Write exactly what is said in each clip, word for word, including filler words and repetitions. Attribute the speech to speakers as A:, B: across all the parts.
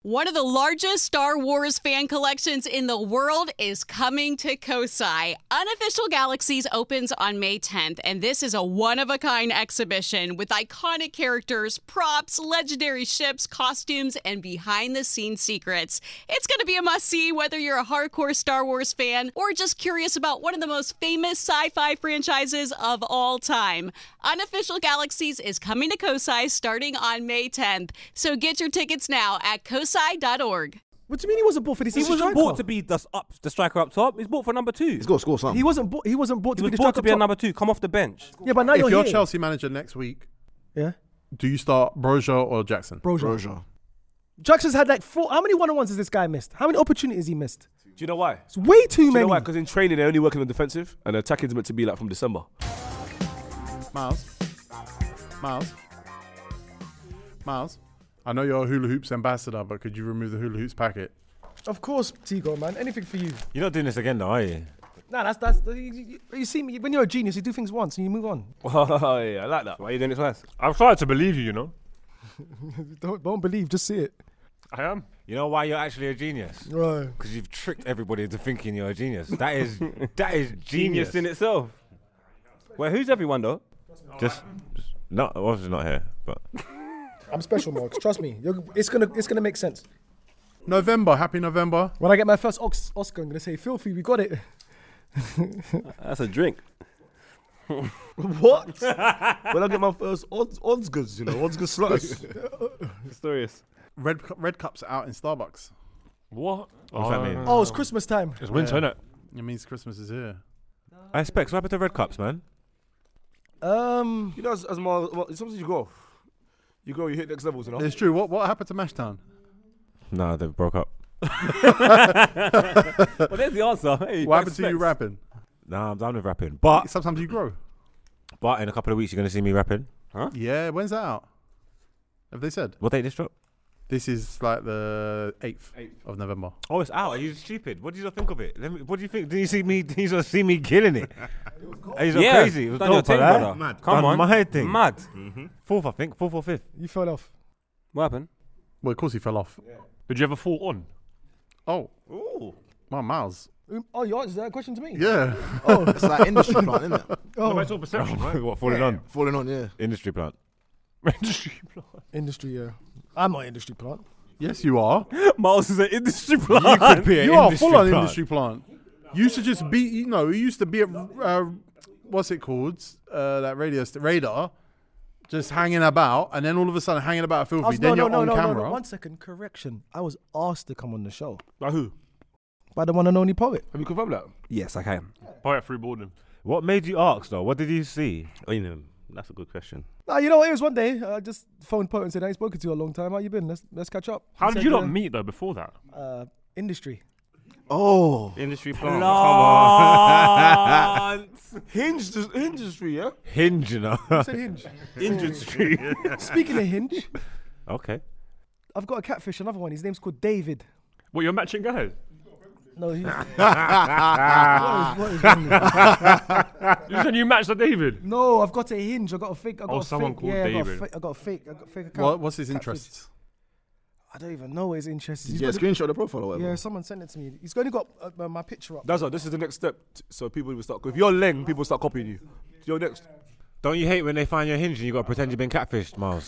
A: One of the largest Star Wars fan collections in the world is coming to Kosai. Unofficial Galaxies opens on May tenth, and this is a one-of-a-kind exhibition with iconic characters, props, legendary ships, costumes, and behind-the-scenes secrets. It's going to be a must-see whether you're a hardcore Star Wars fan or just curious about one of the most famous sci-fi franchises of all time. Unofficial Galaxies is coming to Kosai starting on May tenth, so get your tickets now at kosai dot org.
B: What do you mean he wasn't bought for this?
C: He wasn't bought to be the, up, the striker up top. He's bought for number two.
D: He's got to score something.
B: He wasn't bought. He wasn't bought
C: He
B: to
C: was
B: be the
C: bought
B: striker
C: to be a
B: top.
C: number two. Come off the bench.
B: Yeah, but now
E: if
B: you're,
E: you're
B: here.
E: Chelsea manager next week,
B: Yeah,
E: do you start Broja or Jackson?
B: Broja.
D: Broja.
B: Jackson's had like four. How many one-on-ones has this guy missed? How many opportunities he missed?
F: Do you know why?
B: It's way too
F: Do you
B: many.
F: know why? Because in training they're only working on defensive, and attacking is meant to be like from December.
E: Miles? Miles? Miles? I know you're a hula hoops ambassador, but could you remove the hula hoops packet?
B: Of course, Tigo, man. Anything for you.
C: You're not doing this again, though, are you?
B: Nah, that's that's. You, you, you see me when you're a genius, you do things once and you move on.
F: Oh yeah, I like that. Why are you doing it twice?
G: I've tried to believe you, you know.
B: don't don't believe, just see it.
G: I am.
C: You know why you're actually a genius?
B: Right.
C: Because you've tricked everybody into thinking you're a genius. That is that is genius.
F: Genius in itself. Well, who's everyone though?
C: Just, just not obviously not here, but
B: I'm special, Marks. Trust me. You're, it's gonna it's gonna make sense.
E: November, happy November.
B: When I get my first Ox- Oscar, I'm gonna say, "Filthy, we got it."
F: That's a drink.
D: What? When I get my first odds, odds goods, you know, odds goods sluts.
F: Mysterious.
E: Red cu- red cups are out in Starbucks.
G: What?
C: What's that mean?
B: Oh, it's Christmas time.
G: It's winter,
E: Yeah.
G: innit?
E: It means Christmas is here.
C: I expect. What happened to red cups, man?
B: Um,
D: You know, as, as more, well, sometimes you go, you go, you hit next levels, you know.
E: It's true. What what happened to Mashtown?
C: No, they broke up.
F: Well, there's the answer. Hey,
E: What happened to you rapping?
C: Nah, I'm done with rapping. But
E: Sometimes you grow.
C: but in a couple of weeks, you're gonna see me rapping.
E: Yeah, when's that out? Have they said?
C: What date this drop?
E: This is like the eighth of November.
C: Oh, it's out. Are you stupid? What did you not think of it? Let me, what do you think? Did you see me? Did you not see me killing it? He's not
F: Yeah,
C: crazy. It was
F: done your
C: dope,
F: thing,
C: brother.
F: brother.
D: Mad.
C: Come
F: Done
C: on, my thing.
F: Mad.
C: Fourth, I think. Fourth or fifth.
B: you fell off.
F: What happened?
E: Well, of course he fell off.
G: Did you ever fall on?
E: Oh,
D: Ooh.
E: my Miles.
B: Um, oh, you answered that question to me.
E: Yeah.
B: Oh,
D: It's like industry plant, isn't it?
G: No,
B: oh.
G: but it's all perception, right?
C: What falling on?
D: Falling on, yeah.
C: Industry plant.
G: Industry plant.
B: Industry, yeah. I'm not industry plant.
E: Yes, you are.
F: Miles is an industry plant.
C: You could be an
E: You are
C: industry
E: full on
C: plant.
E: industry plant. You used to just be, you know, you used to be at, uh, what's it called? Uh, that radio st- radar, just hanging about, and then all of a sudden hanging about
B: I
E: filthy.
B: was,
E: Then
B: no,
E: you're
B: no,
E: on
B: no, no,
E: camera.
B: no, one second, correction. I was asked to come on the show
F: By who?
B: by the one and only poet.
F: Have you confirmed that?
D: Yes, I can.
G: Poet free boarding.
C: What made you ask though? What did you see?
D: Oh, you know, that's a good question.
B: Nah, you know what? It was one day. I just phoned poet and said, "I ain't spoken to you a long time. How you been? Let's let's catch up."
G: How
B: He
G: did
B: said,
G: you not
B: uh,
G: meet though before that?
B: Uh, industry.
D: Oh,
C: Industry plant.
F: Plant.
D: Hinge industry, yeah.
C: Hinge, you know.
B: I said hinge.
F: Industry.
B: Speaking of hinge,
C: Okay.
B: I've got a catfish, another one. His name's called David.
G: What, you're matching guys?
B: No, he's. what is, what is wrong with you?
G: You said you matched the David.
B: No, I've got a hinge. I got a fake. I got
G: Oh,
B: a
G: someone
B: fake.
G: called
B: yeah, I got a
G: David.
B: fake. I got a fake. I got a fake account.
E: What, what's his
B: Catfish.
E: interests?
B: I don't even know what his interest is. He's
D: Yeah,
B: got-
D: screenshot the profile or whatever.
B: yeah, someone sent it to me. He's only got uh, uh, my picture up.
F: That's what. This is the next step. t- So people will start. If you're Leng, people start copying you. You're next.
C: Don't you hate when they find your hinge and you got to pretend you've been catfished, Miles?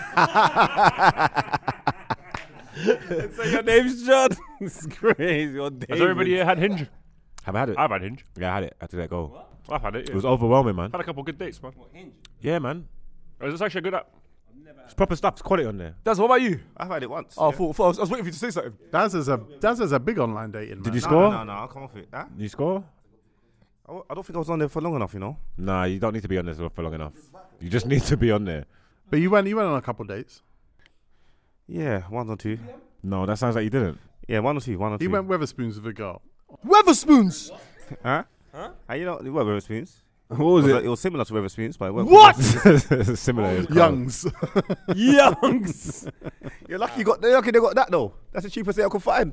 F: So your name's John. It's crazy. You're David.
G: Has everybody here had Hinge?
C: Have I had it?
G: I've had Hinge.
C: Yeah, I had it. I had to let go.
G: I've had it.
C: It
G: Yeah.
C: was overwhelming, man.
G: Had a couple of good dates, man.
C: Yeah, man.
G: Is this actually a good app?
C: It's proper stuff. It's quality on there.
F: That's what about you?
D: I've had it once.
F: Oh, I thought, thought I, was, I was waiting for you to say something.
E: Daz is a Daz is a big online dating. Man.
C: Did you
D: No,
C: score?
D: no, no, no, I'll come off it. Huh?
C: Did you score?
D: I, w- I don't think I was on there for long enough, you know.
C: Nah, you don't need to be on this for long enough. You just need to be on there.
E: But you went you went on a couple of dates.
D: Yeah, one or two.
C: No, that sounds like you didn't.
D: Yeah, one or two, one or
E: He
D: two.
E: went Weatherspoons with a girl.
B: Weatherspoons.
D: Huh? Huh? How you know? It was Weatherspoons.
F: What was
D: It
F: it?
D: was, it was similar to Weatherspoons, but it wasn't-
B: What?
C: Similar. it's called.
E: Youngs.
F: Youngs.
D: You're lucky you got. They're lucky they got that though. That's the cheapest thing I could find.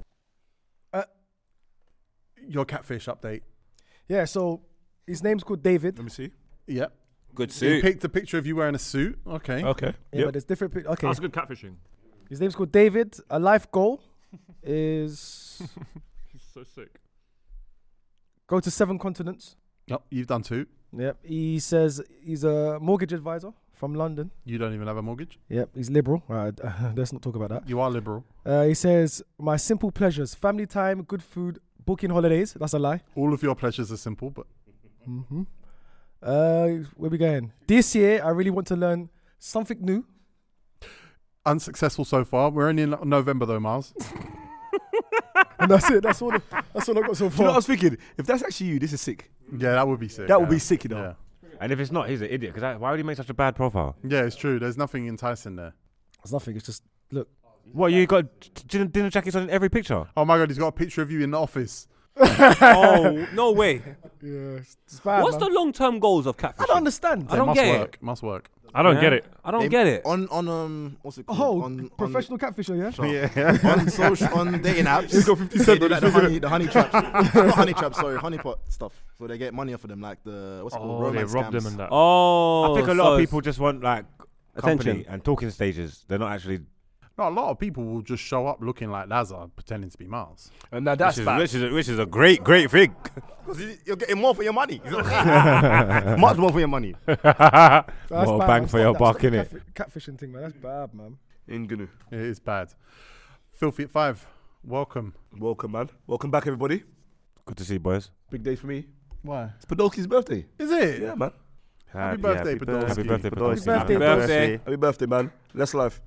E: Your catfish update.
B: Yeah. So his name's called David.
F: Let me see.
E: Yep.
F: Good
E: He
F: suit.
E: picked a picture of you wearing a suit. Okay.
F: Okay.
B: Yeah, but there's different. pic- Okay.
G: That's good catfishing.
B: His name's called David. A life goal is
G: He's so sick.
B: go to seven continents.
E: Yep, you've done two.
B: Yep. He says he's a mortgage advisor from London.
E: You don't even have a mortgage.
B: Yep. He's liberal. Uh, let's not talk about that.
E: You are liberal.
B: Uh, he says my simple pleasures: family time, good food, booking holidays. That's a lie.
E: All of your pleasures are simple, but
B: Mm-hmm. Uh, where we going? This year, I really want to learn something new.
E: unsuccessful so far. We're only in November though, Miles.
B: And that's it. That's all. The, that's all I got so
D: Do you know what I
B: far.
D: was thinking? If that's actually you, this is sick.
E: Yeah, that would be sick.
D: That would
E: yeah.
D: be sick, you know.
E: Yeah.
C: And if it's not, he's an idiot. Because why would he make such a bad profile?
E: Yeah, it's true. There's nothing enticing there.
B: It's nothing. It's just look.
C: What, you got dinner, dinner jackets on in every picture?
E: Oh my God, he's got a picture of you in the office.
F: Oh, no way.
B: Yeah, it's bad.
F: What's
B: man.
F: the long-term goals of catfishing?
B: I don't understand.
F: I don't
E: must
F: get it.
E: work. Must work.
G: I don't
F: Yeah.
G: get it.
F: I don't
H: They-
F: get it.
H: On on um what's it called?
B: Oh,
H: on,
B: professional catfisher, yeah.
H: on, yeah. on social on dating apps. He's got fifty cent. They do like the honey the honey traps. Not honey traps, sorry, honeypot stuff. So they get money off of them, like the what's it called?
G: Oh, they
H: Romance
G: rob
H: scams.
G: them and that.
F: Oh,
C: I think a lot
F: so
C: of
F: it's-
C: people just want like company
F: Attention.
C: and talking stages. They're not actually.
E: No, a lot of people will just show up looking like Lazar, pretending to be Miles.
D: And now that's
C: which, is,
D: bad.
C: which, is a, which is a great, great thing.
H: Because you're getting more for your money. Much more for your money.
B: That's
C: Well,
B: bad,
C: bang
B: man.
C: for your
B: Stop
C: buck,
B: that.
C: innit?
B: Stop the catfi- Catfishing thing, man. That's bad, man.
D: In Gunu.
E: It is bad. Filthy at five. Welcome.
D: Welcome, man. Welcome back, everybody.
C: Good to see you, boys.
D: Big day for me.
E: Why?
D: It's Podolski's birthday.
E: Is it?
D: Yeah, man.
E: Happy birthday, Podolski.
C: Happy birthday,
B: Happy
C: Podolski.
B: birthday,
F: birthday.
D: Happy birthday, man. Less life.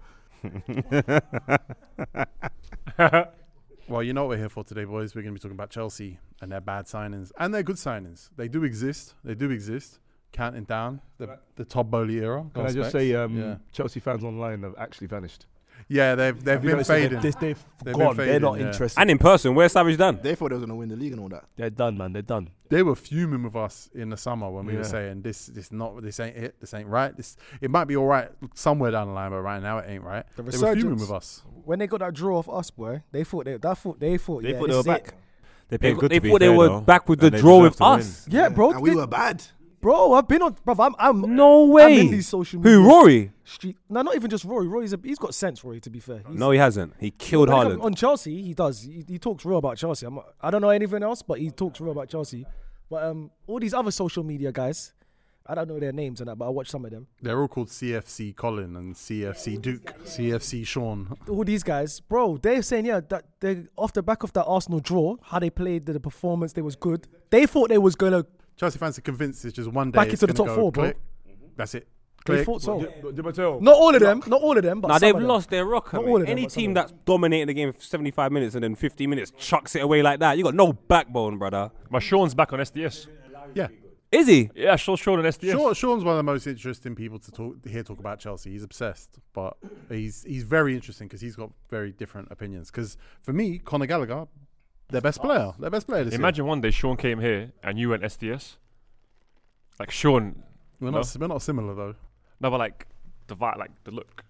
E: Well, you know what we're here for today, boys. We're going to be talking about Chelsea and their bad signings and their good signings. They do exist. They do exist. Counting down the the Todd Bowley era.
D: Can I just say, um,
E: yeah,
D: Chelsea fans online have actually vanished.
E: yeah they've they've
D: Have you
E: been
D: noticed that
E: fading.
D: They've, they've,
E: They've
D: gone.
E: been
D: They're
E: fading,
D: not
E: yeah.
D: interested.
F: And in person, where's Savage done?
H: They thought they was gonna win the league and all that.
D: They're done, man. They're done.
E: They were fuming with us in the summer when we were
D: Yeah.
E: saying this this not this ain't it. This ain't right. This it might be all right somewhere down the line, but right now it ain't right.
B: The
E: They were fuming
B: resurgence.
E: with us.
B: When they got that draw off us, boy, they thought they, that thought they thought
F: They
B: yeah,
F: thought
B: this
F: they were
B: is
F: back.
B: it.
C: They
F: They,
C: played good.
F: they
C: to be
F: thought they
C: fair,
F: were
C: though,
F: back with the
C: and they
F: draw
C: deserve
F: with
C: to win.
F: us.
B: Yeah, bro.
H: And we
B: they-
H: were bad.
B: Bro, I've been on, bro. I'm, I'm
F: No
B: I'm
F: way.
B: in these social media.
F: Who, Rory?
B: Street. No, not even just Rory. Rory's a, he's got sense, Rory. To be fair, he's,
F: No, he hasn't. He killed
B: when it comes-
F: Haaland.
B: on Chelsea. He does. He, he talks real about Chelsea. I'm, not- I don't know anything else, but he talks real about Chelsea. But um, all these other social media guys, I don't know their names and that, but I watch some of them.
E: They're all called C F C Colin and C F C Duke, C F C Sean.
B: All these guys, bro, they're saying yeah that they off the back of that Arsenal draw, how they played, the, the performance, they was good. They thought they was gonna.
E: Chelsea fans are convinced it's just one day
B: Back
E: it's
B: into the
E: gonna
B: top
E: go
B: four, bro.
E: click. That's it.
B: They
E: Click.
B: thought so.
D: Di Matteo.
B: Not all of them. Not all of them. But
F: Nah,
B: some
F: they've
B: of them.
F: lost their rocker.
B: Not
F: mate.
B: all of them,
F: Any
B: but some
F: team
B: of
F: that's dominating the game for seventy-five minutes and then fifty minutes chucks it away like that, you got no backbone, brother.
G: But Sean's back on S D S.
E: Yeah.
F: Is he?
G: Yeah, Sean, Sean on S D S.
E: Sean, Sean's one of the most interesting people to talk hear talk about Chelsea. He's obsessed, but he's he's very interesting because he's got very different opinions. Because for me, Conor Gallagher, their best player, their best player this
G: Imagine one day Sean came here and you went S D S. Like Sean,
E: year. We're not we're not similar though.
G: no, but like the vibe, like the look.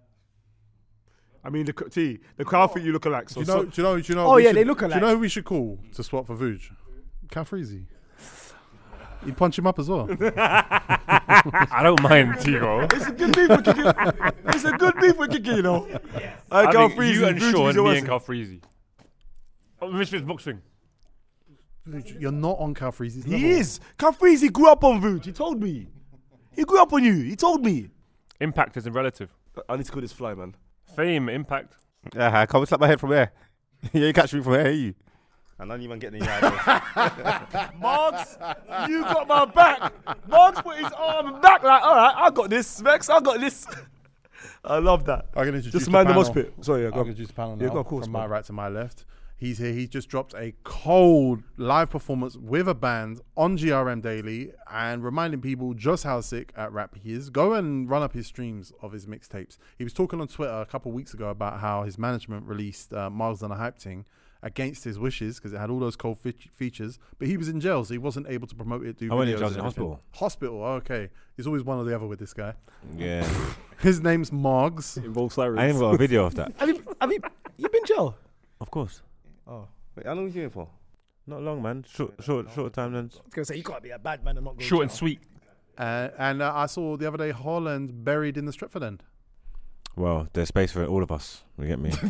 D: I mean, the T, the crowd think you look alike.
E: Do
D: So,
E: you know? Do you know? Do you know?
B: Oh,
E: what we
B: yeah,
E: should-
B: they look
E: Do you
B: alike.
E: know who we should call to swap for Vuj? Calfreezy. He'd punch him up as well.
G: I don't mind Tigo.
D: it's a good beef with kicking. It's a good beef with kicking, you know. I
G: I
D: go
G: think
D: freezing.
G: you and Sean, me and Calfreezy. Oh, Misfits boxing.
E: Vuj, you're not on Calfreezy's level.
D: He is. Calfreezy grew up on Vuj. He told me. He grew up on you. He told me.
G: Impact isn't relative.
D: I need to call this fly, man.
G: Fame, impact.
C: Yeah, I can't slap my head from there. You ain't catch me from here, you. I don't even get any ideas.
D: Marks, you got my back. Marks put his arm back like, all right, I got this, Max. I got this. I love that.
E: I'm gonna introduce
D: Just
E: the
D: man the
E: panel.
D: mosh pit. Sorry, yeah,
E: I'm
D: go.
E: gonna
D: on.
E: introduce the panel
D: Yeah,
E: now.
D: go, of course,
E: from my
D: man.
E: right to my left. He's here. He's just dropped a cold live performance with a band on G R M Daily and reminding people just how sick at rap he is. Go and run up his streams of his mixtapes. He was talking on Twitter a couple of weeks ago about how his management released uh, Miles on a Hype Ting against his wishes because it had all those cold fe- features, but he was in jail, so he wasn't able to promote it. Do
C: I went in
E: videos
C: jail, I was
E: and
C: in
E: everything.
C: hospital.
E: Hospital, okay. There's always one or the other with this guy.
C: Yeah.
E: His name's Margs.
D: Involves sirens.
C: I ain't got a video of that.
B: Have you? Have you? You been jail?
C: Of course.
B: Oh,
C: Wait, how long was you here for? Not long, man. Short, short, short time then.
B: I was gonna say you can't be a bad man and not go.
G: Short and
B: jail.
G: sweet.
E: Uh, and uh, I saw the other day Haaland buried in the Stretford end.
F: Well, there's space for all of us. You get me?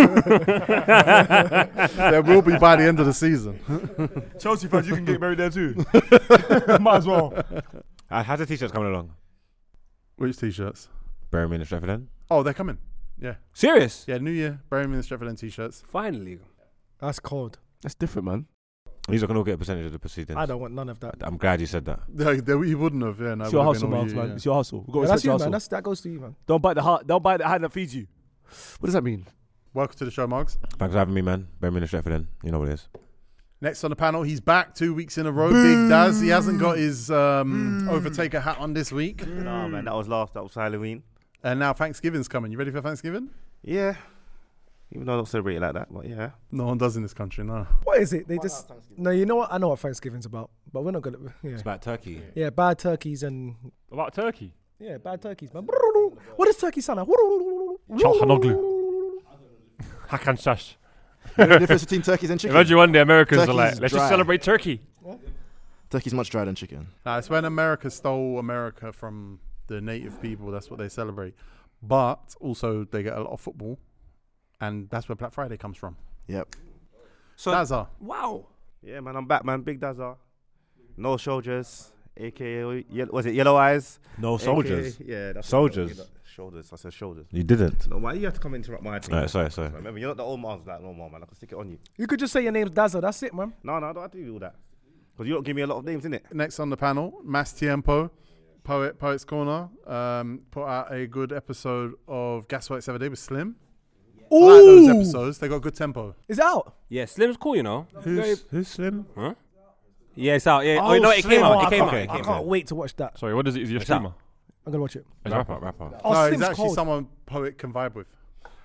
E: There will be by the end of the season.
D: Chelsea fans, you can get married there too. Might as well.
F: Uh, how's the t-shirts coming along?
E: Which t-shirts?
F: Birmingham and Stretford End.
E: Oh, they're coming. Yeah.
F: Serious?
E: Yeah, New Year, Birmingham and Stretford End t-shirts.
F: Finally.
B: That's cold.
D: That's different, man.
F: These are going to all get a percentage of the proceedings.
B: I don't want none of that.
F: I'm glad you said that.
E: They, they, he wouldn't have. Yeah, no.
D: It's
E: it
D: your
E: would have
D: hustle,
E: been all
D: man.
E: you,
D: man.
E: yeah.
D: It's your hustle. We've got to
B: Yeah, that's
D: respect
B: you,
D: your
B: man.
D: hustle.
B: That's, that goes to you, man.
D: Don't bite the heart. Don't bite the hand that feeds you. What does that mean?
E: Welcome to the show, Marks.
F: Thanks for having me, man. Birmingham and Stretford End. You know what it is.
E: Next on the panel, he's back two weeks in a row. Big Daz. He hasn't got his um, Overtaker hat on this week.
C: Nah, man, that was last. That was Halloween.
E: And now Thanksgiving's coming. You ready for Thanksgiving?
C: Yeah. Even though I don't celebrate it like that, but yeah.
E: No one does in this country, no.
B: What is it? They just no. You know what? I know what Thanksgiving's about, but we're not gonna. Yeah,
F: It's about turkey.
B: yeah bad turkeys and
G: About turkey.
B: yeah, bad turkeys, man. What does turkey sound like?
G: Chalhanoglu. Hakan Shash.
H: You know the difference between turkeys and chicken?
G: Imagine one day Americans are
H: Turkey's
G: like, let's
H: dry.
G: just celebrate turkey.
H: Turkey's much drier than chicken.
E: Nah, it's when America stole America from the native people. That's what they celebrate. But also, they get a lot of football. And that's where Black Friday comes from.
H: Yep.
E: So Dazza.
D: Wow.
C: Yeah, man, I'm back, man. Big Dazza. No soldiers, A K A, ye- was it Yellow Eyes?
F: No soldiers.
C: A K A yeah, that's
F: Soldiers.
C: What, shoulders, I said shoulders.
F: You didn't.
C: No, why you have to come interrupt my thing?
F: Alright, sorry, sorry.
C: Remember, you're not the old man's like no more, man. I can stick it on you.
B: You could just say your name's Dazza. That's it, man.
C: No, no, I don't have to do all that. Because you don't give me a lot of names, innit?
E: Next on the panel, Mas Tiempo, poet, Poets Corner, um, put out a good episode of Gasworks the other day with Slim. I like those episodes. They got good tempo.
B: Is it out?
F: Yeah, Slim's cool, you know.
C: Who's, who's Slim?
F: Huh? Yeah, it's out. Yeah. Oh, no, it came
B: Oh,
F: out.
B: I
F: It came
B: can't,
F: out.
B: I
F: It came
B: can't
F: out.
B: wait to watch that.
G: Sorry, what is it? Is he a
F: It's out.
G: streamer?
B: I'm gonna watch it.
G: He's a
F: Rapper,
G: rapper.
F: rapper.
B: Oh,
E: no,
B: Slim's
E: he's actually
B: cold.
E: someone Poet can vibe with.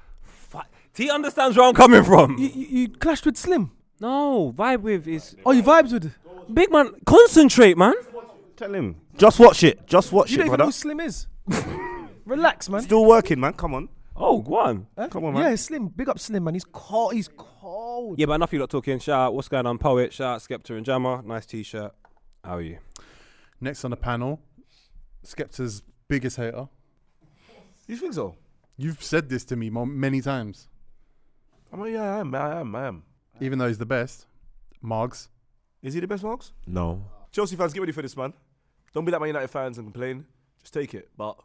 F: He understands where I'm coming from.
B: You, you, you clashed with Slim.
F: No, vibe with is
B: Oh, you vibes with.
F: big man. Concentrate, man.
C: Tell him. Just watch it. Just watch
B: You
C: it,
B: don't even know
C: brother.
B: who Slim is. Relax, man.
C: Still working, man. Come on.
F: Oh, go on.
B: Huh?
C: Come on, man.
B: Yeah, Slim. Big up Slim, man. He's cold. He's cold.
F: Yeah, but enough of you lot talking. Shout out, what's going on, Poet? Shout out, Skepta and Jammer. Nice t-shirt. How are you?
E: Next on the panel, Skepta's biggest hater.
D: You think so?
E: You've said this to me mo- many times,
D: I mean, yeah, I am. I am. I am.
E: even though he's the best. Margs.
D: Is he the best, Marks?
F: No.
D: Chelsea fans, get ready for this, man. Don't be like Man United fans and complain. Just take it. But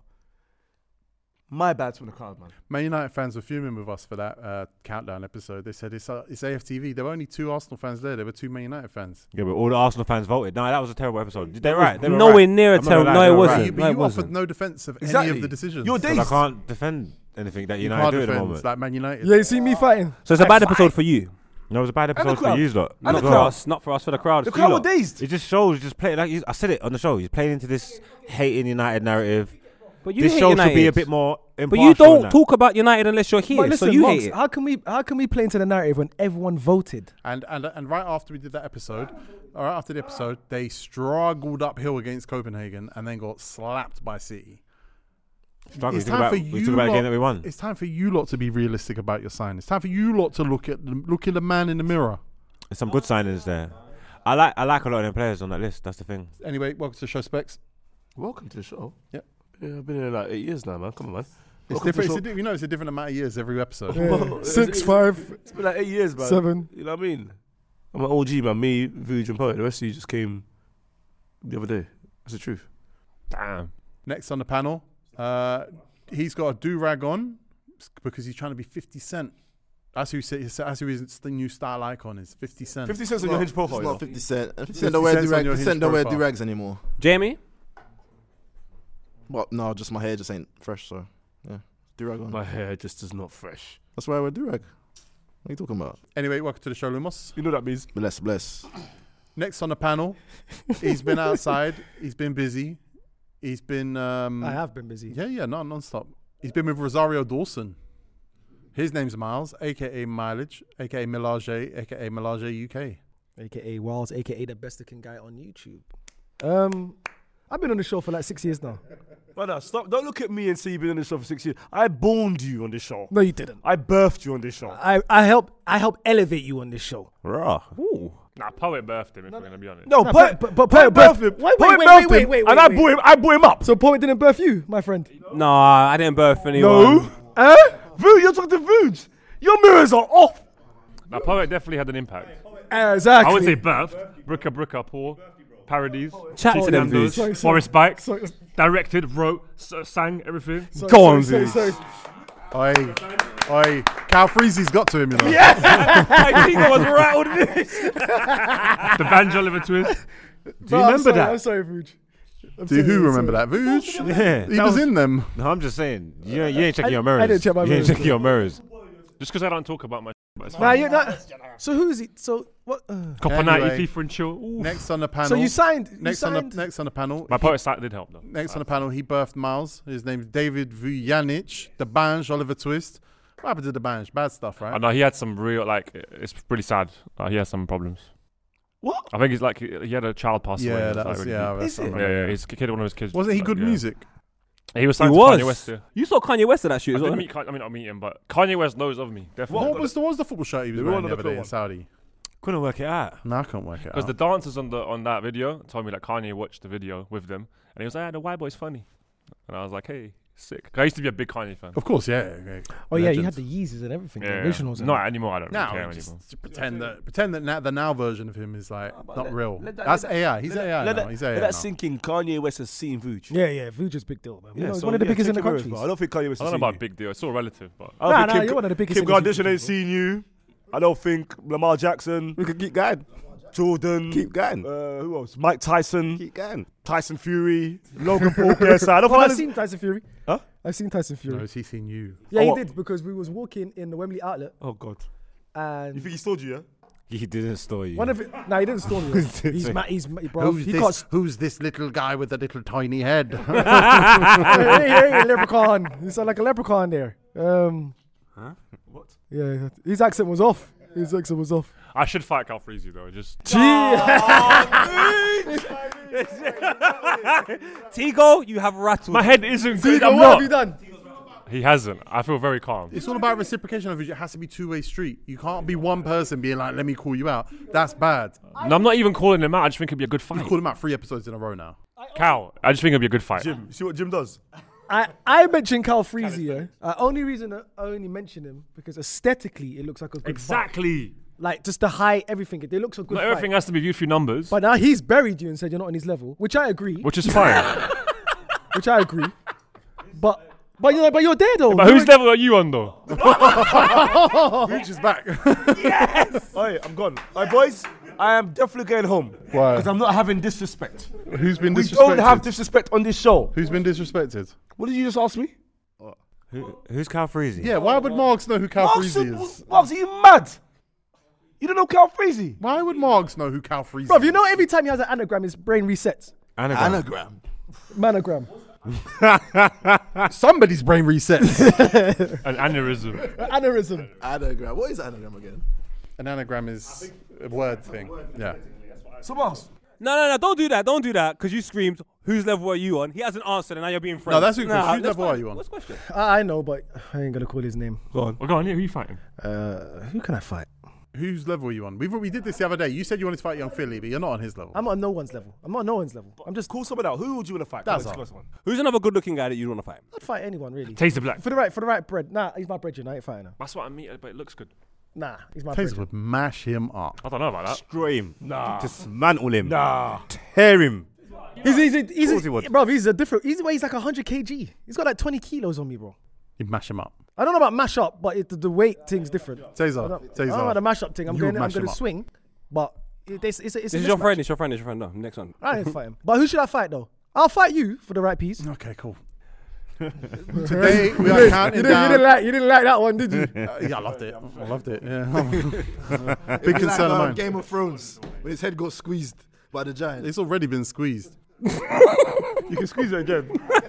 D: my bad's from the crowd, man.
E: Man United fans were fuming with us for that uh, countdown episode. They said it's uh, it's A F T V. There were only two Arsenal fans there. There were two Man United fans.
F: Yeah, but all the Arsenal fans voted. No, that was a terrible episode. They're right. They were
I: Nowhere
F: right.
I: near a
F: I'm not
I: terrible.
F: gonna lie,
I: No, it
F: they were
I: wasn't.
F: right.
E: You,
I: No,
E: but
I: it
E: you
I: wasn't.
E: offered no defense of any
D: Exactly.
E: of the decisions.
D: Your
E: So
D: days.
F: I can't defend anything that
E: you
F: United
E: can't
F: do at the
E: defend
F: moment.
E: like Man United.
B: Yeah, you see me fighting.
I: So it's a bad episode for you.
F: No, it was a bad
D: the
F: episode for
D: crowd.
F: you lot.
D: And
F: as
D: the
F: well.
D: crowd.
I: Us, not for us, for the crowd.
D: The
I: It's
D: crowd
I: you
D: were
I: lot.
D: dazed.
F: It just shows, just play like you- I said it on the show. He's playing into this hating United narrative.
I: But you
F: This
I: hate
F: show
I: United.
F: should be a bit more
I: But
F: impartial.
I: you
F: than
I: don't
F: that.
I: talk about United unless you're here.
B: But listen,
I: so you
B: Monks,
I: hate it.
B: how can we how can we play into the narrative when everyone voted?
E: And and and right after we did that episode, or right after the episode, they struggled uphill against Copenhagen and then got slapped by City.
F: Struggle.
E: It's
F: We talk
E: time
F: about,
E: for
F: we
E: you
F: talk about a game
E: lot-
F: that we won.
E: It's time for you lot to be realistic about your sign. It's time for you lot to look at the, look at the man in the mirror.
F: There's some good signings there. I like I like a lot of them players on that list. That's the thing.
E: Anyway, welcome to the show, Specs.
D: Welcome to the show.
E: Yep.
D: Yeah, I've been here like eight years now, man. Come on, man.
E: It's
D: Welcome to
E: different.
D: the
E: It's a, di- you know, it's a different amount of years every episode.
D: Well, it's-
B: Six,
D: it's-
B: five,
D: It's been like eight years, man.
B: seven.
D: You know what I mean? I'm an O G, man. Me, Vuj, and Poet. The rest of you just came the other day. That's the truth.
G: Damn.
E: Next on the panel, uh, he's got a do-rag on because he's trying to be fifty Cent. That's who, say, that's who his the new style icon is, fifty Cent.
D: fifty cents on
H: It's
D: your
H: not-
D: hinge profile.
H: It's
D: you know?
H: not fifty Cent. fifty
E: fifty
H: Cent don't wear
E: cents on
H: do-rag.
E: your
H: fifty Cent
E: Hinge
H: don't wear
E: profile.
H: do-rags anymore.
I: Jamie?
H: Well, no, just my hair just ain't fresh, so yeah. Do-rag on.
D: My hair just is not fresh.
H: That's why I wear do-rag. What are you talking about?
E: Anyway, welcome to the show, Lumos.
D: You know what that means?
H: Bless, bless.
E: Next on the panel, he's been outside. He's been busy. He's been. Um,
B: I have been busy.
E: Yeah, yeah, no, non-stop. He's been with Rosario Dawson. His name's Miles, aka Mileage, aka Milage, aka Milage U K.
B: A K A Wiles, A K A the best looking guy on YouTube. Um, I've been on the show for like six years now.
D: Brother, stop. Don't look at me and say you've been on this show for six years. I borned you on this show.
B: No, you didn't.
D: I birthed you on this show.
B: I I help I help elevate you on this show.
F: Raw.
D: Ooh.
G: Nah, Poet birthed him, if we're going to be honest.
D: No,
B: No,
D: Poet,
B: but- but-
D: Poet
B: but-
D: birthed him.
B: wait, wait,
D: Poet
B: wait,
D: birthed
B: wait,
D: him,
B: wait,
D: and I
B: wait,
D: brought him. I brought him up.
B: So Poet didn't birth you, my friend.
I: No, I didn't birth anyone.
D: No. Eh? Vuj, you're talking to Vuj. Your mirrors are off.
G: Now, Poet definitely had an impact.
B: Exactly.
G: I would say birth. Brooker, Brooker, Paul. Parodies.
I: Chat to them,
G: Nando's,
I: Vuj.
B: Sorry, sorry.
G: Forest Bike.
B: Sorry.
G: Directed, wrote, s- sang, everything.
B: Sorry,
I: Go on,
B: sorry,
I: Vuj.
B: sorry, sorry.
E: Oi, oi, Cal Freezy's got to him, you know.
I: I think I was rattled.
G: The Banjo Oliver Twist.
D: Do
B: Bro,
D: you
B: I'm
D: remember
B: sorry,
D: that?
B: I'm sorry, Vuj. I'm
E: Do
B: sorry,
E: who
B: I'm
E: remember
B: sorry.
E: that? Vuj?
J: Yeah.
E: He was in them.
J: No, I'm just saying. You ain't, you ain't checking
B: I-
J: your
B: I
J: mirrors.
B: didn't check my
J: you
B: mirrors,
J: ain't checking
B: though.
J: your mirrors.
G: Just because I don't talk about my but it's
B: Nah,
G: fine.
B: you're not. So who is he? So what? Uh,
G: Copper
E: Anyway.
G: ninety, FIFA and chill. Ooh.
E: Next on the panel.
B: so you signed. You
E: next on
B: signed.
E: the next on the panel.
G: My Poet site did help though.
E: Next on the panel, he birthed Miles. His name's David Vujanic. The Banj, Oliver Twist. What happened to the Banj? Bad stuff, right?
G: I know he had some real, like, it's pretty sad. Uh, he has some problems.
D: What?
G: I think he's like, he he had a child pass away.
E: Yeah,
G: It was,
E: that
G: like,
E: was,
G: really
E: yeah,
G: deep.
E: that's
D: Is it?
E: something.
G: yeah, yeah. His kid, one of his kids.
E: Wasn't he
G: like,
E: good
G: yeah.
E: music?
G: He was
I: He
G: signed to
I: was.
G: Kanye West. Yeah.
I: You saw Kanye West at that shoot
G: I
I: as
G: didn't
I: well.
G: meet Kanye, I mean, not meet him, but Kanye West knows of me, definitely.
E: What was the what was the football shirt he was
D: The
E: wearing
D: one
E: the
D: on
E: other
D: the
E: day in
D: one.
E: Saudi?
J: Couldn't work it out.
E: No, I can't work it
G: Because
E: out.
G: the dancers on the on that video told me that Kanye watched the video with them, and he was like, ah, "The white boy's funny," and I was like, "Hey, sick." 'Cause I used to be a big Kanye fan.
E: Of course, yeah. yeah.
B: Oh yeah, you
E: Legends.
B: had the Yeezys and everything.
G: Yeah,
B: the
G: yeah.
B: originals. and
G: Not
B: that.
G: anymore. I don't really
E: No,
G: care
E: just
G: anymore.
E: to pretend that pretend that now, the now version of him is like
D: but
E: not
D: let-
E: real.
D: let that-
E: That's
D: let that-
E: A I. He's
D: let
E: A I
D: let
E: now.
D: that,
E: He's A I
D: let
E: now.
D: that sink in. Kanye West has seen Vuj.
B: Yeah, yeah. Vuj is big deal, man. You know, it's
D: so
B: one of the
D: yeah,
B: biggest in the
D: check your mirrors,
B: country.
D: bro. I don't think Kanye West
G: I
D: has
G: don't know
D: seen
G: about
D: you.
G: big deal. It's all relative, but
D: I don't
B: Nah,
D: think
B: nah,
D: Kim,
B: you're one of the biggest
D: Kim
B: niggas in
D: Kardashian
B: the
D: ain't seen you. I don't think Lamar Jackson,
J: We could keep going.
D: Jordan,
J: Keep going.
D: uh, who else? Mike Tyson,
J: Keep going.
D: Tyson Fury, Logan Paul. Yes, I don't
B: Oh, I've
D: think
B: seen Tyson Fury.
D: Huh?
B: I've seen Tyson Fury.
E: No, has he seen you?
B: Yeah,
D: Oh,
B: he
D: what?
B: did because we was walking in the Wembley outlet
D: Oh God,
B: and
D: you think he stole you? Yeah.
J: He didn't store you.
B: one of it. No, he didn't store me. He's ma- he's ma- bro.
E: Who's
B: He
E: this?
B: can't.
E: Who's this little guy with the little tiny head?
B: hey, hey, hey, leprechaun. You sound like a leprechaun there. Um,
J: Huh?
D: What?
B: yeah, his accent was off. His accent was off.
G: I should fight Cal Freezy though. Just
I: Tigo, you have rattled.
G: my head isn't good.
B: Tigo,
G: I'm
B: what have you
G: not.
B: done?
G: He hasn't. I feel very calm.
E: It's all about reciprocation of it. It has to be two-way street. You can't be one person being like, "Let me call you out." That's bad.
G: No, I'm not even calling him out. I just think it'd be a good
E: You've
G: fight.
E: called him out three episodes in a row now.
G: Cal, I just think it'd be a good fight.
D: Jim, you see what Jim does?
B: I, I mentioned Cal Freezy, yeah. Uh, only reason I only mention him because aesthetically it looks like a good fight.
G: Exactly.
B: Like just the height, everything. It looks a good
G: Not
B: fight.
G: everything has to be viewed through numbers,
B: But now he's buried you and said you're not on his level, which I agree.
G: which is fine.
B: Which I agree. But but you're but you're there though.
G: But
B: You're
G: whose level are you on though?
E: Reach is back.
D: Hey, I'm gone. Hey, boys, I am definitely going home.
E: Why?
D: Because I'm not having disrespect.
E: Who's been
D: We
E: disrespected?
D: don't have disrespect on this show.
E: Who's been disrespected?
D: What did you just ask me?
J: Who, who's Cal Freezy?
E: Yeah, why would Marks know who Cal
D: Marks,
E: Freezy is?
D: Marks, are you mad? You don't know Cal Freezy?
E: Why would Marks know who Cal Freezy
B: Bro,
E: is?
B: you know every time he has an anagram, his brain resets.
J: Anagram.
H: Anagram.
B: Manogram.
E: Somebody's brain resets.
G: An aneurysm.
B: Aneurysm.
H: Anagram. What is anagram again?
E: An anagram is a word thing. Yeah.
D: So, Marks,
I: No, no, no, don't do that. Don't do that because you screamed, whose level are you on? He hasn't answered and now you're being friends.
E: No, that's a good question. Whose
I: that's
E: level
I: fine.
E: are you on?
I: What's the question?
B: I, I know, but I ain't gonna call his name.
D: go on.
G: Well, go on, yeah, who you fighting?
B: Uh, who can I fight?
E: Whose level are you on? We we did this the other day. You said you wanted to fight Young Philly, but you're not on his level.
B: I'm on no one's level. I'm on no one's level. I'm just.
D: Call someone out. Who would you want to fight?
E: That's
D: Come on,
E: all.
D: let's go someone.
I: Who's another good looking guy that you want to fight?
B: I'd fight anyone really.
G: Taser Black.
B: For the right, for the right bread. Nah, he's my brethren. I ain't fighting him.
G: That's what I mean, but it looks good.
B: Nah, he's my
E: Taser
B: brethren.
E: would mash him up.
G: I don't know about that.
J: Destroy him.
D: Nah.
J: Dismantle him.
D: Nah.
J: Tear him.
B: He's he's a, he's,
J: course
B: a,
J: he would.
B: bro. He's a different. He's weighs like one hundred kilograms. He's got like twenty kilos on me, bro.
E: He'd mash him up.
B: I don't know about mash up, but it, the, the weight thing's different. I
E: Taser.
B: don't, I
E: Taser.
B: don't know about the mash up thing. I'm
E: You
B: going.
E: would
B: I'm
E: mash
B: going
E: him
B: to
E: up.
B: swing, but it, it's, it's, a- it's a
I: This is your
B: mismatch.
I: friend. It's your friend. It's your friend. No, next one.
B: I ain't fight him. But who should I fight though? I'll fight you for the right piece.
E: Okay, cool. Today we are counting
B: You didn't, you
E: down.
B: didn't like. You didn't like that one, did you?
E: Uh, yeah, I loved it. I loved it. Yeah. Big
H: Like,
E: concern of
H: um,
E: mine.
H: Game of Thrones when his head got squeezed by the giant.
E: It's already been squeezed.
D: You can squeeze it again.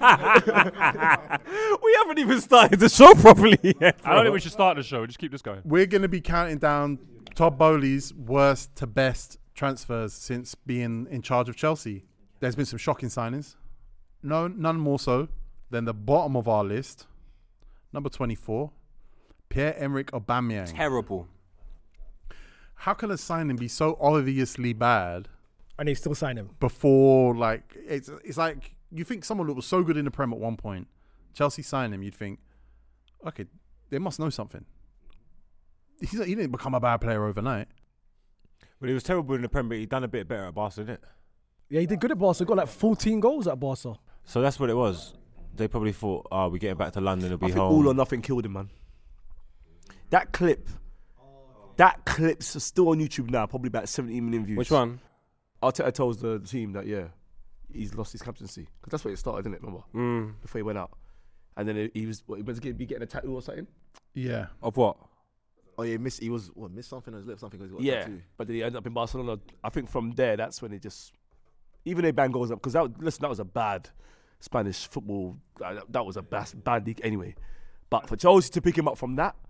I: We haven't even started the show properly yet.
G: I don't think we should start the show. Just keep this going.
E: We're going to be counting down Todd Bowley's worst to best transfers since being in charge of Chelsea. There's been some shocking signings. No, none more so than the bottom of our list. Number twenty-four, Pierre-Emerick Aubameyang.
I: Terrible.
E: How can a signing be so obviously bad
B: And they still sign him.
E: before, like, it's it's like you think someone that was so good in the Prem at one point, Chelsea sign him, you'd think, okay, they must know something. He's not, he didn't become a bad player overnight.
J: But he was terrible in the Premier League. He done a bit better at Barca, didn't it?
B: Yeah, he did good at Barca. He got like fourteen goals at Barca.
J: So that's what it was. They probably thought, oh, we're getting back to London, it'll be
D: I think
J: home.
D: All or Nothing killed him, man. That clip, that clip's still on YouTube now, probably about seventeen million views.
I: Which one?
D: Arteta tells the team that, yeah, he's lost his captaincy. Because that's where it started, didn't it, remember?
I: Mm.
D: Before he went out. And then he was, what, he was going to be getting a tattoo or something?
E: Yeah.
I: Of what?
H: Oh, yeah, he missed, he was, what, missed something on his lip, something because he got a
D: Yeah,
H: tattoo.
D: but then he ended up in Barcelona. I think from there, that's when he just, even they bang goals up, because that, was- listen, that was a bad Spanish football, uh, that, that was a bad, bad league anyway. But for Chelsea to pick him up from that,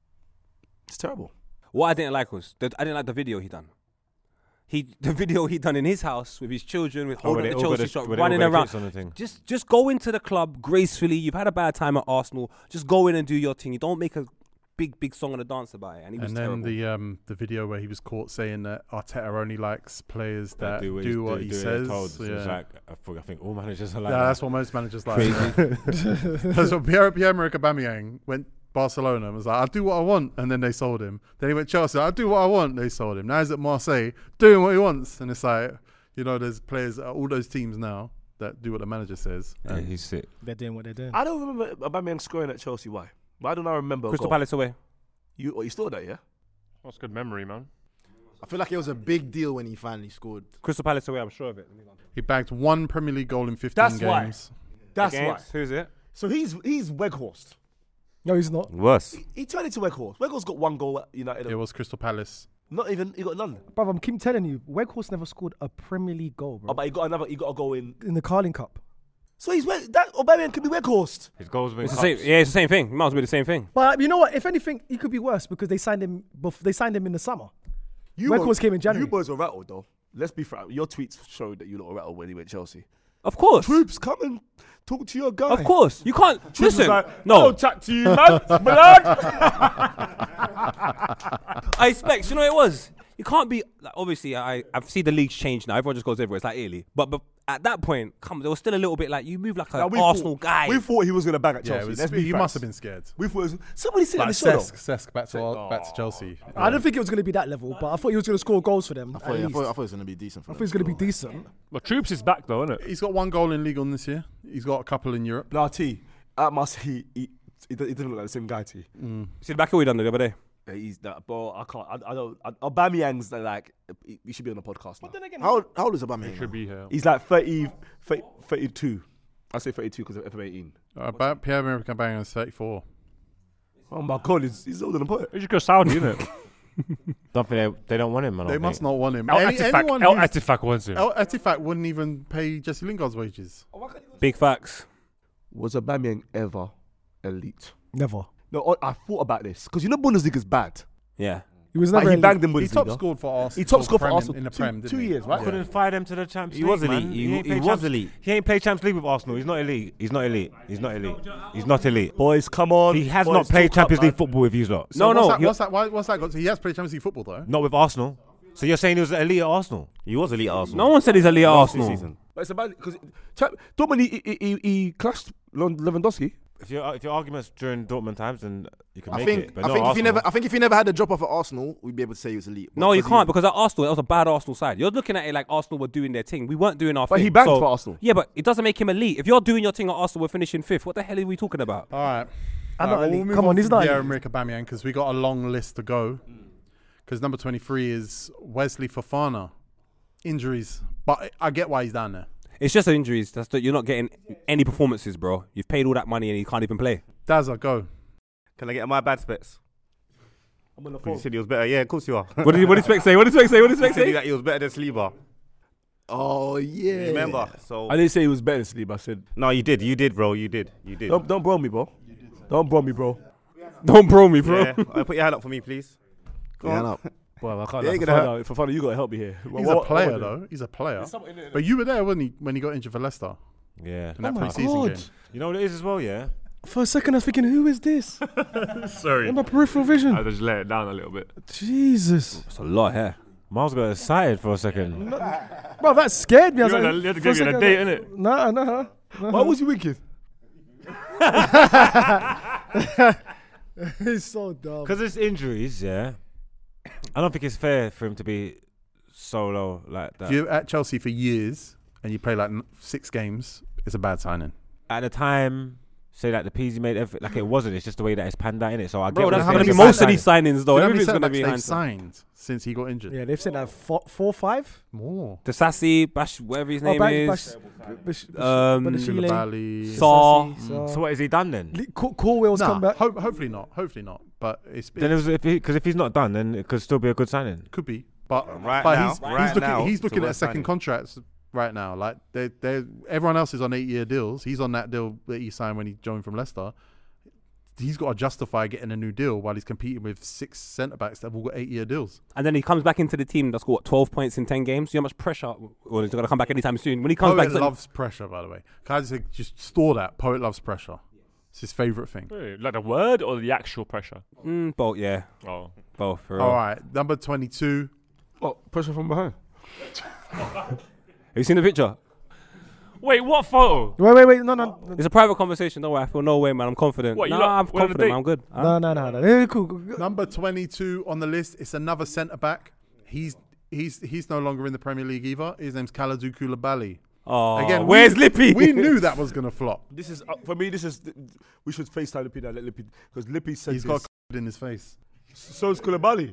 D: it's terrible.
I: What I didn't like was, the, I didn't like the video he done. He, the video he done in his house with his children, with
J: Oh,
I: holding
J: where
I: the
J: they all got
I: Chelsea
J: the-
I: shop,
J: where they all
I: running
J: got the
I: around.
J: kits on the thing.
I: Just, just go into the club gracefully. You've had a bad time at Arsenal. Just go in and do your thing. You don't make a big, big song and a dance about it. And he was
E: And then
I: terrible.
E: the um the video where he was caught saying that Arteta only likes players that
J: do what,
E: do what
J: do,
E: he
J: do they're
E: says.
J: told. So
E: Yeah.
J: it's like, I think- I think all managers are like
E: Yeah,
J: that.
E: that's what most managers like. That's what Pierre Pierre-Emerick Aubameyang went Barcelona and was like, I'll do what I want, and then they sold him. Then he went Chelsea, I'll do what I want, they sold him. Now he's at Marseille doing what he wants, and it's like, you know, there's players at all those teams now that do what the manager says.
J: Yeah,
E: And
J: he's sick.
B: They're doing what they're doing.
D: I don't remember Aubameyang scoring at Chelsea. Why? Why don't I remember? a
I: Crystal
D: goal?
I: Palace away.
D: You, oh, you saw that, yeah?
G: That's good memory, man.
H: I feel like it was a big deal when he finally scored.
I: Crystal Palace away, I'm sure of it.
E: he bagged one Premier League goal in fifteen
D: That's why.
E: games.
D: That's
I: Against,
D: why.
I: who's it?
D: So he's he's Weghorst.
B: No, he's not.
J: Worse.
D: He, he turned into Weghorst. Weghorst got one goal at United.
E: It was Crystal Palace.
D: Not even, he got none.
B: Brother, I'm keep telling you, Weghorst never scored a Premier League goal, bro.
D: Oh, but he got another, he got a goal in.
B: In the Carling Cup.
D: So he's, We- that Aubameyang could be Weghorst.
J: His goals been
I: It's the same. Yeah, it's the same thing. It might as well be the same thing.
B: But you know what? If anything, he could be worse because they signed him. Bef- they signed him in the summer.
D: You
B: Weghorst
D: were-
B: came in January.
D: You boys were rattled, though. Let's be frank. Your tweets showed that you lot were rattled when he went Chelsea.
I: Of course.
D: Troops, come and talk to your guy.
I: Of course. You can't.
D: Troops was
I: Listen.
D: like, I
I: no.
D: don't chat to you, man. Blood.
I: I expect. You know what it was? You can't be. Like, obviously, I I've seen the leagues change now. Everyone just goes everywhere. It's like Italy. But but at that point, come, there was still a little bit like you move like an
D: Now, we
I: Arsenal
D: thought,
I: guy.
D: We thought he was going to bang at
E: Yeah,
D: Chelsea.
E: it was,
D: Let's be
E: he
D: frank.
E: must have been scared.
D: We thought it was, somebody said
E: Like
D: in the show.
E: Cesc, Cesc back to back to Chelsea.
B: I don't think it was going to be that level, but I thought he was going to score goals for them.
H: I
B: at
H: thought, yeah, I
B: least.
H: thought, I thought it was going to be decent for
B: I
H: them.
B: thought he was going to be decent.
G: But Troops is back though, isn't it?
E: He's got one goal in League One this year. He's got a couple in Europe.
D: No, T. At Marseille, he, he, he didn't look like the same guy, T.
I: See the back we done the other day.
D: Yeah, he's that, bro. I can't. I, I don't. I, Aubameyang's like. He, he should be on the podcast now.
B: But then again,
H: How, how old is Aubameyang?
G: He should be here.
D: He's like thirty, thirty thirty-two. I say thirty-two because of F M eighteen.
E: Uh, but Pierre-Emerick Aubameyang is thirty-four.
D: Oh my God, he's, he's older than Poet.
G: He should go Saudi, isn't it?
J: Don't think they, they don't want him, man. I
E: They
J: don't
E: must
J: think.
E: not want him.
G: El
E: Any-
G: Etifak,
E: anyone
G: El
E: who's-
G: Etifak wants him.
E: El Etifak wouldn't even pay Jesse Lingard's wages.
I: Big facts.
D: Was Aubameyang ever elite?
B: never.
D: No, I I thought about this because you know Bundesliga's bad.
I: Yeah.
B: He was
D: Like,
B: never.
D: he
B: elite.
D: banged them
E: He top
D: Bundesliga.
E: scored for Arsenal.
D: He top scored for
E: Prem in-
D: Arsenal
E: in the
D: two-
E: Prem, didn't
D: two
E: he?
D: years, right?
E: Yeah.
J: Couldn't fire them to the Champions He League, was elite. man.
E: He-
J: ain't
E: he
J: played
E: was
J: Champs-
E: elite.
J: He ain't played Champions League with Arsenal. He's not elite. He's not elite. He's not elite. He's not elite.
D: Boys, come on.
J: He has
D: Boys,
J: not played
D: talk
J: Champions
D: up,
J: League
D: man.
J: football with you lot.
E: So
I: No,
E: what's
I: no,
E: That,
I: he-
E: what's that? Why, what's that got? He has played Champions League football though.
J: Not with Arsenal. So you're saying he was elite at Arsenal?
C: He was elite at Arsenal.
I: No one said he's elite at
C: Last two
I: Arsenal.
C: season.
D: But it's about because Dortmund he, he, he, he clashed Lewandowski.
J: If your if your arguments during Dortmund times, then you can
H: I
J: make
H: think,
J: it. But
H: I
J: not
H: think if he
J: Arsenal.
H: never, I think if he never had the drop off at Arsenal, we'd be able to say he was elite.
I: No, you
H: Because
I: can't
H: he-
I: because at Arsenal, that was a bad Arsenal side. You're looking at it like Arsenal were doing their thing. We weren't doing our
D: But
I: thing.
D: he banged
I: So-
D: for Arsenal.
I: Yeah, but it doesn't make him elite. If you're doing your thing at Arsenal, we're finishing fifth. What the hell are we talking about?
E: All right.
B: I'm
E: All
B: not
E: right,
B: elite.
E: we'll move
B: Come on, he's
E: from
B: not elite.
E: Pierre-Emerick Aubameyang because we got a long list to go. Because number twenty-three is Wesley Fofana. Injuries, but I get why he's down there.
I: It's just injuries. That's the, you're not getting any performances, bro. You've paid all that money and you can't even play.
E: Dazza, go.
C: Can I get my bad specs?
D: I'm on the
C: You said he was better. Yeah, of course you are.
I: What did what did Spec say? What did Spec say? What did
C: You
I: Spec
C: said
I: say?
C: that he was better than Saliba.
H: Oh yeah.
C: Remember? So
D: I didn't say he was better than Sleep. I said
C: no, you did. You did, bro. You did. You did.
D: don't don't bro me, bro. Don't bro me, bro.
I: Don't bro me, bro.
C: Yeah. Uh, put your hand up for me, please. Go
H: Yeah,
C: on.
H: no.
D: Well, I can't.
C: Yeah,
D: Yeah,
C: you're gonna
D: for fun, you gotta help me here.
E: He's a player though. He's a player. But you were there when he when he got injured for Leicester
J: Yeah.
E: in that
B: Oh my
E: pre-season
B: God.
E: game.
J: You know what it is as well, yeah?
B: For a second, I was thinking, who is this?
G: Sorry.
B: In my peripheral vision.
G: I just let it down a little bit.
B: Jesus.
I: That's a lot here.
J: Miles got excited for a second.
B: Bro, that scared me. I was
G: You had
B: like,
G: to- you had to
B: for a
G: give you a
B: second,
G: date,
B: I was
G: innit?
B: like, Nah, nah. nah.
D: Why was you wicked?
B: He's so dumb.
J: Because it's injuries, yeah. I don't think it's fair for him to be so low like that.
E: If you're at Chelsea for years and you play like n- six games, it's a bad signing.
J: At the time, say like the P Z made everything, like it wasn't. It's just the way that it's panned out in it. So I
I: Bro,
J: get
I: that's
J: what
I: going to
J: you're
I: be
J: saying.
I: most of these signings, though.
E: Do you know how many
I: Everything's going to
E: centre-backs
I: be
E: they've
I: hindsight.
E: signed since he got injured?
B: Yeah, they've sent that four, four five.
E: More.
I: The Sassy, Bash, whatever his
B: Oh,
I: name
B: Bash-
I: is.
B: Bash- Bash- Bash-
I: Um,
B: Badashile.
E: Koulibaly.
I: Saw.
B: Sassy,
J: So what has he done then?
B: Lee- Cor- Corwell's
E: Nah,
B: come back.
E: ho- hopefully not. Hopefully not. But it's,
J: Then it
E: it's
J: was if because if he's not done, then it could still be a good signing.
E: could be. But
C: Right
E: but
C: now-
E: he's,
C: right
E: he's looking
C: now,
E: he's
C: it's a
E: looking at
C: worth
E: second
C: signing.
E: contracts right now. Like they they everyone else is on eight year deals. He's on that deal that he signed when he joined from Leicester. He's got to justify getting a new deal while he's competing with six centre backs that have all got eight year deals.
I: And then he comes back into the team that's got what, twelve points in ten games. You know how much pressure? Well, he's going to come back anytime soon. When he comes
E: Poet
I: back,
E: loves pressure, by the way. Can I just, say, just store that? Poet loves pressure. It's his favourite thing.
G: Hey, like the word or the actual pressure?
I: mm, both, yeah,
G: Oh,
I: both. For real.
E: All right, number twenty-two.
D: What pressure from behind?
I: Have you seen the picture?
G: wait, what photo?
B: Wait, wait, wait. No, no, no,
I: It's a private conversation. Don't worry. I feel no way, man. I'm confident.
G: What, you
I: nah,
G: lot
I: I'm
G: went on a
I: confident.
G: date?
I: I'm good. Huh?
B: no, no, no, no. Yeah, cool, cool, cool.
E: Number twenty-two on the list. It's another centre back. He's he's he's no longer in the Premier League either. His name's Kalidou Koulibaly.
I: Oh,
E: Again,
I: where's
E: we,
I: Lippy?
E: We knew that was gonna flop.
D: This is uh, for me. This is we should FaceTime Lippy now. Let Lippy because Lippy said
E: He's
D: this.
E: got in his face.
D: So is Koulibaly.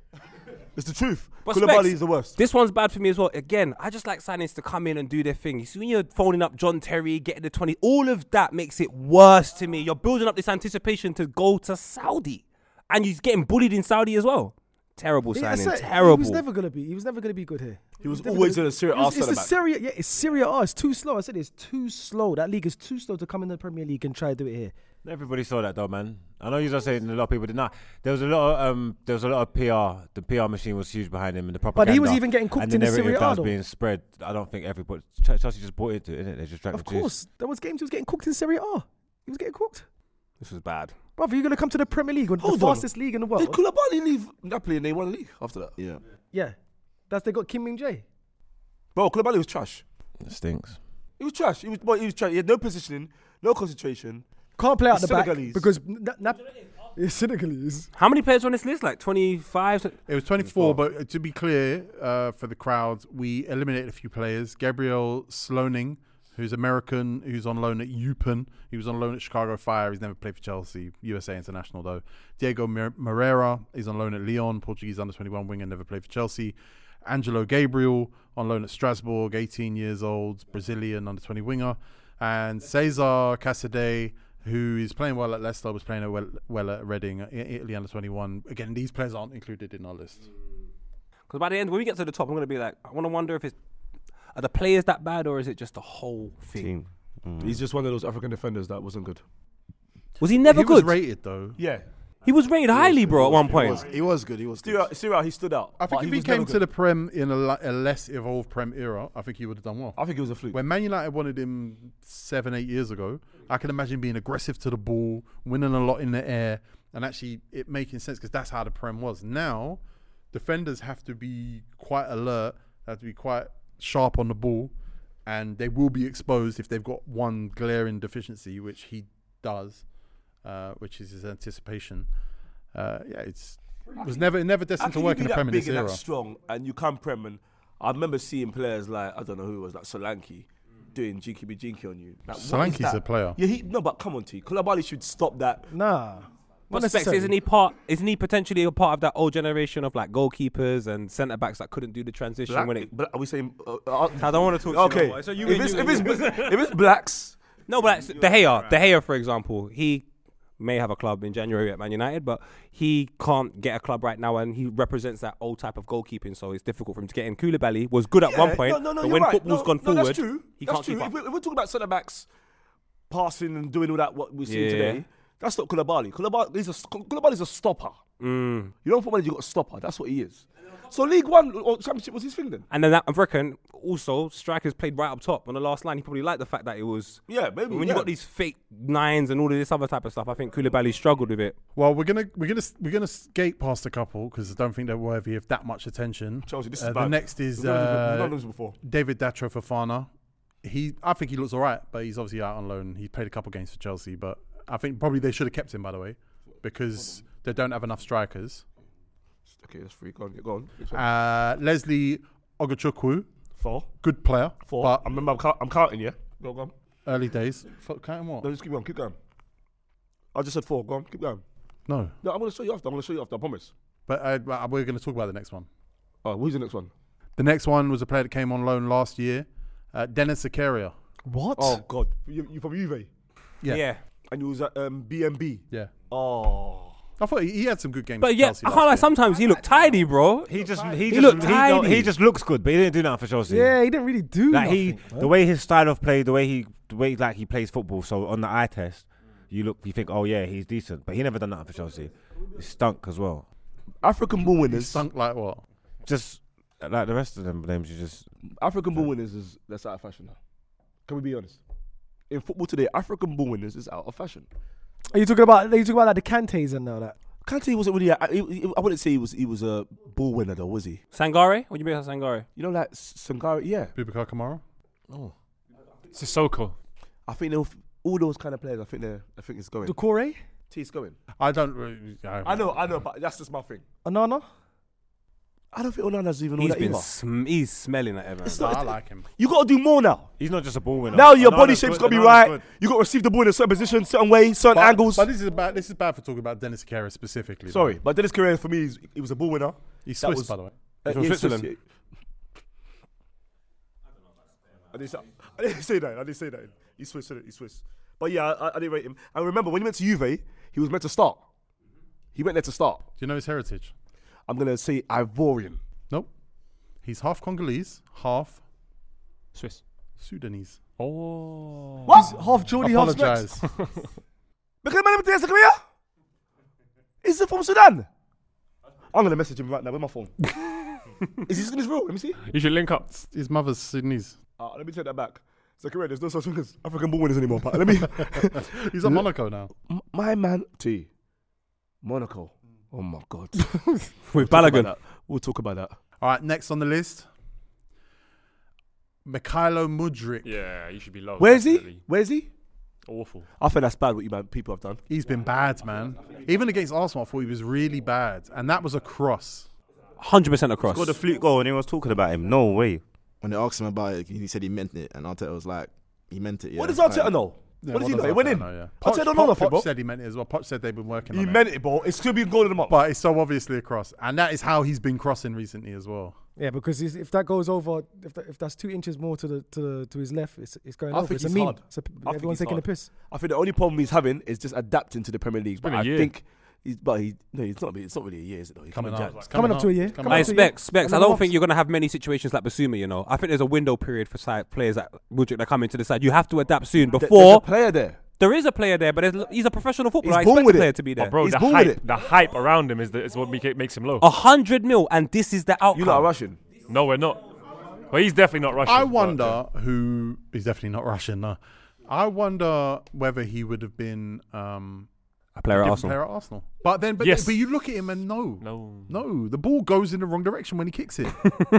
D: It's the truth.
I: But
D: Koulibaly
I: Specs,
D: is the worst.
I: This one's bad for me as well. Again, I just like signings to come in and do their thing. You see, when you're phoning up John Terry, getting the twenty, all of that makes it worse to me. You're building up this anticipation to go to Saudi, and he's getting bullied in Saudi as well. Terrible
B: Yeah, I
I: signing.
B: said,
I: Terrible.
B: He was never gonna be. He was never gonna be good here.
D: He was
B: never
D: always
B: gonna-
D: in a Serie
B: It
D: A
B: was- It's
D: centre
B: the
D: back.
B: Serie, yeah, it's Serie A. It's too slow. I said it's too slow. That league is too slow to come in the Premier League and try to do it here.
J: Everybody saw that though, man. I know you're saying a lot of people did not. There was a lot of um, there was a lot of P R. The P R machine was huge behind him, and the propaganda.
B: But he was even getting cooked
J: and
B: in
J: the
B: the Serie
J: narrative
B: A,
J: that was
B: though.
J: being spread. I don't think everybody. Ch- Chelsea just bought into it, innit? They just drank
B: Of
J: the juice.
B: course, there was games he was getting cooked in Serie A. He was getting cooked.
I: This was bad.
B: Brother, you're gonna come to the Premier League, the
D: Hold on.
B: fastest league in the
D: Did
B: world.
D: Koulibaly leave Napoli and they won the league after that?
H: Yeah.
B: Yeah, that's they got Kim Min Jae.
D: Bro, Koulibaly was trash.
J: It stinks.
D: He was trash. He was, boy, he was trash. He had no positioning, no concentration.
B: Can't play out the
D: He's
B: back
D: Senegalese.
B: because Na- Na- it's Senegalese.
I: How many players are on this list? Like twenty-five?
E: It was twenty-four, but to be clear, uh, for the crowd, we eliminated a few players. Gabriel Sloaning, who's American, who's on loan at Eupen. He was on loan at Chicago Fire. He's never played for Chelsea. U S A international, though. Diego Mer- Moreira is on loan at Lyon, Portuguese under twenty-one winger, never played for Chelsea. Angelo Gabriel on loan at Strasbourg, eighteen years old, Brazilian under twenty winger. And Cesar Casadei, who is playing well at Leicester, was playing well, well at Reading, I- Italy under twenty-one. Again, these players aren't included in our list.
I: Because by the end, when we get to the top, I'm going to be like, I want to wonder if it's are the players that bad or is it just the whole thing?
C: Team. Mm.
D: He's just one of those African defenders that wasn't good.
I: Was he never
E: he
I: good?
E: was rated, though.
D: Yeah.
I: he was rated highly, bro, at one
H: He
I: point.
H: was, he was good. He was good.
D: Syria, Syria, he stood out.
E: I think
D: but
E: if he,
D: was
E: came
D: never
E: to
D: good.
E: the Prem in a, li- a less evolved Prem era, I think he would have done well.
D: I think it was a fluke.
E: When Man United wanted him seven, eight years ago, I can imagine being aggressive to the ball, winning a lot in the air, and actually it making sense because that's how the Prem was. Now, defenders have to be quite alert, have to be quite sharp on the ball, and they will be exposed if they've got one glaring deficiency, which he does, uh, which is his anticipation. Uh, yeah, it's it was never never
D: How
E: destined to
D: can
E: work
D: you
E: in
D: be
E: the
D: that
E: Prem in
D: big
E: this
D: and
E: era.
D: that strong, and you come Prem, and I remember seeing players like I don't know who it was, like Solanke, doing jinky be jinky on you. Like, what is
E: Solanke's
D: that?
E: a player.
D: Yeah, he no, but come on, T. Koulibaly should stop that.
B: Nah.
I: But
B: Not
I: Specs,
B: necessarily.
I: isn't he part? Isn't he potentially a part of that old generation of like goalkeepers and centre backs that couldn't do the transition
D: Black,
I: when it?
D: Bla- are we saying? Uh, uh,
I: I don't want to talk.
D: okay,
I: To you, so you
D: if,
I: and
D: it's,
I: you
D: if,
I: and
D: it's,
I: you.
D: if it's blacks,
I: No, but like, De Gea, De Gea, for example, he may have a club in January at Man United, but he can't get a club right now, and he represents that old type of goalkeeping, so it's difficult for him to get in. Koulibaly was good at
D: Yeah,
I: one point,
D: no, no, no,
I: but
D: you're
I: when
D: right.
I: football's
D: no,
I: gone
D: no,
I: forward,
D: that's true.
I: he
D: that's
I: can't
D: true.
I: keep
D: If
I: up.
D: we're, if we're talking about centre backs passing and doing all that what we've seen
I: Yeah.
D: today, that's not Koulibaly. Koulibaly is a Koulibaly is a stopper.
I: Mm.
D: You know, football you got a stopper. That's what he is. So League One or Championship was his thing then.
I: And then that, I reckon also strikers played right up top on the last line. He probably liked the fact that it was.
D: Yeah, maybe.
I: When
D: yeah.
I: you got these fake nines and all of this other type of stuff, I think Koulibaly struggled with it.
E: Well, we're gonna we're gonna we're gonna skate past a couple because I don't think they're worthy of that much attention.
D: Chelsea, this is
E: Uh, the
D: bad.
E: next is
D: We've done this- we've
E: uh,
D: done this before.
E: David Datro Fofana. He, I think he looks all right, but he's obviously out on loan. He played a couple games for Chelsea, but I think probably they should have kept him, by the way, because they don't have enough strikers.
D: Okay, that's three. Go on, go on. Which one?
E: Uh, Leslie Ogochukwu,
D: Four.
E: good player,
D: Four.
E: but
D: I remember I'm, count- I'm counting, yeah? Go, go on.
E: early days. F- count him what?
D: No, just keep going, keep going. I just said four. Go on, keep going.
E: No,
D: No, I'm going to show you after. I'm going to show you after, I promise.
E: but uh, but we're going to talk about the next one.
D: Oh, who's the next one?
E: The next one was a player that came on loan last year, uh, Dennis Zakaria.
B: What?
D: Oh, God. You, you from Juve?
E: Yeah.
I: yeah.
D: And you was at um, B M B?
E: Yeah.
D: Oh.
E: I thought he, he had some good games.
I: But
E: for
I: yeah,
E: Chelsea
I: I
E: last
I: can't lie.
E: year.
I: Sometimes he looked tidy, bro.
J: He just he,
I: He
J: just
I: looked
J: he, don't-
I: tidy.
J: he just looks good, but he didn't do nothing for Chelsea.
B: Yeah, he didn't really do
J: Like
B: nothing.
J: he,
B: man.
J: the way his style of play, the way he, the way like he plays football. So on the eye test, you look, you think, oh yeah, he's decent, but he never done nothing for Chelsea. He stunk as well.
D: African ball
E: He
D: winners.
E: stunk like what?
J: Just like the rest of them names, you just
D: African ball winners is that's out of fashion now. Can we be honest? In football today, African ball winners is out of fashion.
B: Are you talking about? Are you talking about like the Kantes and all that?
D: Kante wasn't really. I, I wouldn't say he was. He was a ball winner though, was he?
I: Sangare? What do you mean by Sangare?
D: You know, like Sangare. Yeah.
E: Boubacar Kamara.
D: Oh.
G: Sissoko.
D: I think they'll- all those kind of players. I think they're. I think it's going.
B: Decore?
D: T's going.
E: I don't. really- I,
D: I know. I know. But that's just my thing.
B: Anana?
D: I don't think Onana's even all
I: He's
D: that
I: been
D: either.
I: sm- he's smelling at everyone.
D: It's
E: No,
D: not-
E: I like him.
D: You got to do more now.
J: he's not just a ball winner.
D: Now your body
J: Onana's
D: shape's
J: good,
D: got to be
J: Onana's
D: right.
J: good.
D: You got to receive the ball in a certain position, certain way, certain
E: But,
D: angles.
E: but this is bad. This is bad for talking about Dennis Zakaria specifically. though.
D: Sorry, but Dennis Carrera for me, is, he was a ball winner.
E: He's
D: that
E: Swiss,
D: was-
E: by the way.
D: Uh,
I: from
D: yeah,
I: Switzerland.
D: Swiss, yeah. I didn't, say, I didn't say that. I didn't say that. He's Swiss. isn't it? He's Swiss. But yeah, I, I didn't rate him. And remember, when he went to Juve, he was meant to start. He went there to start.
E: Do you know his heritage?
D: I'm gonna say Ivorian.
E: Nope. He's half Congolese, half
G: Swiss.
E: Sudanese.
G: Oh.
B: He's half Geordie, half Specs.
E: Apologise.
D: Look at him, Dennis Carrera. Is he from Sudan? I'm gonna message him right now with my phone. Is he Sudanese real? Let me see.
G: You should link up.
E: His mother's Sudanese.
D: Uh, let me take that back. Zakaria, there's no such thing as African ball winners anymore. But let me.
E: He's at Monaco now.
D: M- my man, T. Monaco. Oh my God.
I: With
D: Talk about
I: Balogun.
D: that. We'll talk about that.
E: All right, next on the list, Mikhailo Mudryk.
G: Yeah, you should be low.
D: Where is he?
G: definitely.
D: Where is he?
G: Awful.
D: I think that's bad what you man, people have done.
E: He's been bad, man. Even against Arsenal, I thought he was really bad, and that was a cross.
I: one hundred percent across.
C: Scored a fluke goal and everyone's talking about him. No way.
H: When they asked him about it, he said he meant it, and Arteta was like, he meant it. Yeah.
D: What does Arteta know?
E: Yeah,
D: what does he
E: does
D: know? He went
E: Arteta
D: in.
E: know, yeah.
D: Arteta
E: Poch-
D: don't know
E: Poch-
D: nothing,
E: Poch
D: bro.
E: said he meant it as well. Poch said they've been working
D: He
E: on
D: meant
E: it.
D: it, bro. It's still been goal of the month.
E: But it's so obviously a cross, and that is how he's been crossing recently as well.
B: Yeah, because he's- if that goes over, if that, if that's two inches more to the to the, to his left, it's it's going
D: I
B: over.
D: think
B: It's a
D: he's
B: meme.
D: hard.
B: It's a,
D: I think
B: everyone's
D: he's
B: taking
D: hard.
B: a piss.
D: I think the only problem he's having is just adapting to the Premier League. But
G: been a
D: I
G: year.
D: think, he's, but he, no, it's not. It's not really a year, is it? Though? He's
E: Coming
D: coming
E: up.
D: Jan.
B: Coming up to a year.
E: Coming
B: Coming
I: Hey,
B: up to a year.
I: Specs, Specs. I
B: Another
I: don't think
B: month.
I: you're going to have many situations like Basuma, you know. I think there's a window period for side players like Mudryk that come into the side. You have to adapt soon.
D: Th- There's a
I: Before,
D: player there.
I: there is a player there, but there's- he's a professional footballer. I
D: He's born
I: expect
D: with
I: the player
D: it.
I: to be
G: But
I: there.
G: bro,
D: He's
G: the
D: born with
G: hype,
D: it.
G: the hype around him is the, is what make it, makes him low.
I: A hundred mil, and this is the outcome.
D: You lot are Russian.
G: No, we're not. Well, he's definitely not Russian.
E: I
G: but-
E: wonder who he's definitely not Russian. No, I wonder whether he would have been um,
I: a player
E: a
I: at
E: different
I: Arsenal.
E: player at Arsenal. But then, but,
G: Yes.
E: but you look at him and no,
G: No.
E: no, the ball goes in the wrong direction when he kicks it.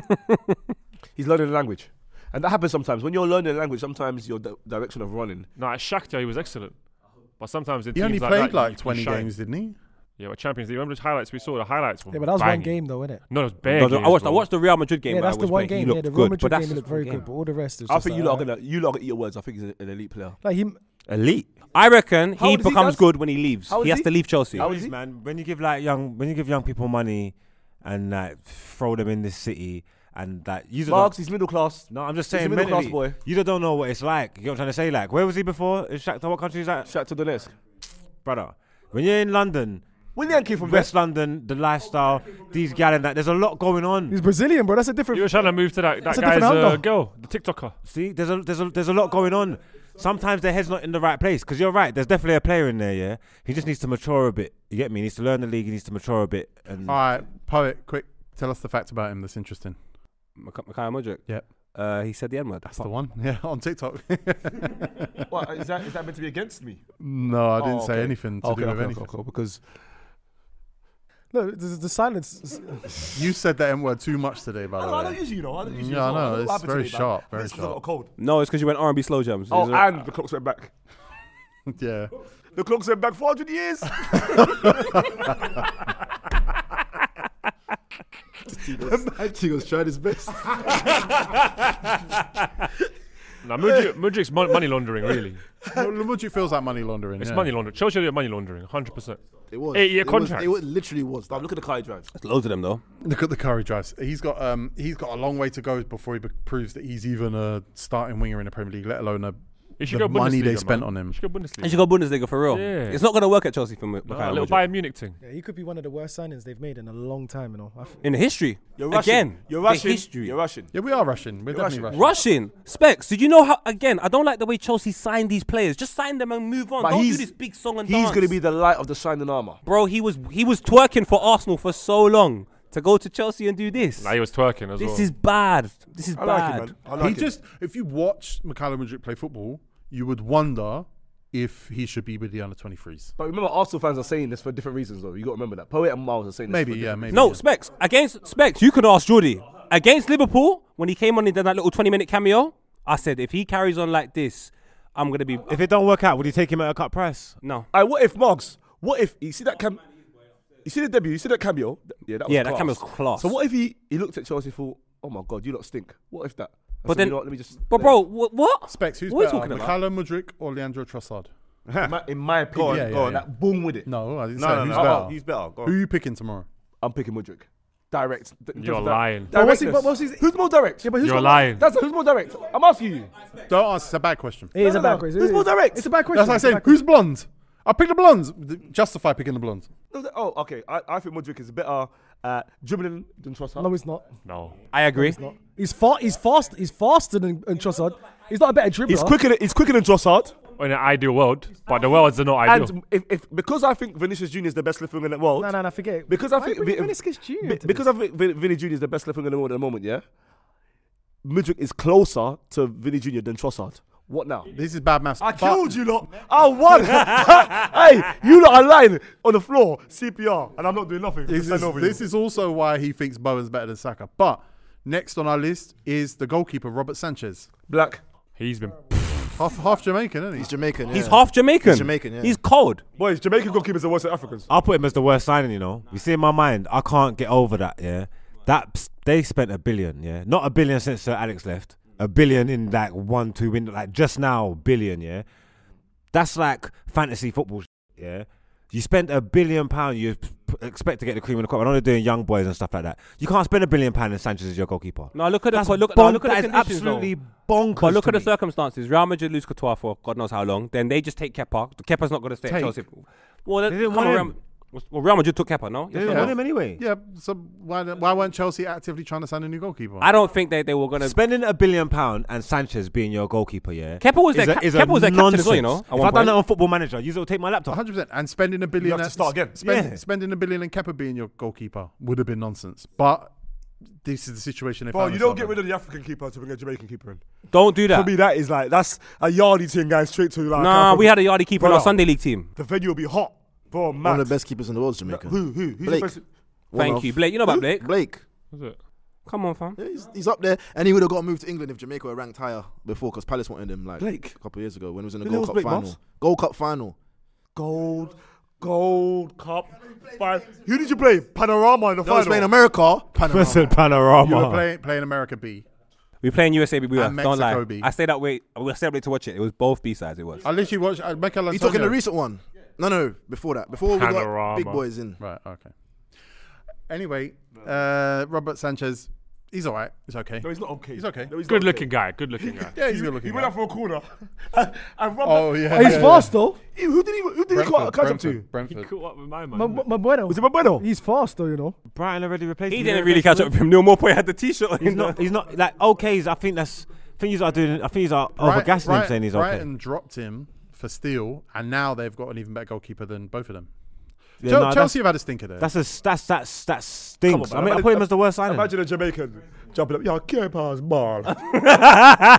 D: He's learning the language, and that happens sometimes. When you're learning the language, sometimes your di- direction of running.
G: No, at Shakhtar he was excellent. But sometimes in
E: he
G: teams
E: only
G: like
E: played
G: that, you-
E: like
G: you
E: twenty
G: shine.
E: games, didn't he?
G: Yeah, well, Champions League. Remember the highlights we saw? The highlights were
B: Yeah, but that was one
G: banging.
B: game though, innit?
G: No, it was bare
I: No, the- I
G: games,
I: watched. I
G: bro.
I: watched the Real Madrid game.
B: Yeah,
I: where
B: that's
I: I
B: the
I: was
B: one
I: playing.
B: game.
I: He
B: Yeah,
I: looked
B: the Real
I: good,
B: Madrid
I: but that's
B: game he looked very
I: game.
B: good, but all the rest is
D: I
B: just
D: think you
B: like,
D: lot are gonna you lot eat your words. I think he's an elite player.
B: like he.
C: Elite.
I: I reckon
D: How
I: he
D: old is he,
I: becomes
D: guys?
I: good when he leaves.
D: How old
I: He
D: is
I: has
D: he?
I: to leave Chelsea.
D: How old
J: How
D: is he?
J: man? When you give like young, when you give young people money and like throw them in this city and that you don't.
D: Marks, he's middle class.
J: No, I'm just
D: he's a
J: saying.
D: middle class
J: mentally,
D: boy.
J: You don't know what it's like. You know what I'm trying to say? Like, where was he before? In Shakhtar, what country is that,
D: Shout to Donetsk.
J: brother? When you're in London,
D: William came from
J: West London, the lifestyle, these gal and that. There's a lot going on.
B: He's Brazilian, bro. That's a different.
G: You were trying to move to that, that
B: That's a
G: guy's
B: different
G: uh,
B: angle.
G: girl, the TikToker.
J: See, there's a there's a there's a lot going on. Sometimes their head's not in the right place. Because you're right, there's definitely a player in there. Yeah, he just needs to mature a bit. You get me? He needs to learn the league. He needs to mature a bit. And
E: All right, poet, quick, tell us the facts about him. That's interesting.
I: Mikhail Mudryk.
E: Yep.
I: Uh, he said the N word.
E: That's the one. Yeah, on TikTok.
D: What is that? Is that meant to be against me?
E: No, I didn't
D: Oh,
E: say
D: okay.
E: anything to
D: Okay,
E: do with
D: okay,
E: anything.
D: okay, okay, because
B: Look, the, the silence.
E: You said that M word too much today, by the
D: I
E: way.
D: don't usually, you know. I don't usually.
E: Yeah, I
D: know.
E: know,
D: what
E: it's
D: happened
E: very
D: today, man.
E: sharp, very
D: It's 'cause I got a
E: sharp.
D: cold.
I: No, it's because you went R and B slow jams.
D: Oh,
I: Is it-
D: and the clocks went back.
E: Yeah.
D: The clock said back four hundred years.
H: Tigo's tried his best.
G: Now, Mudryk, Mudryk's mon- money laundering, really.
E: Mudryk feels like money laundering.
G: It's
E: yeah.
G: money laundering. Chelsea are money laundering, one hundred percent.
H: It was.
G: Eight-year
H: it
G: contract.
H: Was, it was, literally was.
D: Look at the car he drives.
I: Loads of them though.
E: Look at the car he drives. He's got um he's got a long way to go before he be- proves that he's even a starting winger in the Premier League, let alone a,
G: He should
E: the
G: go
E: money they
G: Bundesliga,
E: spent
G: man.
E: on him.
G: He should go Bundesliga.
I: He should go Bundesliga for real.
G: Yeah.
I: It's not going to work at Chelsea for
G: No,
I: Mikhail
G: a little
I: Mudryk.
G: Bayern Munich thing.
B: Yeah, he could be one of the worst signings they've made in a long time, you know. I f-
I: In the history.
D: You're Russian.
I: Again,
D: You're
I: the
D: Russian.
I: history.
D: You're Russian.
E: Yeah, we are Russian. We're
D: You're
E: definitely
D: Russian.
E: Russian.
I: Russian. Specs, did you know how, again, I don't like the way Chelsea signed these players. Just sign them and move on.
D: But
I: Don't do
D: he's-
I: this big song and
D: He's
I: dance.
D: going to be the light of the shining armor.
I: Bro, he was he was twerking for Arsenal for so long. To go to Chelsea and do this.
G: Nah, he was twerking as
I: This
G: well.
I: is bad. This is
D: I
I: bad.
D: like it, man. I like
E: he
D: it.
E: just, if you watch Mikhail Mudryk play football, you would wonder if he should be with the under twenty-threes.
D: But remember, Arsenal fans are saying this for different reasons, though. You got to remember that. Poet and Miles are saying this
E: Maybe,
D: for
E: yeah,
D: different
E: maybe.
I: No,
E: yeah.
I: Specs. Against Specs, you could ask Jordy. Against Liverpool, when he came on in that little twenty minute cameo, I said, if he carries on like this, I'm going to be.
J: If it don't work out, would you take him at a cut price?
I: No.
D: Alright, what if Marks? What if you see that cam? You see the debut? You see that cameo? Yeah, that was
I: Yeah, that
D: class.
I: cameo's class.
D: So what if he he looked at Chelsea and thought, "Oh my God, you lot stink." What if that? I
I: But
D: said,
I: then,
D: you know what, let me just.
I: but bro, wh- what?
E: Specs, who's
I: What are you
E: better,
I: talking about?
E: Mikhail Mudryk or Leandro Trossard?
D: in, my, in my opinion,
C: on,
E: Yeah,
C: go
E: yeah,
C: on.
E: yeah.
D: that boom with it.
E: No, I didn't
C: No,
E: say
C: no,
E: who's
C: no.
E: better.
C: Oh, he's better. Go
E: Who
C: on.
E: are you picking tomorrow?
D: I'm picking Mudryk. Direct. D-
G: You're
D: just
G: lying.
D: Di-
B: But what's he-
D: directness.
B: but what's his-
D: Who's more direct?
B: yeah, but who's
G: You're
B: got-
G: lying.
D: That's who's more direct. I'm asking you.
E: Don't answer. It's a bad question.
B: It is
D: No,
B: a
D: no,
B: bad
D: no.
B: question.
D: Who's
B: It
D: more
B: is.
D: direct?
B: It's a bad question.
E: That's like
B: It's a
E: saying,
B: bad
E: who's blonde? I pick the blondes. Justify picking the blondes.
D: No, that- Oh, okay. I, I think Mudryk is better at dribbling than Trossard.
B: question. No, he's not.
G: No.
I: I agree.
B: He's fa- He's fast. He's faster than, than Trossard. He's not a better dribbler.
D: He's quicker. Than, he's quicker than Trossard.
G: In an ideal world, but the worlds are not ideal.
D: And if, if because I think Vinicius Junior is the best left winger in the world.
B: No, no, no. Forget it.
D: Because I
B: Why
D: think
B: bring
D: Vi-
B: Vinicius Junior
D: Bi-
B: into
D: because
B: this?
D: I think Vin- Vinny Junior is the best left winger in the world at the moment. Yeah, Mudryk is closer to Vinny Junior than Trossard. What now?
E: This is bad maths.
D: I
E: But-
D: killed you lot. I won. Hey, you lot are lying on the floor, C P R, and I'm not doing nothing.
E: This,
D: Stand
E: is,
D: over
E: this
D: you.
E: is also why he thinks Bowen's better than Saka. But next on our list is the goalkeeper, Robert Sanchez.
D: Black.
G: He's been.
E: Half, half Jamaican, isn't he?
H: He's Jamaican. Yeah.
I: He's half Jamaican.
H: He's Jamaican, yeah.
I: He's cold.
D: Boys, Jamaican goalkeepers are worse than Africans.
J: I'll put him as the worst signing, you know. You see, in my mind, I can't get over that, yeah. That they spent a billion, yeah. Not a billion since Sir Alex left. A billion in like one, two window, like just now, billion, yeah. That's like fantasy football, sh- yeah. You spent a billion pound, you p- expect to get the cream of the crop. I know they're doing young boys and stuff like that. You can't spend a billion pound and Sanchez as your goalkeeper.
I: No, look at the
J: That's
I: look, no,
J: bonk-
I: look at
J: that
I: the
J: is
I: conditions, though.
J: absolutely bonkers.
I: But look
J: to
I: at the
J: me.
I: circumstances. Real Madrid lose Couture for God knows how long. Then they just take Kepa. Kepa's not going to stay
E: Take.
I: at Chelsea. Well, they,
J: They didn't
I: come
J: want
I: on,
J: him.
I: Real, well, Real Madrid took Kepa, no?
J: They
I: Yes
J: didn't
I: or
J: want
I: no?
J: him anyway.
E: Yeah, so why, why weren't Chelsea actively trying to sign a new goalkeeper?
I: I don't think they, they were going to.
J: Spending a billion pound and Sanchez being your goalkeeper, yeah.
I: Kepa was
J: is
I: their
J: a-
I: ca-
J: is a
I: Kepa was their captain as well, you know,
J: nonsense.
I: at
J: If
I: one
J: I done
I: point.
J: that on Football Manager, you will take my laptop.
E: one hundred percent. And spending a billion.
D: have to
E: at-
D: start again.
E: Spend,
J: Yeah.
E: Spending a billion and Kepa being your goalkeeper would have been nonsense. But this is the situation they
D: Bro,
E: found
D: you don't
E: themselves
D: get
E: in.
D: rid of the African keeper to bring a Jamaican keeper in.
I: Don't do that.
D: For me, that is like that's a yardie thing, guys. Straight to like.
I: Nah,
D: Africa.
I: we had a Yardie keeper in
D: Brother,
I: our Sunday League team.
D: The venue will be hot, bro.
H: One
D: Man,
H: of the best keepers in the world, is Jamaican.
D: Who? Who? Who's
H: Blake.
D: the best?
H: One
I: Thank
H: of-
I: you, Blake. You know about Blake?
H: Blake.
G: Is it?
I: Come on, fam.
H: Yeah, he's, he's up there, and he would have got to move to England if Jamaica were ranked higher before, because Palace wanted him like
D: Blake?
H: a couple of years ago when he was in the
D: Who
H: Gold
D: knows
H: Cup
D: Blake,
H: final.
D: Moss?
H: Gold Cup final.
D: Gold, gold cup. Fi- Who did you play? Panorama in the
H: No, I was
D: final.
H: playing America. Panorama.
J: Listen, Panorama.
E: You were playing, playing America B.
I: We playing U S A B. We were.
E: And
I: Don't lie.
E: Mexico B.
I: I stayed up wait. I stayed up late to watch it. It was both B sides. It was.
E: I literally watched uh, Mikel
H: You talking
E: Antonio.
H: the recent one? No, no, before that. Before we got
G: Panorama.
H: big boys in.
E: Right, okay. Anyway, uh, Robert Sanchez, he's all right. He's okay.
D: No, he's not okay.
E: He's okay.
D: No, he's not
G: Good
D: okay.
G: looking guy. Good looking guy.
E: Yeah, he's
D: He,
E: good looking.
D: he went
E: guy.
D: out for a corner. and, and Robert,
E: Oh, yeah.
B: He's
E: yeah,
B: fast though.
D: He- who did he? Who did he call, catch up to?
E: Brentford.
G: He caught up with my man.
B: My, my bueno.
D: Was it Mabueno?
B: He's fast though, you know.
J: Brighton already replaced
I: He
J: him.
I: didn't really catch up with him. Neil Mopoy had the T-shirt on.
J: He's not. He's not like okay. he's- I think that's. I think he's are doing. I think he's are
E: Bright-
J: overgassing him,
E: Bright-
J: saying he's okay.
E: Brighton dropped him for Steele, and now they've got an even better goalkeeper than both of them.
J: Yeah,
E: Chel-
J: no,
E: Chelsea have had a stinker there.
J: That's a that's that's that stinks.
D: Come on,
J: I mean,
D: man.
J: I put him as the worst signing.
D: Imagine a Jamaican jumping up. Yo, Kepa's ball.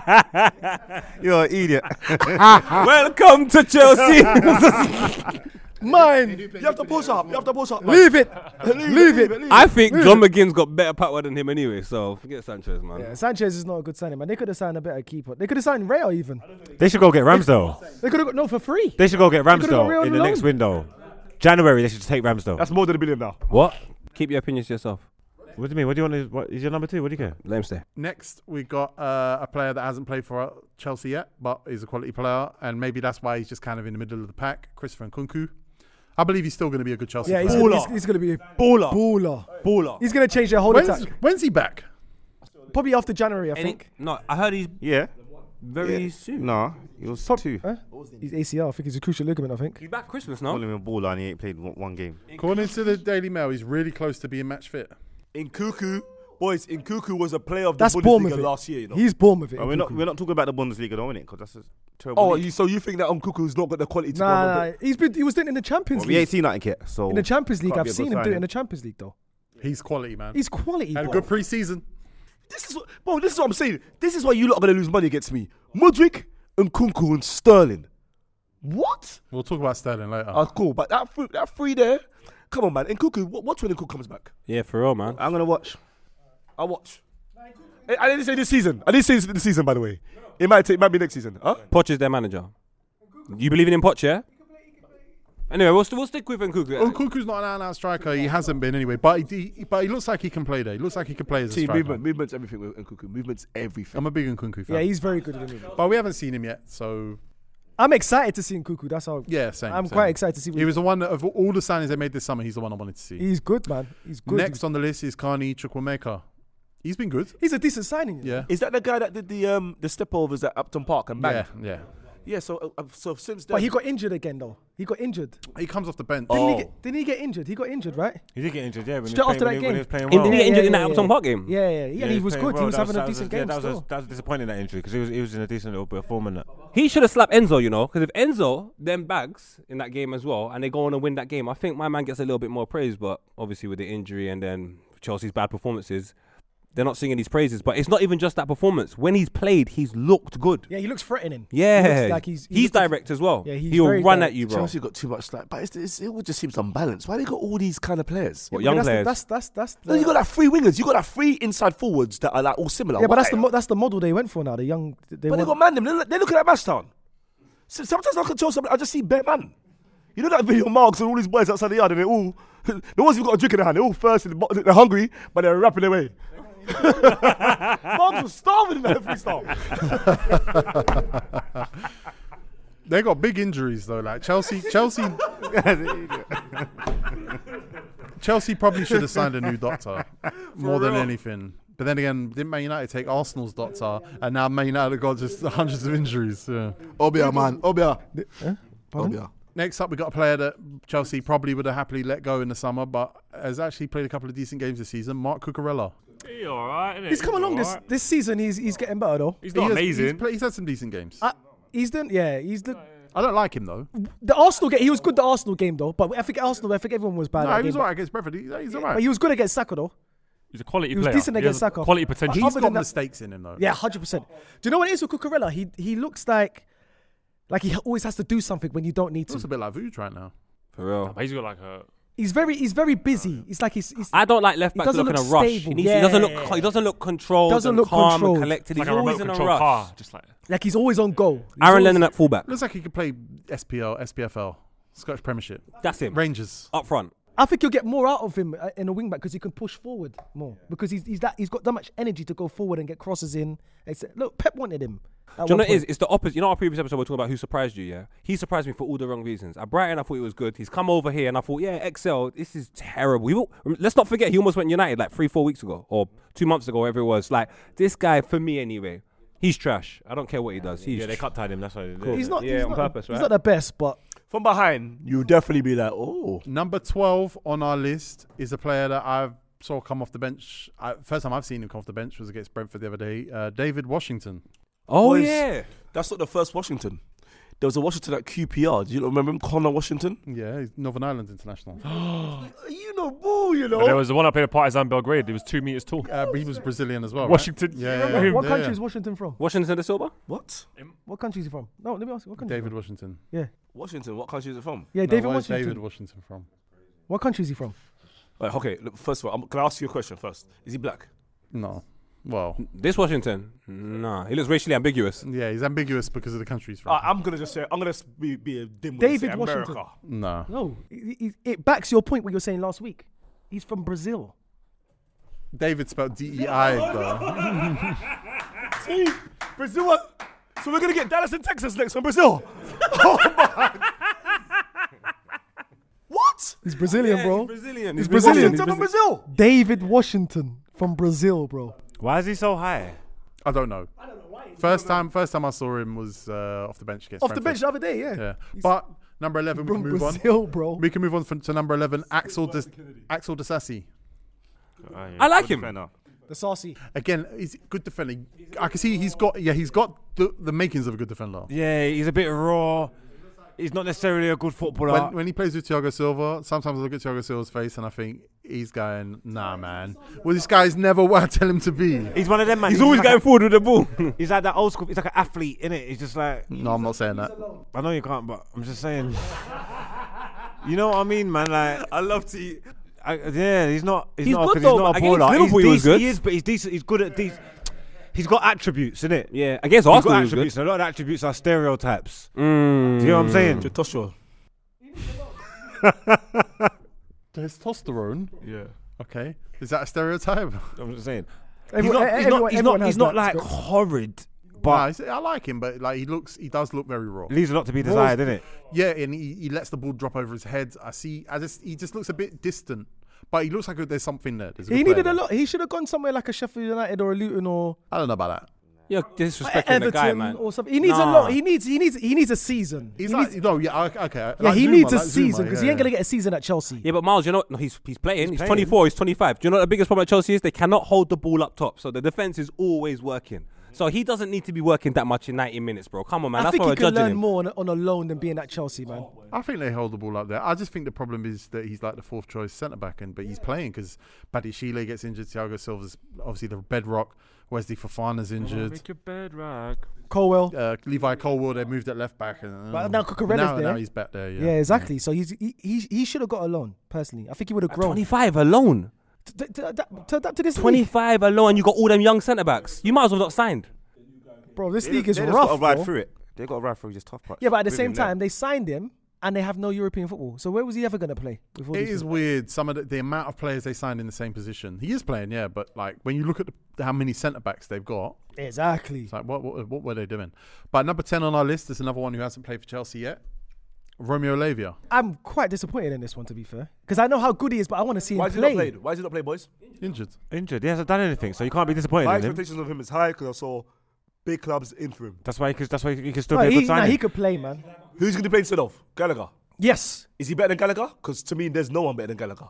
C: You're an idiot.
I: Welcome to Chelsea.
B: Mine.
D: You have to push up. You have to push up. man.
B: Leave it.
D: Leave
B: Leave
D: it.
B: it.
D: leave
I: I think John McGinn's got better power than him anyway, so forget Sanchez, man.
B: Yeah, Sanchez is not a good signing, man. They could have signed a better keeper. They could have signed Rayo even.
J: They should go get Ramsdale.
B: They could have got no for free.
J: They should go get
B: could've got Real
J: Ramsdale in the
B: on
J: next
B: loan.
J: window. January, they should take Ramsdale.
D: That's more than a billion now.
I: What? Keep your opinions to yourself.
J: What do you mean? What do you want? To, what is your number two? What do you care?
I: Let him stay.
E: Next, we got uh, a player that hasn't played for uh, Chelsea yet, but is a quality player, and maybe that's why he's just kind of in the middle of the pack. Christopher Nkunku. I believe he's still going to be a good Chelsea
B: Yeah, he's
E: player.
B: gonna, he's, he's gonna be a
D: Baller.
B: baller.
D: Baller.
B: He's gonna change their whole
E: When's,
B: attack.
E: when's he back?
B: Probably after January, I
I: Any-
B: think.
I: No, I heard he's
C: Yeah.
I: very soon.
C: Nah, it was
B: Pop-
C: two.
B: Huh? He's A C L. I think he's a crucial ligament. I think.
I: He's back Christmas,
C: Calling
I: no?
C: him a baller and he ain't played one, one game.
E: According to the Daily Mail, he's really close to being match fit.
D: Nkunku, boys, Nkunku was a player of the
B: That's Bournemouth.
D: Bundesliga
B: it.
D: last year, you know.
B: He's Bournemouth. it,
C: And we're not
B: Nkunku.
C: we're not talking about the Bundesliga though, innit? Because that's a terrible.
D: Oh,
C: league.
D: you, so you think that Nkunku's not got the quality to go on
B: Nah,
D: the
B: nah, he's been. He was doing it in the Champions
C: Well, we
B: League.
C: ain't seen nothing yet. So
B: In the Champions League,
C: can't
B: I've
C: be a
B: seen
C: good
B: him do it in
C: signing.
B: the Champions League though.
E: He's quality, man.
B: He's quality.
E: Had a
B: bro.
E: good pre-season.
D: This is what, bro. This is what I'm saying. This is why you lot are gonna lose money against me. Mudryk, Nkunku, and Sterling. What?
E: We'll talk about Sterling later.
D: Oh, cool. But that three, that three there. Come on, man. Nkunku. What, watch when Nkunku comes back.
I: Yeah, for real, man.
C: I'm gonna watch.
D: I'll watch. I, I didn't say this season. I didn't say this, this season, by the way. It might take. Might be next season. Huh?
I: Poch is their manager. You believe in Poch, yeah? Anyway, we'll, st- we'll stick with Nkunku.
E: Nkunku's not an out-and-out striker. He hasn't been anyway. But he, he- but he looks like he can play there. He looks like he can play as a
D: See,
E: striker.
D: movement, movement's everything with Nkunku. Movement's everything.
E: I'm a big Nkunku fan.
B: Yeah, he's very good at it.
E: but we haven't seen him yet, so
B: I'm excited to see Nkunku. That's how.
E: yeah, same.
B: I'm
E: same.
B: quite excited to see. What
E: He was the one that, of all the signings they made this summer. He's the one I wanted to see.
B: He's good, man. He's good.
E: Next on the list is Carney Chukwuemeka. He's been good.
B: He's a decent signing. you know.
E: Yeah.
D: Is that the guy that did the um the step overs at Upton Park and banged?
E: Yeah, yeah.
D: Yeah. So uh, uh, so since then.
B: But he got injured again, though. He got injured.
E: He comes off the bench.
B: Didn't,
D: Oh.
B: he get, didn't he get injured? He got injured, right?
J: He did get injured, yeah. When
B: Straight
J: he was
B: after
J: playing,
B: that
J: when he
B: game.
J: was playing
I: In,
J: well.
I: did he
B: Yeah,
I: get injured
B: yeah,
I: in that
B: yeah,
I: Upton
B: yeah.
I: Park game?
B: Yeah, yeah, yeah. And he
J: was
B: was
J: playing
B: good.
J: well.
B: He was
J: That
B: having a
J: that
B: decent
J: yeah,
B: game
J: that was,
B: still.
J: a, that was disappointing, that injury, because he was, he was in a decent little bit of form and that.
I: He should have slapped Enzo, you know, because if Enzo them bags in that game as well, and they go on and win that game, I think my man gets a little bit more praise. But obviously with the injury and then Chelsea's bad performances, they're not singing his praises. But it's not even just that performance. When he's played, he's looked good.
B: Yeah, he looks threatening.
I: Yeah,
B: He looks like he's, he
I: he's
B: looks like-
I: direct as well.
B: Yeah, he's
I: He'll
B: very
I: run
B: direct.
I: at you, bro.
D: Chelsea got too much slack, but it's, it's, it all just seems unbalanced. Why they got all these kind of players?
I: What,
B: Yeah,
I: young
B: but that's
I: players?
B: The, that's that's that's.
D: No, you
B: The,
D: got like three wingers. You got like three inside forwards that are like all similar.
B: yeah, but that's
D: Why?
B: the mo- that's the model they went for now. The young. They
D: But they
B: want,
D: got man them. They look, they look at Match Town. So sometimes I can tell something. I just see bare man. You know that video, Marks and all these boys outside the yard, and they all the ones who've got a drink in their hand. They're all thirsty. They're hungry, but they're rapping away. Marks was starving in that freestyle.
E: They got big injuries though. Like Chelsea, Chelsea, Chelsea probably should have signed a new doctor more than anything. But then again, didn't Man United take Arsenal's doctor, and now Man United have got just hundreds of injuries. Yeah.
H: Obia, man. Obia.
B: Pardon?
H: Obia.
E: Next up, we got a player that Chelsea probably would have happily let go in the summer, but has actually played a couple of decent games this season. Mark Cucurella.
G: He alright, innit?
B: He's come along this
G: alright.
B: this season. He's he's getting better though.
G: He's
E: He
G: not
E: has-
G: amazing.
E: He's, play, he's had some decent games.
B: Uh, he's done. Yeah, he's the
E: I don't like him though.
B: the Arsenal game. He was good the Arsenal game though. But I think Arsenal. I think everyone was bad.
E: No,
B: that
E: he was
B: game,
E: alright against Brentford. He- He's
B: but,
E: alright.
B: but he was good against Saka though.
G: He's a quality
B: He was
G: player.
B: decent
G: He
B: against
G: has
B: Saka.
G: quality potential.
E: He's
B: other
E: got
B: than that-
E: mistakes in him though.
B: Yeah, hundred percent. Do you know what it is with Cucurella? He he looks like like he always has to do something when you don't need
E: Looks
B: to.
E: a bit like Vuj right now.
I: For real.
G: But he's got like a.
B: He's very he's very busy. It's like he's, he's
I: I don't like left
B: He
I: backs that
B: doesn't
I: look in a
B: look
I: rush.
B: stable.
I: He, needs, he doesn't
B: Yeah.
I: look. He doesn't look controlled.
B: Doesn't
I: and
B: look
I: calm
B: controlled.
I: and collected.
G: Like
I: He's
G: a
I: always
G: remote
I: in a
G: control
I: rush.
G: car, just like.
B: like he's always on goal. He's
I: Aaron
B: always-
I: Lennon at fullback.
E: Looks like he could play S P L, S P F L, Scottish Premiership,
I: That's him.
E: Rangers.
I: Up front.
B: I think you'll get more out of him uh, in a wing back because he can push forward more because he's he's that he's got that much energy to go forward and get crosses in. It's, look, Pep wanted him. at
I: Do you know
B: one
I: what it is?
B: point.
I: It's the opposite. You know our previous episode we were talking about who surprised you, yeah? He surprised me for all the wrong reasons. At Brighton, I thought he was good. He's come over here and I thought, yeah, Excel, this is terrible. He will, let's not forget, he almost went United like three, four weeks ago or two months ago, whatever it was. Like, this guy, for me anyway, he's trash. I don't care what he does. He's
J: Yeah, they
I: tr-
J: cut tied him. That's why they did.
B: He's not.
I: Yeah,
B: he's
I: on
B: not,
I: purpose,
B: He's
I: right?
B: not the best, but
D: From behind, you'll definitely be like, oh.
E: Number twelve on our list is a player that I saw come off the bench. I, first time I've seen him come off the bench was against Brentford the other day. Uh, David Washington.
I: Oh,
D: Boys,
I: yeah.
D: That's not the first Washington. There was a Washington at Q P R. Do you remember him? Connor Washington?
E: Yeah, he's Northern Ireland international.
D: You know, boo, you know.
G: And there was the one I played at Partizan Belgrade. He was two meters tall.
E: Uh, but he was Brazilian as well.
G: Washington.
E: Right? Yeah, yeah, yeah.
B: What
E: yeah,
B: country
E: yeah.
B: is Washington from?
I: Washington de Silva?
D: What?
B: What country is he from? No, let me ask you. What country?
E: David Washington.
B: Yeah.
D: Washington, what country is it from?
B: Yeah,
E: No,
B: David
E: where's
B: Washington.
E: David Washington from?
B: What country is he from?
D: Right, okay, look, first of all, I'm, can I ask you a question first? Is he black?
E: No. Well,
I: This Washington? Nah, he looks racially ambiguous.
E: yeah, he's ambiguous because of the country he's from.
D: Uh, I'm going to just say, I'm going to be, be a dim
B: David
D: say
B: Washington.
D: America.
E: no.
B: No, it, it, it backs your point what you were saying last week. He's from Brazil.
E: David spelled D E I, though.
D: See, Brazil. uh, So we're going to get Dallas and Texas next from Brazil. Oh my. What?
B: He's Brazilian, bro.
I: Brazilian.
B: He's Brazilian.
D: Washington from Brazil.
B: David Washington from Brazil, bro.
J: Why is he so high?
E: I don't know. First time, first time I saw him was uh, off the bench against
B: Off the
E: Brentford.
B: bench the other day, yeah.
E: Yeah, but number eleven, we
B: From
E: can move
B: Brazil,
E: on.
B: bro.
E: We can move on from, to number eleven, Axel Dis- Axel Disasi.
I: I like him.
B: The saucy.
E: Again, he's a good defender. I can see he's got yeah, he's got the, the makings of a good defender.
J: Yeah, he's a bit raw. He's not necessarily a good footballer.
E: When, when he plays with Thiago Silva, sometimes I look at Thiago Silva's face and I think he's going, nah, man. Well, this guy's never where I tell him to be.
J: he's one of them, man.
I: He's always
J: like
I: going
J: a,
I: forward with the ball.
J: He's like that old school. He's like an athlete, innit? He's just like.
E: No, I'm not saying that.
J: I know you can't, but I'm just saying. You know what I mean, man? Like,
D: I love to eat.
J: I, yeah, he's not. He's,
I: He's
J: not
I: good
J: because
I: though,
J: he's not
I: but
J: a baller.
I: against
J: He's
I: Liverpool he was
J: decent-
I: good.
J: He is, but he's decent. He's good at these. He's got attributes, innit?
I: Yeah, against
J: He's
I: Arsenal
J: got
I: he was good.
J: attributes. And a lot of attributes are stereotypes.
I: Mm.
J: Do you know what I'm saying?
D: Testosterone.
E: Testosterone?
D: Yeah.
E: Okay. Is that a stereotype?
J: I'm just saying.
B: Everyone-
J: he's not. He's
B: everyone-
J: not. He's
B: everyone
J: not,
B: has
J: he's not
B: that
J: like
B: script.
J: horrid,
E: Nah,
J: but
E: he's- I like him, but like he looks, he does look very raw.
J: leaves a lot to be desired, innit?
E: Yeah, and he, he lets the ball drop over his head. I see. I just he just looks a bit distant, but he looks like there's something there. There's a
B: He
E: good player
B: needed a
E: there.
B: lot. He should have gone somewhere like a Sheffield United or a Luton or
E: I don't know about that.
I: You're disrespecting
B: Everton
I: the guy, man.
B: or something. He needs a
I: Nah.
B: lot. He needs. He needs. He needs a season.
E: He's
B: he
E: like,
B: needs,
E: no, yeah, okay. okay.
B: yeah,
E: like
B: he
E: Zuma,
B: needs a
E: like Zuma,
B: season because
E: yeah,
B: he ain't
E: yeah.
B: gonna get a season at Chelsea.
I: Yeah, but Miles, you know, no, he's he's playing. He's,
J: playing.
I: twenty-four. He's twenty-five. Do you know what the biggest problem at Chelsea is? They cannot hold the ball up top, so the defense is always working. So he doesn't need to be working that much in ninety minutes, bro. Come on, man.
B: I
I: That's
B: think
I: why
B: he
I: we're
B: can
I: judging
B: learn
I: him.
B: more on a, on a loan than being at Chelsea, man.
E: I think they hold the ball up there. I just think the problem is that he's like the fourth choice centre back, and but he's playing because Paddy Chile gets injured. Thiago Silva's obviously the bedrock. Wesley Fofana's injured.
G: Make your bed rock.
B: Colwell.
E: Uh, Levi Colwell, they moved at left back, and uh,
B: But now Cucurella's
E: now,
B: there.
E: now he's back there. Yeah,
B: Yeah, exactly. So he's he he, he should have got a loan. Personally, I think he would have grown
I: twenty-five alone.
B: to, to, adapt, to adapt to this league.
I: twenty-five alone, and you got all them young centre backs. You might as well not signed.
B: Bro, this
C: They
B: league
C: just-
B: is
C: they just
B: rough,
C: gotta ride
B: bro.
C: through it. They got to ride through this tough patch.
B: Yeah, but at the
C: with
B: same
C: him there.
B: time, they signed him and they have no European football. So where was he ever going to play? With all
E: It
B: these
E: is
B: things?
E: weird. Some of the, the amount of players they signed in the same position. He is playing, yeah, but like when you look at the, how many centre backs they've got,
B: Exactly.
E: it's like what, what what were they doing? But number ten on our list is another one who hasn't played for Chelsea yet, Romeo Lavia.
B: I'm quite disappointed in this one, to be fair, because I know how good he is, but I want to see
D: Why
B: him
D: is he
B: play.
D: not played? Why is he not played, boys?
E: Injured.
J: Injured. He hasn't done anything, so you can't be disappointed
D: My
J: in him.
D: expectations of him is high because I saw big clubs in for him.
J: That's why he could. That's why he could still
B: No,
J: be a
B: he,
J: good
B: nah,
J: signing.
B: he could play, man.
D: Who's going to play instead of? Gallagher.
B: Yes.
D: Is he better than Gallagher? Because to me, there's no one better than Gallagher.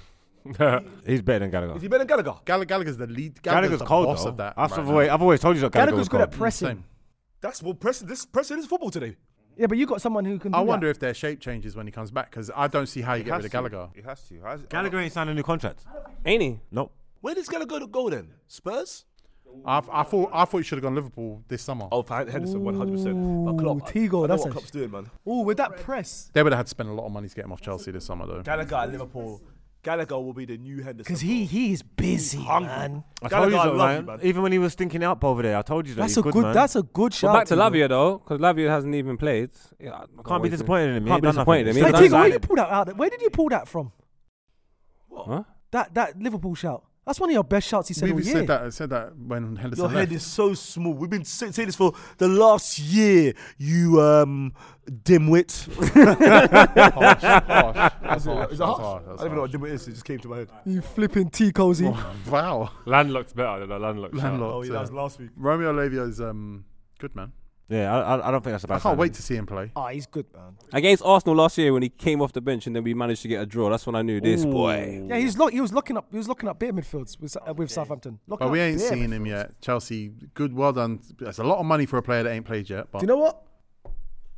J: He's better than Gallagher.
D: Is he better than Gallagher?
E: Gall- Gallagher's the lead.
J: Gallagher's
E: the
J: cold
E: boss
J: though.
E: of that.
J: I've,
E: right
J: always,
E: now.
J: I've always told you that Gallagher
B: Gallagher's
J: was
B: good
J: cold.
B: at pressing.
E: Same.
D: That's what pressing. This pressing is football today.
B: Yeah, but you got someone who can do
E: I wonder
B: that.
E: if their shape changes when he comes back because I don't see how you
C: He
E: get rid
C: has
E: of
C: to.
E: Gallagher.
C: He has to. How's-
J: Gallagher ain't signed a new contract.
I: Ain't he?
J: Nope.
D: Where does Gallagher go then? Spurs?
E: I, I thought I thought he should have gone Liverpool this summer.
D: Oh, for Henderson, one hundred percent. But Klopp,
B: Ooh,
D: I-
B: Tigo,
D: I know
B: that's
D: what
B: a-
D: Klopp's doing, man.
B: Oh, with that press.
E: They would have had to spend a lot of money to get him off Chelsea this summer, though.
D: Gallagher at Liverpool. Gallagher will be the new Henderson.
B: Because he
D: bro.
B: he is busy,
D: hungry.
B: man.
J: I
D: Gallagher,
J: told you
D: I
J: so,
D: love
J: man.
D: you, man.
J: Even when he was stinking it up over there, I told you that
B: That's
J: he's
B: a
J: good,
B: good.
J: man.
B: That's a good shot.
I: Well, back to
B: Tigo.
I: Lavia though, because Lavia hasn't even played. Yeah, I
J: Can't be disappointed in him. He
I: Can't
J: ain't
I: be
J: done
I: disappointed in
J: nothing.
I: him.
B: Hey,
I: He's
B: Tigo, where
I: done
B: did you pull that out? Where did you pull that from?
I: Huh?
B: That that Liverpool shout. That's one of your best shouts he said
E: We
B: all
E: we
B: year.
E: said that said that when Henderson
D: Your
E: left.
D: head is so small. We've been say- saying this for the last year, you um, dimwit.
E: harsh, harsh. That's
D: Is it-
E: harsh.
D: is it
E: That's
D: harsh?
E: harsh.
D: I
E: That's
D: don't even know what
E: harsh.
D: dimwit is. It just came to my head.
B: You flipping T cozy.
E: Wow.
G: Landlocked better than a landlocked. shout.
E: Landlocked.
D: Oh, yeah, that was last week.
E: Romeo Lavia is um, good, man.
J: Yeah, I, I, I don't think that's a bad
E: I can't
J: signing.
E: wait to see him play.
B: Oh, he's good, man.
I: Against Arsenal last year when he came off the bench and then we managed to get a draw. That's when I knew this boy.
B: Yeah, he's lock, he was locking up. He was locking up bare midfields with uh, with Southampton. Locking
E: But we
B: up
E: ain't
B: bare
E: seen him
B: midfields.
E: yet. Chelsea, good, well done. That's a lot of money for a player that ain't played yet. But
B: Do you know what?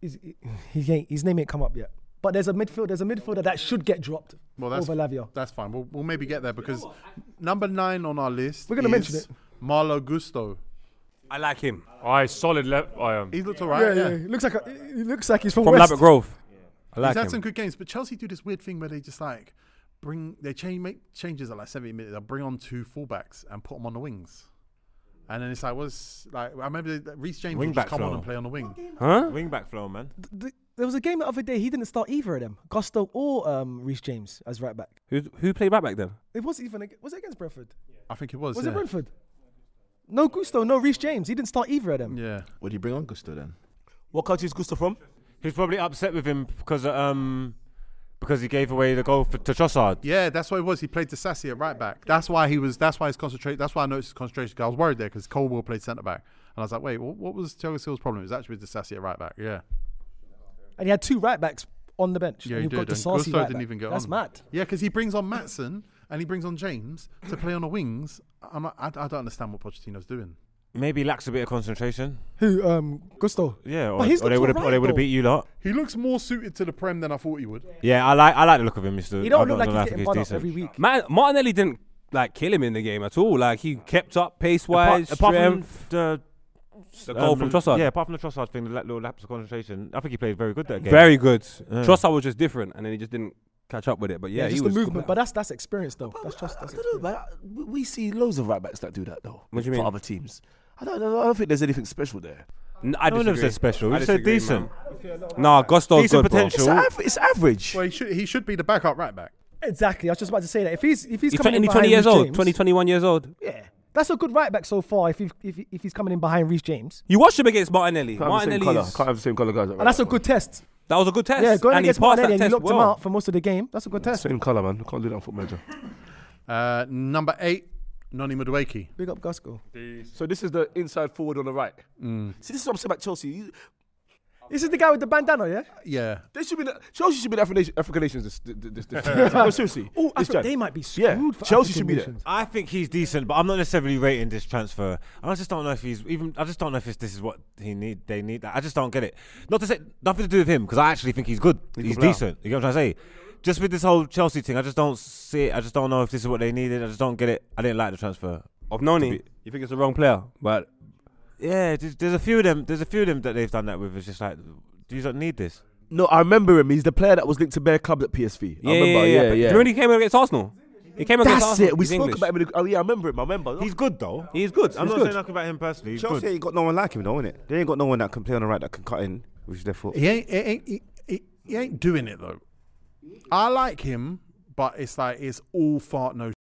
B: he's, he ain't, his name ain't come up yet. But there's a midfield. There's a midfielder that should get dropped
E: Well, that's
B: over Lavia.
E: that's fine. We'll, we'll maybe get there because number nine on our list.
B: We're gonna
E: is
B: mention it.
E: Malo Gusto.
I: I like him.
G: I solid left. I am.
E: He looked
B: Yeah,
E: alright.
B: yeah.
E: Yeah,
B: He looks like a, he looks like he's from,
I: From
B: West.
I: Labatt Grove. I like
E: he's had
I: him.
E: some good games, but Chelsea do this weird thing where they just like bring they change make changes at like seventy minutes. They'll bring on two fullbacks and put them on the wings. And then it's like, what's like? I remember that Reece James would
J: Wing
E: just
J: back
E: come on
J: flow.
E: and play on the wing.
I: Huh?
J: Wing back flow, man.
B: Th- There was a game the other day. He didn't start either of them, Gusto or um, Reece James as right back.
I: Who who played right back then?
B: It wasn't even. ag- Was it against Brentford?
E: I think it was.
B: Was
E: yeah.
B: it Brentford? No Gusto, no Reece James. He didn't start either of them.
E: Yeah.
H: What do you bring on Gusto then?
D: What country is Gusto from?
J: He's probably upset with him because um because he gave away the goal for, to Trossard.
E: Yeah, that's what it was. He played Disasi at right back. That's why he was. That's why his concentration. That's why I noticed his concentration. 'Cause I was worried there because Colwell played centre back, and I was like, wait, what, what was Thiago Silva's problem? It was actually with Disasi at right back. Yeah.
B: And he had two right backs on the bench.
E: Yeah,
B: and
E: he
B: you've got
E: did. And
B: Disasi
E: Gusto
B: right
E: didn't
B: back.
E: even get
B: That's
E: on.
B: mad.
E: Yeah, because he brings on Maatson and he brings on James to play on the wings. I'm not, I, I don't understand what Pochettino's doing.
J: Maybe he lacks a bit of concentration.
B: Who? Um, Gusto.
J: Yeah, or,
B: But he's
J: or they
B: looked
J: would have
B: alright,
J: or they would have
B: though.
J: beat you lot.
E: He looks more suited to the Prem than I thought he would.
J: Yeah, I like I like the look of him. Mister
B: He don't
J: I
B: look like
J: know, I
B: he's
J: think
B: getting bun up
J: decent.
B: every week.
I: Ma- Martinelli didn't like kill him in the game at all. Like he kept up pace
J: Apart,
I: wise,
J: apart from
I: strength.
J: the
I: The goal from Trossard.
J: Yeah, apart from the Trossard thing, the la- little lapse of concentration, I think he played very good that game.
I: Very good.
J: Yeah.
I: Trossard was just different, and then he just didn't catch up with it. But yeah,
B: Yeah,
I: he
B: just
I: was
B: the
I: good.
B: movement. But that's that's experience though. That's just
D: I
B: that's
D: don't know, man. We- We see loads of right backs that do that though.
I: What do you
D: for
I: mean?
D: other teams. I don't, I don't think there's anything special there.
I: N- I
J: No one ever
I: disagree.
J: said special.
I: I
J: We said
I: disagree,
J: decent.
I: man. Nah, Gusto's
J: Decent
I: good, bro.
J: potential.
D: It's, av- it's average.
E: Well, he should he should be the backup right back.
B: exactly. I was just about to say that. If he's if he's,
I: He's
B: coming
I: twenty,
B: in
I: twenty
B: behind
I: years
B: Reece
I: old,
B: James,
I: twenty, twenty-one years old.
B: yeah, that's a good right back so far. If he, if he, if he's coming in behind Reece James,
I: You watched him against Martinelli.
D: Can't have the same colour.
I: Martinelli's
D: Can't have the same colour guys.
B: and that's a good test.
I: that was a good test.
B: Yeah, going
I: and he
B: against
I: passed that
B: Martinelli and you
I: test
B: locked him
I: well.
B: out for most of the game. That's a good test.
D: Same colour, man. Can't do that on Foot Manager.
E: Uh, number eight, Noni Madueke.
B: Big up Gusto.
D: So this is the inside forward on the right. See, this is what I'm saying about Chelsea. You-
B: This is the guy with the bandana, yeah?
E: Yeah.
D: They should be the, Chelsea should be the African nation, African nations. This, this, this, this, no, seriously.
B: Oh,
D: This
B: Afri-
D: Jan.
B: they might be
D: Yeah,
B: screwed. For
D: Chelsea
B: African
D: should be there.
B: nations.
J: I think he's decent, but I'm not necessarily rating this transfer. I just don't know if he's even. I just don't know if it's, this is what he need. They need. I just don't get it. Not to say nothing to do with him because I actually think he's good. He's
D: good player.
J: decent. You get what I'm trying to say? Just with this whole Chelsea thing, I just don't see it. I just don't know if this is what they needed. I just don't get it. I didn't like the transfer.
I: Of Noni,
J: To be-
I: you think it's the wrong player? But
J: Yeah, there's, there's a few of them. There's a few of them that they've done that with. It's just like, do you not need this?
D: No, I remember him. He's the player that was linked to bare clubs at P S V.
I: yeah,
D: I remember,
I: yeah, yeah.
D: yeah,
I: But
D: yeah.
I: Do you remember he came against Arsenal? He came against
D: That's
I: Arsenal.
D: it. We
I: He's
D: spoke
I: English.
D: about him. In the, oh yeah, I remember him. I remember.
J: He's good though.
I: He's good.
J: I'm
I: He's
J: not
I: good.
J: saying nothing about him personally. He's
C: Chelsea
J: good.
C: ain't got no one like him though, innit? They ain't got no one that can play on the right that can cut in with their foot.
E: He ain't, he, ain't, he, he, he ain't doing it though. I like him, but it's like it's all fart no.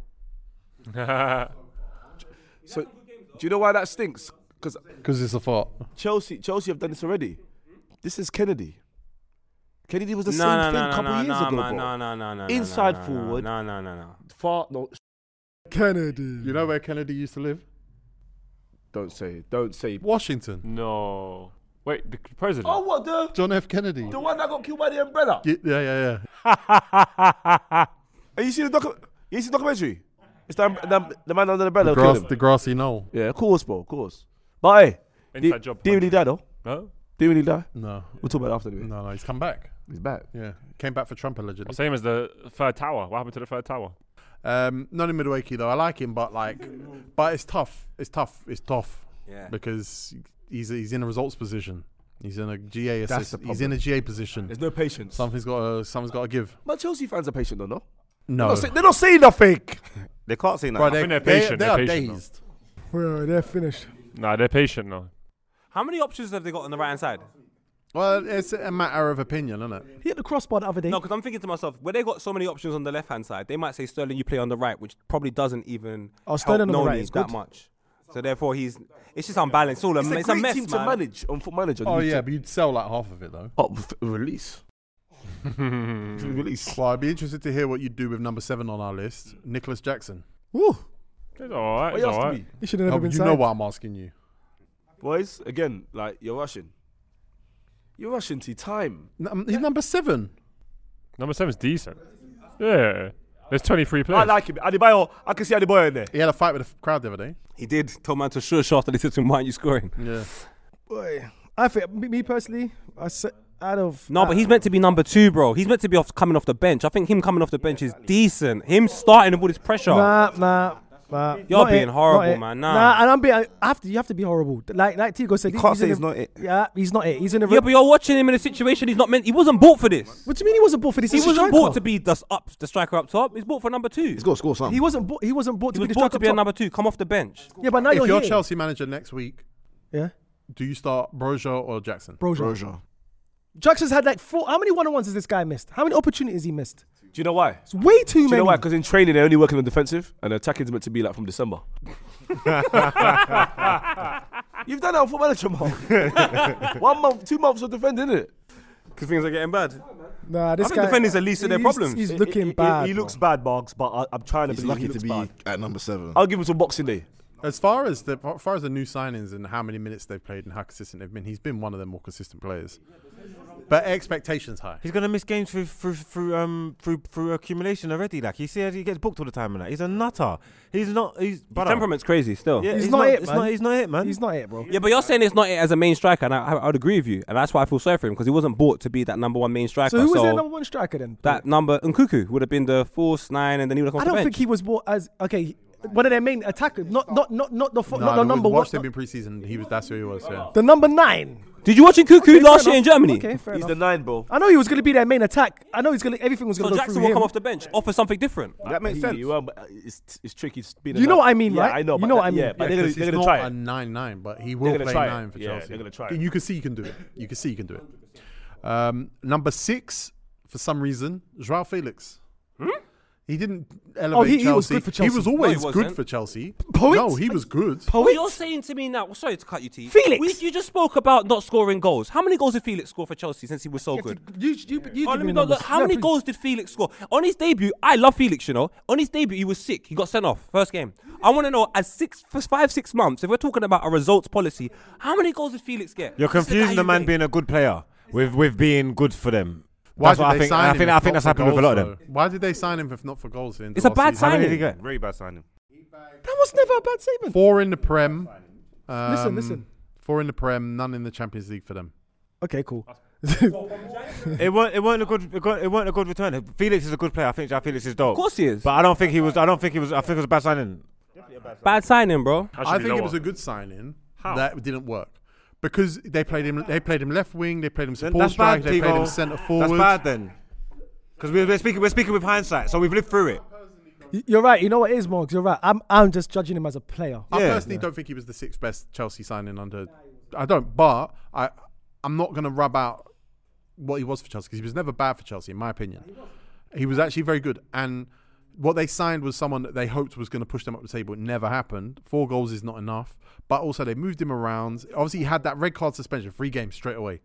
D: So, do you know why that stinks? Because
E: Because it's a fart.
D: Chelsea, Chelsea have done this already. This is Kennedy. Kennedy was the
I: No,
D: same
I: no,
D: thing
I: no,
D: a couple
I: no,
D: years
I: no,
D: ago,
I: man,
D: bro.
I: no, no, no, no,
D: Inside
I: no, no,
D: forward.
I: No, no, no, no.
D: Fart, no.
B: Kennedy.
E: You know where Kennedy used to live?
D: Don't say. Don't say.
E: Washington.
G: No. Wait, the president.
D: Oh, what the?
E: John F. Kennedy.
D: The one that got killed by the umbrella.
E: Yeah, yeah, yeah.
D: Have you seen the docu- You seen the documentary? It's the, the, the man under the umbrella.
E: The,
D: who killed
E: grass,
D: him.
E: the grassy knoll.
D: Yeah, of course, bro, of course. But hey,
G: Inside
D: did,
G: job.
D: did he really die though?
G: No.
D: Did he really die?
E: No,
D: We'll talk about it after anyway.
E: no, no. He's come back.
D: He's back.
E: Yeah, came back for Trump allegedly.
G: Same as the third tower. What happened to the third tower?
E: Um, Noni Madueke though, I like him, but like, but it's tough. It's tough. It's tough.
I: Yeah.
E: Because he's he's in a results position. He's in a G A
D: That's
E: assist.
D: the
E: He's in a G A position.
D: There's no patience.
E: Something's got to something's got to give.
D: But Chelsea fans are patient though, no?
E: No,
D: They're not, say, they're not saying nothing.
C: They can't say
E: Bro,
C: that.
E: they,
G: think they're
E: they,
G: patient,
E: they
G: they're
E: are
G: patient, though.
E: dazed.
B: Well, they're finished.
G: Nah, they're patient now.
I: How many options have they got on the right hand side?
E: Well, it's a matter of opinion, isn't it?
B: He hit the crossbar the other day.
I: No, because I'm thinking to myself, where they got so many options on the left hand side, they might say Sterling, you play on the right, which probably doesn't even
B: Oh, Sterling on
I: help
B: the right
I: Noni
B: is
I: that
B: good.
I: much. So therefore, he's it's just unbalanced. It's all a,
D: It's a
I: it's a
D: great
I: mess,
D: team
I: man.
D: to manage on Foot Manager.
E: Oh
D: You
E: yeah,
D: to-
E: but you'd sell like half of it though.
D: Oh, f- release. Release.
E: Well, I'd be interested to hear what you'd do with number seven on our list, Nicholas Jackson.
B: Woo.
G: It's alright.
D: What
G: It's
D: else to
G: alright.
D: be?
B: He should have never
E: Oh,
B: been
E: you
B: signed.
E: know what I'm asking you.
D: Boys, again, like, you're rushing. You're rushing to time.
E: Num- He's number seven.
G: Number seven's decent. Yeah. There's twenty-three
D: I
G: players.
D: like him. Adebayo, I can see Adebayo in there.
E: He had a fight with the f- crowd the other day.
I: He did. Told man to shush after they said to him, why aren't you scoring?
E: Yeah.
H: Boy,
B: I think me, me personally, I said out of
I: No, but he's meant to be number two, bro. He's meant to be off coming off the bench. I think him coming off the bench is decent. Him starting with all this pressure.
B: Nah, nah. Nah,
I: You're
B: not
I: being
B: it,
I: horrible,
B: not it.
I: man. Nah.
B: nah, and I'm being. I have to. You have to be horrible. Like, like Tigo said,
C: You
B: he-
C: can't
B: he's
C: say
B: in
C: he's
B: a-
C: not it.
B: Yeah, he's not it. He's in a.
I: Yeah, but you're watching him in a situation he's not meant. He wasn't bought for this.
B: What do you mean he wasn't bought for this?
I: He
B: He's a
I: wasn't
B: striker.
I: bought to be the up, the striker up top. He's bought for number two.
H: He's got to score something.
B: He wasn't bought. He wasn't bought
I: He
B: to
I: was
B: be the
I: bought
B: striker
I: to be a
B: top.
I: number two. Come off the bench.
B: Yeah, but now
E: If
B: you're
E: you're
B: here.
E: Chelsea manager next week,
B: Yeah,
E: do you start Broja or Jackson?
B: Broja.
H: Broja.
B: Jackson's had like four. How many one-on-ones has this guy missed? How many opportunities he missed?
D: Do you know why?
B: It's way too
D: Do you
B: many.
D: know why? Because in training they're only working on defensive, and attacking is meant to be like from December. You've done that on Football Manager, man. One month, two months of defending, innit?
I: Because things are getting bad.
B: Nah,
I: I
B: this
I: think
B: guy.
I: defenders are least of their
B: he's-
I: problems.
B: He's
D: He-
B: looking
D: he,
B: bad.
D: He, he
B: bro.
D: looks bad, Barks, but I, I'm trying to
H: He's
D: believe
H: lucky
D: he
H: to
D: looks
H: be
D: bad.
H: at number seven.
D: I'll give him some Boxing Day.
E: As far as the as far as the new signings and how many minutes they've played and how consistent they've been, he's been one of the more consistent players. But expectations high.
J: He's gonna miss games through through through um through through accumulation already. Like he said, he gets booked all the time and that. He's a nutter. He's not. He's brother.
I: Temperament's crazy still.
J: Yeah,
B: He's
J: he's
B: not
J: not
B: it,
J: It's
B: man.
J: not. He's not it, man.
B: He's not it, bro.
I: Yeah, but you're saying it's not it as a main striker, and I, I, I would agree with you, and that's why I feel sorry for him because he wasn't bought to be that number one main striker.
B: So who was their number one striker then?
I: that number Nkuku would have been the false nine, and then he would have come
B: I
I: off the
B: don't
I: bench.
B: think he was bought as okay. One of their main attackers, not not not not the fo-
E: No,
B: not the
E: we
B: number one,
E: watched him in preseason. He was that's who he was. Yeah.
B: the number nine.
I: Did you watch Nkuku
B: Okay,
I: last
B: fair
I: year in
B: enough.
I: Germany?
B: Okay, fair
D: He's
B: enough.
D: the nine, bro.
B: I know he was going to be their main attack. I know he's going to everything was going
I: So
B: to go
I: Jackson
B: through
I: will
B: him.
I: come off the bench, offer something different.
C: That makes sense.
D: Well, but, uh, it's, it's tricky. It's being a
B: You know
D: nine.
B: what I mean,
D: yeah,
B: right?
D: I know.
B: You
D: but
B: know
D: that-
B: what I mean.
D: Yeah, but
E: Yeah,
D: they're going
E: 'cause
D: they're
E: he's
D: gonna
E: not
D: try
E: a
D: it.
E: nine nine, but he
D: They're
E: will
D: gonna
E: play
D: try it.
E: nine for
D: Yeah,
E: Chelsea.
D: they're gonna try it.
E: And you can see he can do it. You can see he can do it. Um, number six, for some reason, Joao Felix. He didn't elevate
B: Oh, he- he
E: Chelsea.
B: was good for Chelsea.
E: He was
I: No, he
E: always good
I: wasn't.
E: for Chelsea.
B: Poet?
E: No, he was good.
I: What you're saying to me now, sorry to cut you, T.
B: Felix.
I: We, you just spoke about not scoring goals. How many goals did Felix score for Chelsea since he was so good?
B: You, you, you
I: Oh,
B: give
I: let
B: me
I: me
B: the
I: know,
B: numbers.
I: look, how
B: Yeah,
I: many
B: please.
I: goals did Felix score? On his debut, I love Felix, you know. On his debut, he was sick. He got sent off first game. I want to know, as six, for five, six months, if we're talking about a results policy, how many goals did Felix get?
J: You're
I: This is
J: confusing
I: guy
J: the man
I: you rate.
J: being a good player with with being good for them.
E: Why
J: That's
E: did
J: what I
E: they
J: think.
E: sign
J: I
E: him
J: think.
E: if
J: I think
E: not
J: that's
E: for
J: happened with a lot
E: goals,
J: of them.
E: though? Why did they sign him if not for goals? in the
I: It's a
E: last
I: bad
E: season?
J: How many
I: signing.
J: did he get?
C: Very bad signing.
B: That was never a bad statement.
E: Four in the Prem. Um,
B: Listen, listen.
E: Four in the Prem, none in the Champions League for them.
B: Okay, cool.
J: It weren't. It weren't a good. It weren't, it weren't a good return. Felix is a good player. I think Jack Felix is dope.
I: Of course he is.
J: But I don't think he was. I don't think he was. I think it was a bad signing.
I: Bad signing, bro.
G: I, should
E: I
G: be
E: think it
G: lower.
E: was a good signing
G: How?
E: that didn't work because they played him. They played him left wing. They played him
J: Then
E: support
J: that's
E: strike.
J: bad,
E: They played
J: Tigo.
E: him centre forward.
J: That's bad then. Because we're, we're speaking. We're speaking with hindsight. So we've lived through it.
B: Y- You're right. You know what it is, Morgs? You're right. I'm I'm just judging him as a player.
E: I
J: Yeah.
E: personally don't think he was the sixth best Chelsea signing under. I don't, but I, I'm not going to rub out what he was for Chelsea because he was never bad for Chelsea, in my opinion. He was actually very good, and what they signed was someone that they hoped was going to push them up the table. It never happened. Four goals is not enough, but also they moved him around. Obviously, he had that red card suspension, three games straight away.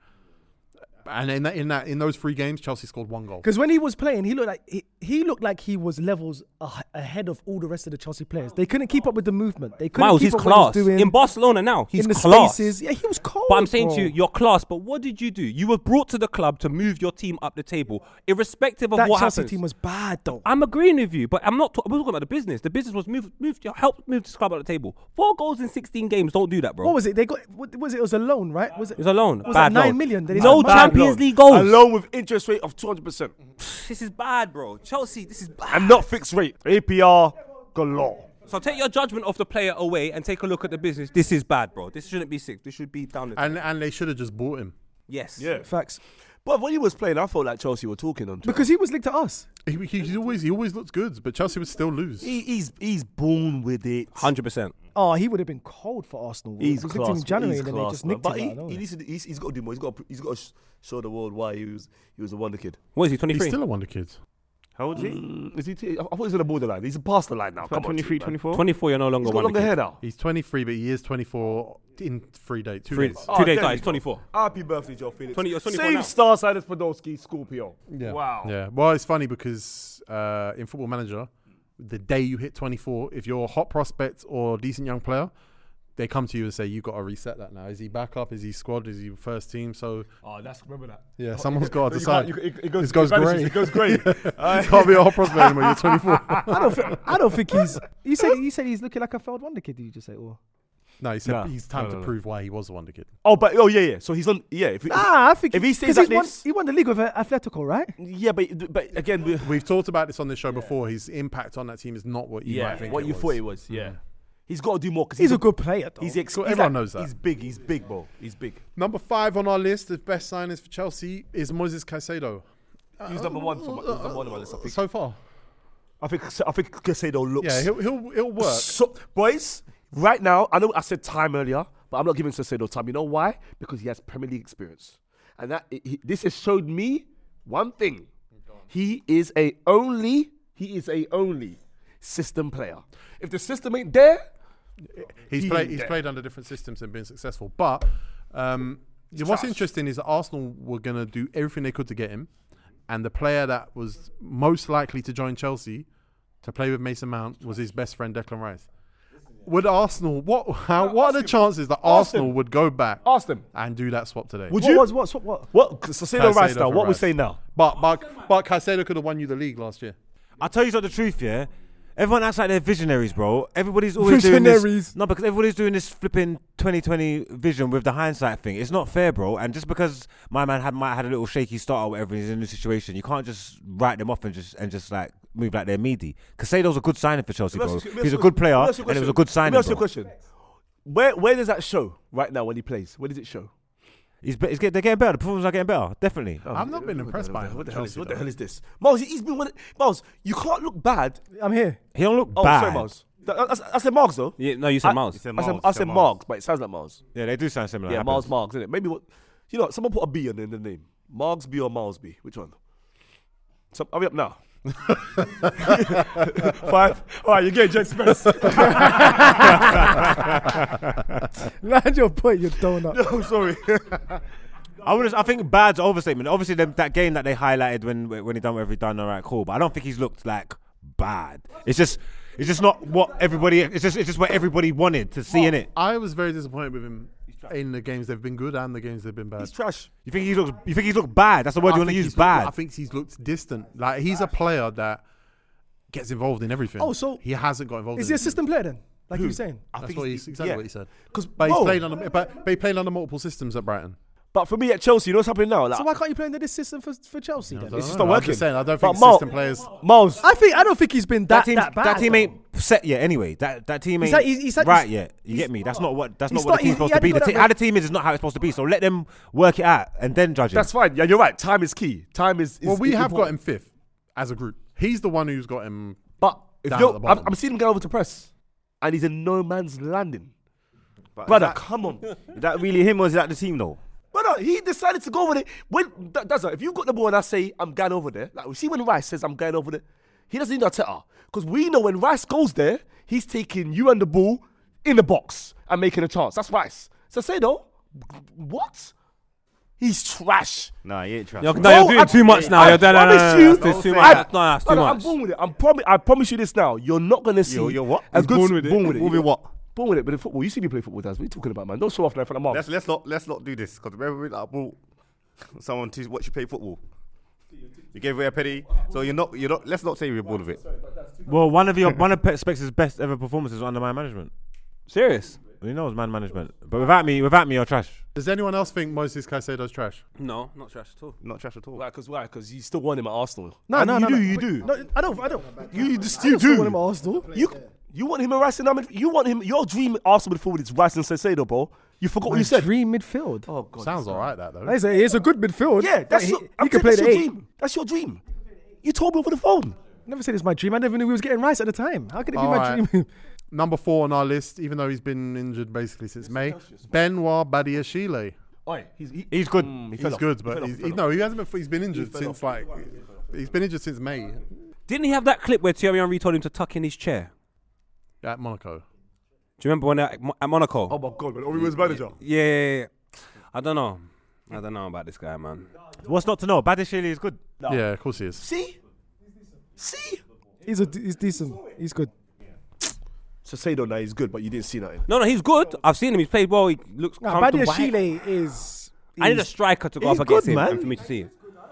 E: And in that, in that, in those three games, Chelsea scored one goal.
B: Because when he was playing, he looked like he, he looked like he was levels ah- ahead of all the rest of the Chelsea players. They couldn't keep up with the movement. They couldn't
I: Miles,
B: keep
I: he's
B: up what he was
I: class.
B: doing
I: In Barcelona now, he's
B: in the
I: class.
B: spaces. Yeah, he was cold.
I: But I'm saying
B: bro.
I: to you, you're class. But what did you do? You were brought to the club to move your team up the table, irrespective of
B: that
I: what
B: Chelsea
I: happens.
B: team was bad though.
I: I'm agreeing with you, but I'm not. Talk- I'm talking about the business. The business was moved, moved, help move this club up the table. Four goals in sixteen games. Don't do that, bro.
B: What was it? They got. What was it? It was a loan, right? Was it?
I: It was a loan.
B: Was
I: Bad
B: that nine
I: loan.
B: million? They
I: No
B: didn't have
I: Champions
B: money.
I: League goals.
D: A loan with interest rate of two hundred percent.
I: This is bad, bro. Chelsea, this is bad.
D: And not fixed rate. A P R galore.
I: So take your judgment of the player away and take a look at the business. This is bad, bro. This shouldn't be six. This should be down the.
E: And and they should have just bought him.
I: yes.
D: Yeah.
B: Facts.
D: But when he was playing, I felt like Chelsea were talking on.
B: Because he was linked to us.
E: He, he, he's always he always looks good, but Chelsea would still lose.
D: he, he's he's born with it.
I: Hundred percent.
B: Oh, he would have been cold for Arsenal.
D: He's
B: he was
D: class.
B: linked in January
D: he's
B: and then
D: class,
B: they just
D: man.
B: nicked
D: But
B: him.
D: he,
B: out of
D: he
B: nowhere.
D: needs to, he's, he's got to do more. He's got to, he's got to sh- show the world why he was he was a wonder kid.
I: What is he?
E: He's
I: twenty-three.
E: still a wonder kid.
C: How old is he?
D: Mm, is he? T- I thought he was on the borderline. He's past the line now. Come
C: About
D: on,
C: twenty-three,
D: man.
C: twenty-four?
I: twenty-four. You're no longer
D: He's got
I: one.
D: longer hair now.
E: He's twenty-three, but he is twenty-four in three days. Two
I: Three,
E: days.
I: two
D: Oh,
I: days.
D: there
I: No,
D: we
I: he's
D: go.
I: twenty-four.
D: Happy birthday, Joe Felix.
I: twenty you're twenty-four
D: Same
I: now.
D: star side as Podolski, Scorpio.
E: Yeah.
D: Wow.
E: Yeah. Well, it's funny because uh, in Football Manager, the day you hit twenty-four, if you're a hot prospect or decent young player, they come to you and say, you've got to reset that now. Is he backup? Is he squad? Is he first team? So,
D: Oh, that's remember that.
E: yeah, someone's got to
D: You
E: decide.
D: can't- you- it- it goes-
E: This goes
D: it vanishes,
E: grey.
D: It goes grey.
E: You can't be a hot prospect anymore. You're twenty-four.
B: I don't. Think, I don't think he's. You said. You said he's looking like a failed wonder kid. Did you just say? Or
E: No, he said
D: Nah.
E: he's time
D: No,
E: to
D: no, no.
E: prove why he was the wonder kid.
D: Oh, but oh yeah, yeah. So he's on. Yeah, if,
B: Ah, I think
D: if he stays
B: 'cause
D: like
B: he's won,
D: this,
B: he won the league with uh, Atletico, right?
D: yeah, but but again, we,
E: We've talked about this on this show before. His impact on that team is not what you
D: yeah,
E: might think
D: what
E: it
D: you
E: was.
D: thought it was. Yeah, he's got to do more because
B: He's a good player, though.
D: He's ex-
E: Cool,
D: he's
E: everyone
D: like-
E: knows that.
D: He's big. He's big, bro. He's big.
E: Number five on our list of best signings for Chelsea is Moises Caicedo.
D: He's number one for my, he's number one on my list. I think.
E: So far,
D: I think I think Caicedo looks.
E: yeah, he'll he'll, he'll work.
D: So, boys, right now, I know I said time earlier, but I'm not giving Caicedo time. You know why? Because he has Premier League experience, and that he, this has showed me one thing: he is a only he is a only system player. If the system ain't there,
E: He's
D: he
E: played
D: ain't
E: he's
D: there.
E: played under different systems and been successful. But um, yeah, what's
D: trash.
E: interesting is that Arsenal were going to do everything they could to get him, and the player that was most likely to join Chelsea to play with Mason Mount was his best friend Declan Rice. Would Arsenal? What? How? What are the chances that Arsenal
D: him.
E: would go back
D: ask them.
E: and do that swap today?
D: Would
B: What
D: you?
B: was what? What? what?
D: What Caicedo Rice
E: Caicedo
D: now?
E: for
D: What we
E: Rice.
D: say now?
E: But but but Caicedo could have won you the league last year.
J: I'll tell you the truth, yeah. Everyone acts like they're visionaries, bro. Everybody's always doing this.
B: Visionaries.
J: No, because everybody's doing this flipping twenty twenty vision with the hindsight thing. It's not fair, bro. And just because my man had might have had a little shaky start or whatever, he's in a new situation, you can't just write them off and just and just like move like they're meaty. Casado's a good signing for Chelsea,
D: Let me
J: bro.
D: ask you- let me
J: He's a
D: ask
J: good
D: you-
J: player,
D: let me ask you
J: and it was a
D: question.
J: good signing,
D: Let me ask you a
J: bro.
D: question. Where where does that show right now when he plays? Where does it show?
J: He's, be- he's get, they're getting better. The performances are getting better, definitely.
E: I've not been impressed by him.
D: What the hell is
E: Chelsea,
D: what the
E: though.
D: hell is this? Miles, he's been one. Miles, you can't look bad.
B: I'm here.
J: He don't look
D: Oh,
J: bad.
D: sorry, Miles. Th- I, I, I said Marks though.
I: Yeah, no, you said
D: I-
I: Miles.
C: He said
D: I said,
C: Miles,
D: I
C: he
D: said
C: said
D: Marks, but it sounds like Miles.
J: Yeah, they do sound similar.
D: Yeah,
J: It
D: Miles
J: happens.
D: Marks, isn't it? Maybe what you know, someone put a B in the, in the name. Marks B or Miles B? Which one? So hurry up now. Five. All right, you're getting Jen Spence.
B: Land your point, you donut.
D: No, sorry.
J: I would. I think bad's overstatement. Obviously, them, that game that they highlighted when when he done whatever he done, all right, cool. But I don't think he's looked like bad. It's just, it's just not what everybody. It's just, it's just what everybody wanted to see in it.
E: I was very disappointed with him in the games they've been good and the games they've been bad.
D: He's trash.
J: You think he looks? You think he's looked bad? That's the word
E: I
J: you want to
E: think
J: use.
E: he's
J: Bad.
E: Looked, I think he's looked distant. Like he's a player that gets involved in everything.
B: Oh, so
E: he hasn't got involved.
B: Is
E: in
B: he a
E: it.
B: system player then? Like you were saying?
D: I
E: That's
D: think
E: what
D: he's-
E: he's exactly
D: yeah.
E: what he said.
D: 'Cause
E: But he's
D: Mo-
E: played on, a, but, but he played under multiple systems at Brighton.
D: But for me at Chelsea, you know what's happening now? Like,
B: So why can't you play under this system for, for Chelsea then?
E: I don't
D: It's just
E: know.
D: not
E: I'm
D: working.
E: just saying, I don't
D: But
E: think
D: Mo-
E: system players.
D: Miles.
B: I think I don't think he's been
J: that
B: that
J: team,
B: that bad.
J: that team
B: though.
J: ain't set yet. Anyway, that that team ain't
B: He's had- he's- he's had-
J: right
B: he's-
J: yet. You
B: he's-
J: get me? That's not what. That's
B: he's
J: not what
B: not-
J: the team's
B: he-
J: supposed
B: he
J: to be.
B: hadn't
J: The
B: got
J: te-
B: that
J: how the team is is not how it's supposed to be. So let them work it out and then judge it.
D: That's fine. Yeah, you're right. Time is key. Time is. is
E: Well, we
D: is
E: have got
D: important.
E: him fifth as a group. He's the one who's got him.
D: But if
E: down
D: you're,
E: at the
D: I'm,
E: bottom.
D: I'm seeing him go over to press, and he's in no man's landing.
C: But
D: Brother,
C: is that,
D: come on.
C: is that really him or is that the team though?
D: Brother, he decided to go over there. When that, that's it. If you got the ball and I say I'm going over there, like see when Rice says I'm going over there, he doesn't need Arteta because we know when Rice goes there, he's taking you and the ball in the box and making a chance. That's Rice. So say though, what? He's trash.
C: Nah, he ain't trash.
I: You're, no,
D: Bro,
I: you're doing
D: I-
I: too much now.
D: I
I: You're done. No, no,
D: promise
I: no, no,
D: you-
I: no, There's too
C: Don't
I: much.
C: say
I: No,
C: that.
I: no, that's too
D: Brother, I'm
I: much.
D: born with it. I'm promi- I promise you this now. You're not gonna see.
C: You're- you're what?
D: As
C: He's
D: good
C: born with it?
D: Born with it.
C: Born with what?
D: Born with it. But in football, you see me play football, Daz. What are you talking about, man? Don't show off now in front of Mark.
C: Let's let's not let's not do this because remember we like brought someone to watch you play football. You gave away a penny, so you're not you're not. Let's not say you're bored of it.
J: Well, one of your one of Pep Spex's best ever performances was under man management.
I: Serious?
J: Well, you know it's man management, but without me, without me, you're trash.
E: Does anyone else think Moises Caicedo's trash?
I: No, not trash at all.
C: Not trash at all.
D: Why? Because why? Because you still want him at Arsenal.
B: No,
D: And
B: no,
D: you
B: no,
D: do.
B: no.
D: You
B: But-
D: do.
B: No, I don't. I don't.
D: You just
B: I
D: you
B: don't still
D: do.
B: want him at Arsenal.
D: You you want him at Rice and Ahmed- You want him. Your dream Arsenal midfield is Rice and Caicedo, bro. You forgot what you said.
B: Dream midfield.
D: Oh God.
E: Sounds all right, that though.
B: He's a, he's a good midfield.
D: Yeah, that's
B: Like,
D: your,
B: he,
D: I'm
B: he can
D: saying
B: play
D: that's
B: the
D: your
B: eight.
D: dream. That's your dream. You told me over the phone.
B: Never said it's my dream. I never knew we was getting Rice at the time. How could it be
E: All
B: my
E: right.
B: dream?
E: Number four on our list, even though he's been injured basically since May, Benoit Badiashile.
D: Oi, he's he,
J: He's good.
D: mm, he
E: He's
D: fell off.
E: good,
D: He
E: but
D: fell off,
E: he's,
D: he fell
E: he,
D: off.
E: no, he hasn't been. He's been injured
D: fell
E: since
D: off.
E: like he's been injured since May
I: Didn't he have that clip where Thierry Henry told him to tuck in his chair?
E: at Monaco.
I: Do you remember when at, at Monaco?
D: Oh my God, when Obi was manager.
I: Yeah, yeah, yeah. I don't know. I don't know about this guy, man.
J: What's not to know? Badishili is good.
E: Yeah, of course he is.
D: See, see.
B: He's a, he's decent. He's good.
D: Caicedo now he's good, but you didn't see nothing.
I: No, no, he's good. I've seen him. He's played well. He looks
B: Nah,
I: comfortable.
B: Badia
I: but I-
B: Chile is.
I: I need a
B: is-
I: striker to go
B: he's
I: up against
B: good,
I: him
B: man.
I: and for me to see it.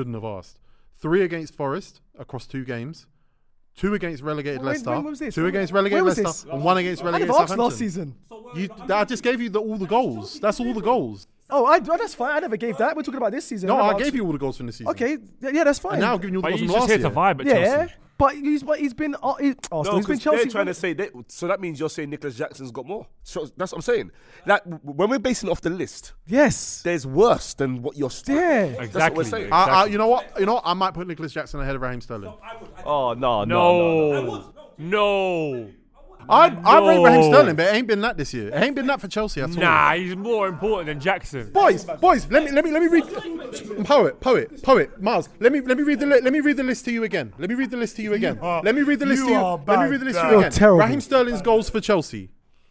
E: shouldn't have asked. three against Forest across two games, two against relegated
B: When-
E: Leicester,
B: when was this?
E: two
B: When-
E: against
B: when
E: relegated
B: was
E: Leicester,
B: this?
E: and one against
B: I
E: relegated
B: never asked
E: Southampton.
B: last season.
E: You, I just gave you the, all the goals. That's all the goals.
B: Oh, I, oh, that's fine. I never gave that. We're talking about this season.
E: No,
B: never
E: I
B: asked-
E: gave you all the goals from this season.
B: Okay, yeah, yeah, that's fine.
E: And now I'm giving you all the
G: But
E: goals
G: he's
E: from
G: just
E: last
G: here
E: year.
G: to vibe at
B: yeah,
G: Chelsea.
B: but he's but he's been uh, he, Arsenal.
D: No,
B: he's been
D: because
B: Chelsea.
D: they're trying to say that, so that means you're saying Nicholas Jackson's got more. So that's what I'm saying. Like w- when we're basing it off the list,
B: Yes.
D: there's worse than what you're. St-
B: Yeah.
D: That's what
G: Exactly.
D: we're saying.
E: I, I,
G: Exactly.
E: you know what? You know what? I might put Nicholas Jackson ahead of Raheem Sterling.
D: Oh no, no, no.
G: No. No.
E: I I rate Raheem
G: No.
E: Sterling, but it ain't been that this year. It ain't been that for Chelsea at all.
G: Nah, he's more important than Jackson.
E: Boys, boys, let me let me let me read. Poet, poet, poet, Miles. Let me let me read the li- let me read the list to you again. Let me read the list to you again. Let me read the list
B: you
E: to you.
B: are
E: Let me
B: bad,
E: read the list to
B: bad.
E: you
B: You're
E: again.
B: terrible.
E: Raheem Sterling's goals for Chelsea: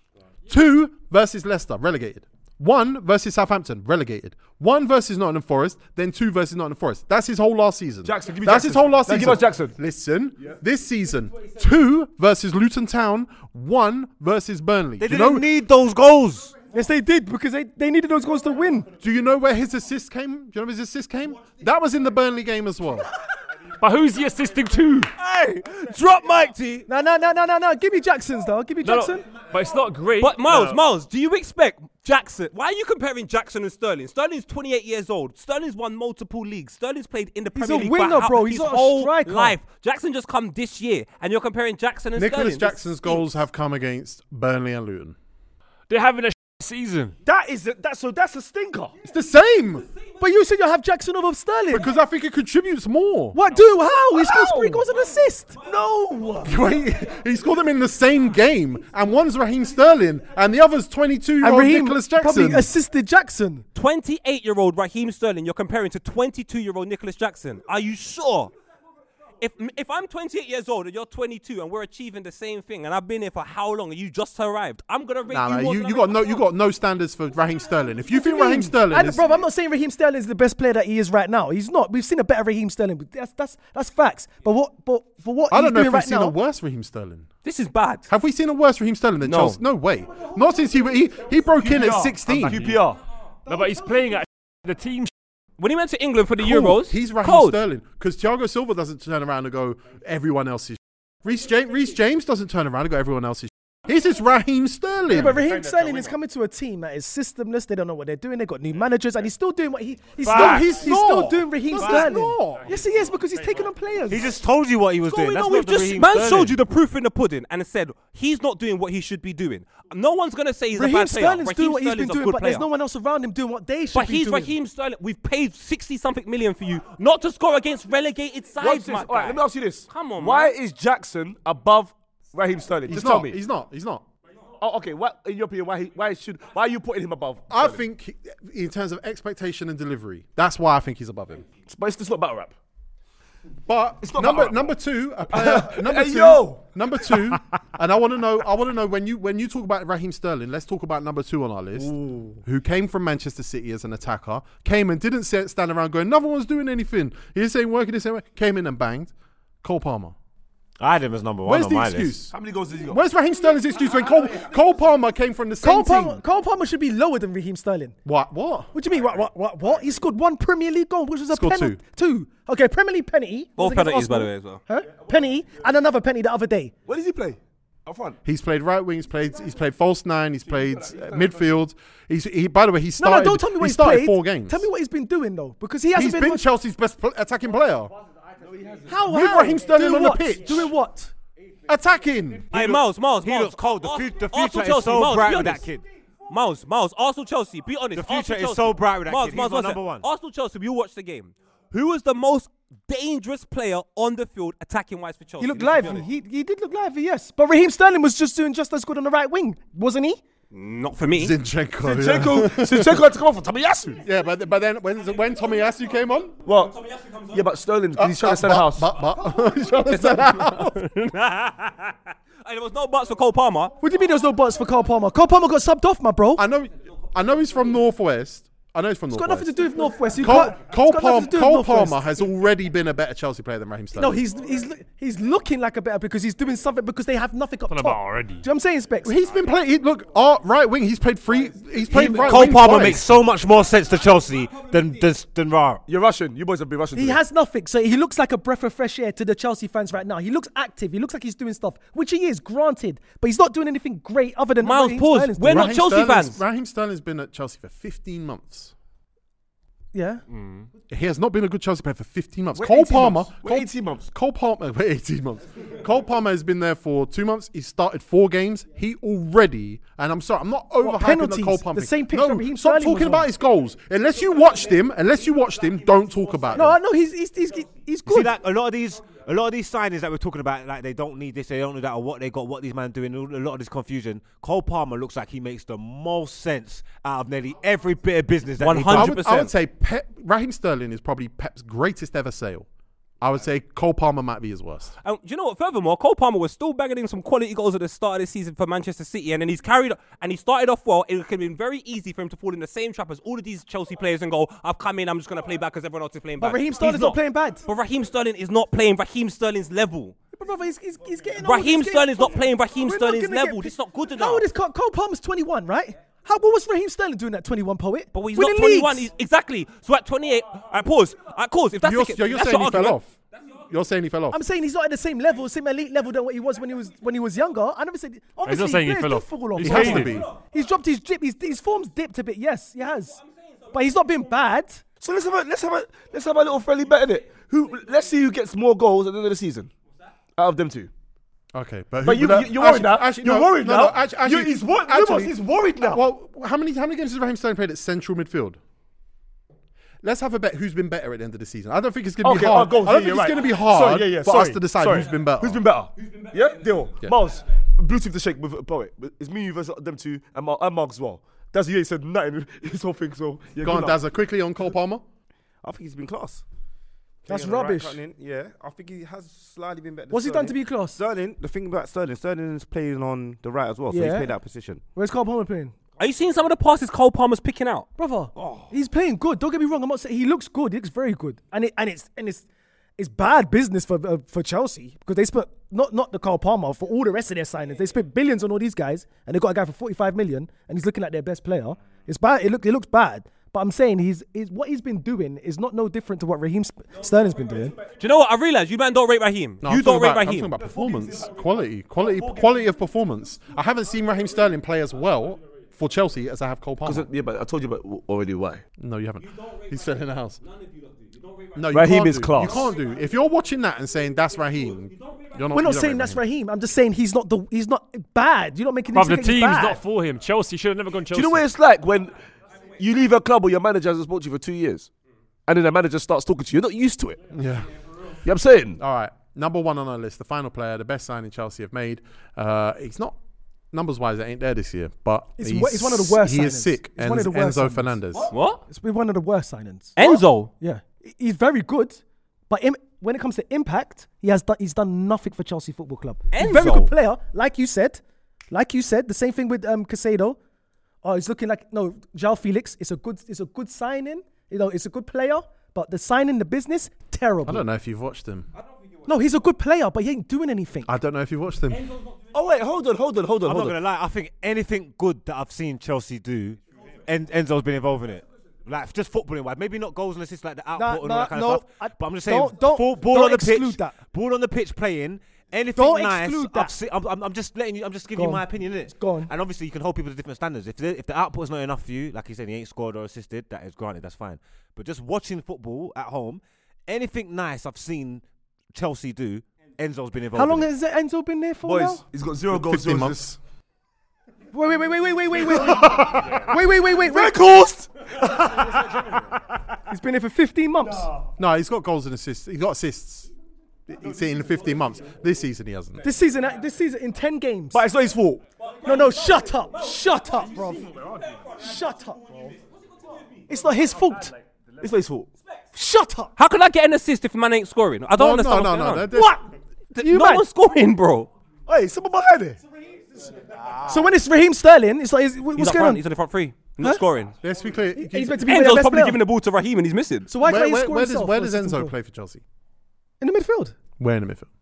E: two versus Leicester, relegated. One versus Southampton, relegated. One versus Nottingham Forest, then two versus Nottingham Forest. That's his whole last season.
D: Jackson, give me
E: That's
D: Jackson.
E: his whole last
D: Now
E: season.
D: give us Jackson.
E: Listen, this season, two versus Luton Town, one versus Burnley.
J: They
E: Do you
J: didn't
E: know?
J: need those goals.
B: Yes, they did because they, they needed those goals to win.
E: Do you know where his assist came? Do you know where his assist came? That was in the Burnley game as well.
G: But who's he assisting to?
I: Hey, drop Mike T.
B: No, no, no, no, no, no. Give me Jackson's though. Give me
G: No, no,
B: Jackson.
G: but it's not great.
I: But Miles,
G: No.
I: Miles, do you expect Jackson? Why are you comparing Jackson and Sterling? Sterling's twenty-eight years old. Sterling's won multiple leagues. Sterling's played in the
B: He's
I: Premier
B: a
I: League
B: winger,
I: for
B: bro.
I: his
B: He's not a
I: whole
B: striker.
I: life. Jackson just come this year, and you're comparing Jackson and
E: Nicholas
I: Sterling.
E: Jackson's
I: This
E: goals
I: stinks.
E: have come against Burnley and Luton.
G: They're having a season.
D: That is a, that. So that's a stinker.
E: It's the same
B: But you said you'll have Jackson over Sterling.
E: because I think it contributes more.
B: What? Do how? He scores three goals and assist. No.
E: Wait, he scored them in the same game, and one's Raheem Sterling, and the other's
B: And
E: twenty-two-year-old
B: Raheem
E: Nicholas
B: probably
E: Jackson.
B: assisted Jackson.
I: twenty-eight-year-old Raheem Sterling, you're comparing to twenty-two-year-old Nicholas Jackson. Are you sure? If if I'm twenty-eight years old and you're twenty-two and we're achieving the same thing, and I've been here for how long and you just arrived, I'm gonna rate
E: Nah,
I: you
E: nah,
I: more
E: you,
I: than
E: you
I: I
E: got
I: rate
E: no, you
I: myself.
E: got no standards for Raheem Sterling. If you think Raheem Sterling
B: And,
E: is,
B: bro, I'm not saying Raheem Sterling is the best player that he is right now. He's not. We've seen a better Raheem Sterling. But that's that's that's facts. But what? But for what
E: I
B: he's
E: don't know
B: doing
E: if we've
B: right
E: seen
B: now,
E: a worse Raheem Sterling.
I: This is bad.
E: Have we seen a worse Raheem Sterling than
I: No.
E: Chelsea? No way. Not since he he, he broke in at sixteen.
G: Q P R. No, but he's playing at the team.
I: When he went to England for the
E: Cool.
I: Euros,
E: He's Raheem
I: cold.
E: Sterling because Thiago Silva doesn't turn around and go everyone else is. Reece James, Reece James doesn't turn around and go everyone else is. He's just Raheem Sterling.
B: Yeah, but Raheem Sterling is coming to a team that is systemless. They don't know what they're doing. They've got new managers, and he's still doing what he. He's still.
G: Facts.
B: He's, he's
E: Not.
B: still doing Raheem
E: No, he's
B: Sterling.
E: not.
B: Yes, he is because he's taking on players.
J: He just told you what he was doing.
I: Going
J: That's
I: on,
J: not
I: we've
J: the
I: just
J: Raheem
I: man
J: Sterling.
I: showed you the proof in the pudding and said he's not doing what he should be doing. No one's gonna say he's
B: Raheem
I: a bad player.
B: Sterling's
I: Raheem
B: doing what he's
I: Sterling's
B: been
I: a
B: doing,
I: good
B: but
I: player.
B: there's no one else around him doing what they should
I: But
B: be
I: he's
B: doing.
I: Raheem Sterling. We've paid sixty something million for you not to score against relegated
D: What's
I: sides,
D: this?
I: my
D: All right,
I: guy.
D: let me ask you this.
I: Come on,
D: Why
I: man.
D: is Jackson above Raheem Sterling?
E: He's
D: Just
E: not.
D: tell me.
E: He's not. He's not.
D: Oh, okay. What in your opinion? Why? He, why should? Why are you putting him above?
E: I
D: Sterling?
E: think he- in terms of expectation and delivery, that's why I think he's above him.
D: but it's, it's not battle rap.
E: But
D: It's not
E: number
D: about-
E: number two, a player, number
D: Hey,
E: two,
D: yo!
E: number two, and I want to know. I want to know when you when you talk about Raheem Sterling. Let's talk about number two on our list, who came from Manchester City as an attacker, came and didn't sit, stand around going, "No one's doing anything." He's saying working the same way. Came in and banged. Cole Palmer.
J: I had him as number one
E: Where's
J: on
E: the
J: my
E: excuse?
J: list.
D: How many goals did he got?
E: Where's Raheem Sterling's excuse when Cole Cole Palmer came from the same
B: Cole Palmer,
E: team?
B: Cole Palmer should be lower than Raheem Sterling.
E: What? What?
B: What do you mean? What? What? What? What? He scored one Premier League goal, which was a
E: Scored
B: penalty. Two. Okay, Premier League penalty.
I: Both
B: was against
I: penalties, by the
B: Arsenal.
I: way, as well.
B: Huh? Penny and another penny the other day.
D: Where does he play? Up front.
E: He's played right wing. He's played. He's played false nine. He's played uh, midfield. He's. He. By the way, he
B: No,
E: started.
B: no, don't tell me what
E: he
B: he's
E: started
B: played.
E: four games.
B: Tell me what he's been doing though, because he hasn't
E: He's
B: been.
E: been
B: much-
E: Chelsea's best pl- attacking player.
B: How?
E: with
B: how?
E: Raheem Sterling
B: Doing
E: on the
B: what?
E: pitch.
B: Doing what?
E: Attacking.
I: Hey, Miles, Miles,
J: He
I: Miles.
J: looks cold. The,
I: Ars-
J: fu- the
I: Arsenal,
J: future is
I: Chelsea,
J: so
I: Miles,
J: bright
I: be
J: with that
I: honest.
J: kid.
I: Miles, Miles, Arsenal, Chelsea. Be honest.
J: The future
I: Arsenal,
J: is
I: Chelsea.
J: so bright with that
I: Miles,
J: kid. He's
I: Miles,
J: my
I: Miles,
J: number
I: Miles.
J: one.
I: Arsenal, Chelsea. We all watched the game. Who was the most dangerous player on the field attacking wise for Chelsea?
B: He looked
I: Let's be
B: lively.
I: honest.
B: He he did look lively, yes. But Raheem Sterling was just doing just as good on the right wing, wasn't he?
I: Not for me.
E: Zinchenko. yeah.
D: Zinchenko, Zinchenko had to come off for Tomiyasu.
E: Yeah, but but then when when Tomiyasu came on,
D: Well, yeah, but Sterling, he's trying to sell a house.
E: But, but, he's trying to sell a house.
I: And there was no buts for Cole Palmer.
B: What do you mean there was no buts for Cole Palmer? Cole Palmer got subbed off, my bro.
E: I know, I know he's from Northwest, I know he's from
B: It's
E: Northwest.
B: got nothing to do with Northwest. You
E: Cole,
B: can't-
E: Cole,
B: it's got
E: Palm,
B: nothing to do with
E: Cole
B: Northwest.
E: Palmer has already been a better Chelsea player than Raheem Sterling.
B: No, he's he's he's looking like a better because he's doing something because they have nothing up
G: What
B: top.
G: about already?
B: Do you know what I'm saying, Specs?
E: He's been playing. He, look, uh, right wing. He's played free. He's played right
J: Cole
E: wing
J: Palmer
E: twice.
J: makes so much more sense to Chelsea than than, than Ra.
D: You're Russian. You boys have been Russian.
B: He
D: today.
B: has nothing, so he looks like a breath of fresh air to the Chelsea fans right now. He looks active. He looks like he's doing stuff, which he is, granted, but he's not doing anything great other than
I: Miles,
B: Raheem
I: pause.
B: Sterling's
I: We're
B: doing.
I: not
E: Raheem
I: Chelsea
E: Sterling's-
I: fans.
E: Raheem Sterling's been at Chelsea for fifteen months.
B: Yeah.
E: He has not been a good Chelsea player for fifteen months.
D: We're
E: Cole
D: eighteen
E: Palmer.
D: months. We're
E: Cole,
D: eighteen months.
E: Cole Palmer. We're eighteen months. Cole Palmer has been there for two months. He started four games. He already, and I'm sorry, I'm not overhyping the
B: penalties?
E: Cole Palmer.
B: The
E: thing.
B: same picture
E: No,
B: Raheem
E: stop
B: Sterling was
E: talking
B: on.
E: about his goals. Unless you watched him, unless you watched him, don't talk about
B: No,
E: him.
B: no, he's he's he's, he's
J: See
B: good.
J: that a lot of these, a lot of these signings that we're talking about, like they don't need this, they don't need that, or what they got, what these men doing. A lot of this confusion. Cole Palmer looks like he makes the most sense out of nearly every bit of business that he
E: I
J: does.
E: would, I would say Pep, Raheem Sterling is probably Pep's greatest ever sale. I would say Cole Palmer might be his worst.
I: And do you know what? Furthermore, Cole Palmer was still bagging in some quality goals at the start of the season for Manchester City, and then he's carried and he started off well. It could have been very easy for him to fall in the same trap as all of these Chelsea players and go, "I've come in, I'm just going to play back because everyone else is playing
B: But
I: back."
B: Raheem
I: He's
B: Sterling's not playing bad.
I: But Raheem Sterling is not playing Raheem Sterling's level.
B: But brother, he's, he's, he's getting old,
I: Raheem
B: he's getting
I: Sterling's not
B: old.
I: playing Raheem
B: We're not
I: Sterling's
B: gonna
I: level.
B: get-
I: It's not good
B: How
I: enough.
B: old is Cole, Cole Palmer's twenty-one, right? How what was Raheem Sterling doing at twenty-one, poet?
I: But he's
B: Winning
I: not twenty-one.
B: leagues.
I: He's, exactly. So at twenty-eight, I pause. I pause. If that's
E: You're,
I: the,
E: you're, you're
I: that's
E: saying
I: your
E: he fell
I: argument.
E: off. You're saying he fell off.
B: I'm saying he's not at the same level, same elite level than what he was when he was when he was younger. I never said. Obviously,
G: saying he
B: players
G: fell
B: do
G: off.
B: fall off.
G: He's
E: he has to
G: faded.
E: be.
B: He's dropped his drip. His, his form's dipped a bit. Yes, he has. But he's not been bad.
D: So let's have a let's have a let's have a little friendly bet in it. Who? Let's see who gets more goals at the end of the season out of them two.
E: Okay, but,
D: But
E: who,
D: you-
E: but,
D: you- you're worried
E: actually-
D: now.
E: Actually,
D: You're
E: no,
D: worried
E: no,
D: now.
E: No, actually,
D: You-
E: actually,
D: he's wor-
E: actually,
D: Lumos, he's worried now.
E: Well, how many how many games has Raheem Sterling played at central midfield? Let's have a bet who's been better at the end of the season. I don't think it's going to
D: Okay,
E: be hard.
D: oh, goals,
E: I don't
D: yeah,
E: think
D: you're
E: it's going to
D: right.
E: be hard
D: Sorry, yeah, yeah,
E: for
D: sorry,
E: us to decide
D: sorry.
E: who's been better.
D: Who's been better? Yeah, deal.
E: Yeah.
D: Miles, Bluetooth the shake with a poet. It's me, you versus them two, and Mark, and Mark as well. That's you ain't said nothing. His whole thing. So yeah,
E: Go
D: good
E: on,
D: luck.
E: Dazza, quickly on Cole Palmer.
C: I think he's been class.
B: That's
C: Playing on the right
B: rubbish.
C: cutting in, yeah, I think he has slightly been better. than
B: What's he done to
C: Sterling.
B: be class?
C: Sterling, the thing about Sterling, Sterling is playing on the right as well, so he's
B: Yeah.
C: played that position.
B: Where's Cole Palmer playing?
I: Are you seeing some of the passes Cole Palmer's picking out?
B: Brother, he's playing good. Don't get me wrong. I'm not saying he looks good. He looks very good, and it and it's and it's it's bad business for uh, for Chelsea because they spent not not the Cole Palmer for all the rest of their signings. They spent billions on all these guys, and they got a guy for forty-five million, and he's looking like their best player. It's bad. It look it looks bad. But I'm saying he's, he's what he's been doing is not no different to what Raheem Sp- Sterling's been doing.
I: Do you know what? I realised you man don't rate Raheem.
E: No,
I: you
E: I'm
I: don't
E: talking
I: rate
E: about, I'm
I: Raheem.
E: talking about performance, quality, quality, quality of performance. I haven't seen Raheem Sterling play as well for Chelsea as I have Cole Palmer.
D: Yeah, but I told you about already why.
E: No, you haven't. He's selling the house. No, you
D: Raheem
E: can't
D: is
E: do.
D: class.
E: You can't do. If you're watching that and saying that's Raheem, you're not.
B: We're not
E: you don't
B: saying
E: rate
B: that's
E: Raheem.
B: Raheem. I'm just saying he's not the he's not bad. You're not making
G: Bruv,
B: him
G: the
B: think he's
G: team's
B: bad.
G: not for him. Chelsea should have never gone
D: Do
G: Chelsea.
D: you know what it's like when you leave a club or your manager hasn't spoken to you for two years, and then the manager starts talking to you? You're not used to it.
E: Yeah.
D: You know what I'm saying?
E: All right. Number one on our list, the final player, the best signing Chelsea have made. Uh, he's not numbers wise, it ain't there this year, but
B: It's
E: he's,
B: wo- it's one of the worst
E: He is
B: signings.
E: sick.
B: It's one of the worst
E: Enzo
B: signings.
E: Fernandez.
I: What?
B: It's been one of the worst signings.
I: Enzo.
B: Yeah, he's very good, but im- when it comes to impact, he has done, he's done nothing for Chelsea Football Club. He's a very
I: Enzo?
B: good player, like you said, like you said. The same thing with um, Casado. Oh, he's looking like no João Felix. It's a good, it's a good signing. You know, it's a good player, but the signing, the business, terrible.
E: I don't know if you've watched him.
B: No, he's a good player, but he ain't doing anything.
E: I don't know if you've watched him.
D: Oh wait, hold on, hold on, hold on,
J: I'm
D: hold
J: not
D: on.
J: gonna lie. I think anything good that I've seen Chelsea do, en- Enzo's been involved in it. Like just footballing wise, maybe not goals and assists like the output
B: Nah,
J: and
B: nah,
J: all that kind
B: no,
J: of stuff.
B: I-
J: but I'm just saying,
B: don't- don't-
J: ball, ball
B: don't
J: on the
B: exclude
J: pitch,
B: that.
J: ball on the pitch, playing anything
B: Don't
J: nice.
B: exclude
J: I've
B: that.
J: seen, I'm, I'm, I'm just letting you. I'm just giving
B: Go
J: you
B: on.
J: my opinion in it.
B: Go on.
J: And obviously, you can hold people to different standards. If the, if the output is not enough for you, like he said, he ain't scored or assisted. That is granted. That's fine. But just watching football at home, anything nice I've seen Chelsea do, Enzo's been involved.
B: How long
J: in it.
B: has Enzo been there for
D: Boys,
B: now?
D: he's got zero goals,
E: fifteen
D: zero
E: months.
D: assists.
B: Wait, wait, wait, wait, wait, wait, wait, wait, wait, wait, wait, wait, wait.
D: Cost.
B: He's been here for fifteen months.
E: No, he's got goals and assists. He's got assists. He's in fifteen months. This season he hasn't.
B: This season, this season in ten games.
D: But it's not his fault.
B: No, no, shut up, shut up, bro. Shut up, bro. It's not his fault.
D: It's not his fault.
B: Shut up.
I: How can I get an assist if man ain't scoring? I don't
E: No,
I: understand
E: no,
I: what's
E: no,
I: going
E: no.
I: on.
E: There's-
B: What? You
I: no
B: man.
I: one's scoring, bro.
D: Hey, someone behind it.
B: So when it's Raheem Sterling, it's like, it's-
I: He's
B: what's
I: up
B: going
I: front.
B: on?
I: He's on the front three. Not scoring.
E: Let's be clear.
B: He's meant to be their
I: Enzo's
B: best
I: probably
B: player.
I: giving the ball to Raheem and he's missing.
B: So why
E: where,
B: can't he
E: where,
B: score
E: where does
B: himself
E: where
B: for
E: does
B: a system
E: Enzo
B: goal?
E: play for Chelsea?
B: In the midfield,
E: Where in the midfield?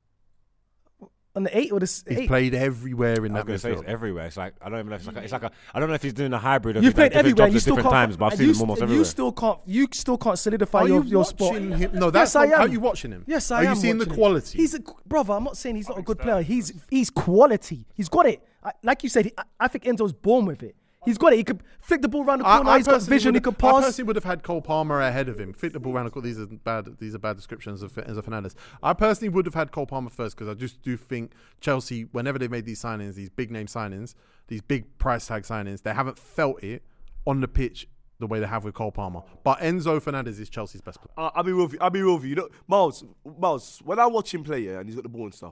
B: on the eight or the s-
E: He's
B: eight.
E: played everywhere in
J: I was
E: that
J: gonna say it's
E: midfield.
J: everywhere. It's like I don't even know if it's like a, it's like a, I don't know if he's doing a hybrid of
B: You've
J: like
B: played
J: different
B: everywhere.
J: jobs
B: You
J: at
B: still
J: different
B: can't.
J: times, but I've
B: and
J: seen
B: you
J: him
B: st-
J: almost
B: You
J: everywhere.
B: still can't. You still can't solidify
E: Are
B: your
E: you
B: your spot.
E: watching him? No,
B: Yes,
E: that's
B: I
E: not-
B: am.
E: Are you watching him?
B: Yes, I
E: Are
B: am.
E: you seeing the
B: watching him.
E: quality?
B: He's a brother. I'm not saying he's not a good player. He's he's quality. He's got it. I, like you said, he, I, I think Enzo's born with it. He's got it. He could flick the ball around the corner. He's got
E: personally
B: vision. He
E: would-
B: could
E: I
B: pass.
E: personally would have had Cole Palmer ahead of him. Fit the ball around the corner. These are bad. These are bad descriptions of Enzo Fernandez. I personally would have had Cole Palmer first because I just do think Chelsea, whenever they made these signings, these big name signings, these big price tag signings, they haven't felt it on the pitch the way they have with Cole Palmer. But Enzo Fernandez is Chelsea's best player.
D: Uh, I'll be real with you. I'll be real with you. You know, Miles, Miles, when I watch him play, yeah, and he's got the ball and stuff,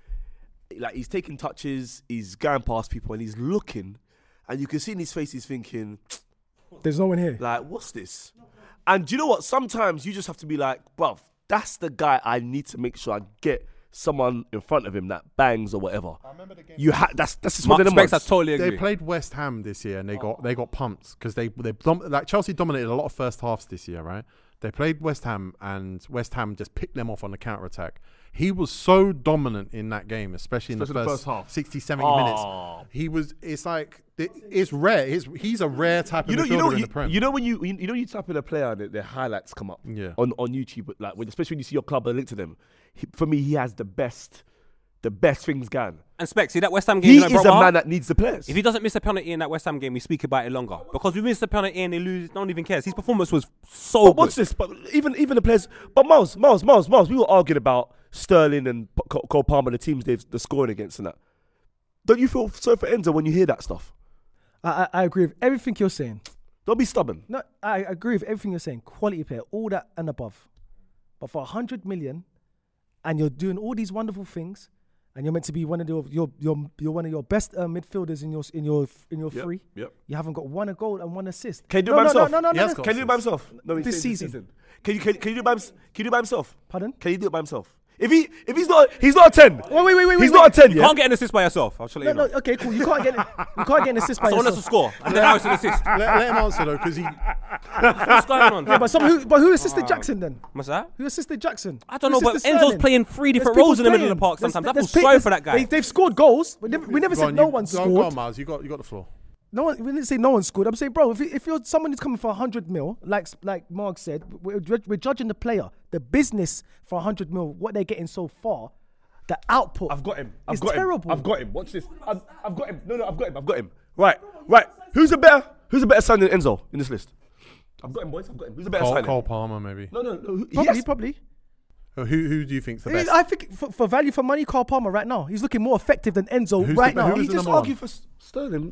D: like he's taking touches, he's going past people, and he's looking, and you can see in his face, he's thinking,
B: There's no one here.
D: like, what's this? And do you know what? Sometimes you just have to be like, bruv, that's the guy I need to make sure I get someone in front of him that bangs or whatever. I remember the game. You ha- that's that's just one
I: Mark
D: of them
I: Specs, I
D: ones.
I: totally
E: They
I: agree.
E: played West Ham this year and they got they got pumped because they they dom- like Chelsea dominated a lot of first halves this year, right? They played West Ham and West Ham just picked them off on the counter attack. He was so dominant in that game, especially in
D: Especially
E: the
D: the
E: first,
D: first half.
E: sixty, seventy
D: Oh.
E: minutes. He was. It's like it- it's rare. He's he's a rare type of
D: You know,
E: midfielder
D: you know,
E: in
D: you,
E: the Prem.
D: you know when you you know you type in a player and their highlights come up
E: Yeah.
D: on, on YouTube, like when, especially when you see your club and link to them. He, for me, he has the best, the best things going.
I: And Specs, see that West Ham game.
D: He
I: you know,
D: is
I: broke
D: a
I: my heart?
D: man that needs the players.
I: If he doesn't miss a penalty in that West Ham game, we speak about it longer. Because we miss the penalty and they lose, no one even cares. His performance was so
D: But
I: good.
D: what's this? But even even the players. But Miles, Miles, Miles, Miles. We were arguing about Sterling and P- Cole Cole Palmer, the teams they've the scoring against and that. Don't you feel sorry for Enzo when you hear that stuff?
B: I, I I agree with everything you're saying.
D: Don't be stubborn.
B: No, I agree with everything you're saying. Quality player, all that and above. But for a hundred million, and you're doing all these wonderful things, and you're meant to be one of your your you're, you're one of your best uh, midfielders in your in your in your
D: Yep,
B: three.
D: yep.
B: You haven't got one goal and one assist.
D: Can he do
B: no,
D: it by
B: no,
D: himself?
B: No, no, no,
E: He
B: no.
E: has
B: no.
E: got
D: Can you do it by himself? No, he's
B: This
D: saying
B: season.
D: Can you can, can you do it by himself? Can you do it by himself?
B: Pardon?
D: Can he do it by himself? If he if he's not he's not a ten.
B: Wait, wait, wait, wait.
D: He's
B: wait,
D: not a ten.
I: You
D: Yeah.
I: can't get an assist by yourself. I'll show you.
B: No,
I: know.
B: no, okay, cool. You can't get you can't get an assist by
I: Someone else
B: yourself.
I: will score. And then now it's an assist.
E: let, let him answer though, because he
I: What's going on?
B: Yeah, but some who but who assisted Jackson then?
I: What's that?
B: Who assisted Jackson?
I: I don't
B: Who
I: know, but
B: assisted
I: Enzo's
B: Sterling?
I: playing three different
B: There's
I: roles in the
B: people
I: middle of the
B: playing.
I: park sometimes. I
B: There's-
I: feel
B: there's
I: sorry
B: pe-
I: for that guy.
B: They, they've scored goals. We never, we never
E: Go
B: said
E: on,
B: no
E: you-
B: one
E: go on,
B: scored.
E: Go on, Miles. You got you got the floor.
B: No one. We didn't say no one scored. I'm saying, bro, if, you- if you're someone who's coming for a hundred mil, like like Mark said, we're, we're judging the player, the business for a hundred mil, what they're getting so far, the output.
D: I've got him. I've
B: is
D: got
B: terrible.
D: him. I've got him. Watch this. I've, I've got him. No, no, I've got him. I've got him. Right, right. Who's a better? Who's a better signing than Enzo in this list? I've got him, boys. I've got him. Who's a better
E: Cole,
D: signing?
E: Cole Palmer, maybe.
D: No, no, no. who-
B: Probably,
D: yes.
B: probably.
E: Uh, Who who do you think's the best?
B: I think for, for value for money, Carl Palmer right now, he's looking more effective than Enzo
E: Who's
B: right
E: the-
B: now.
E: who
D: He
E: is the
D: just
E: number
D: argued
E: one?
D: for S- Sterling.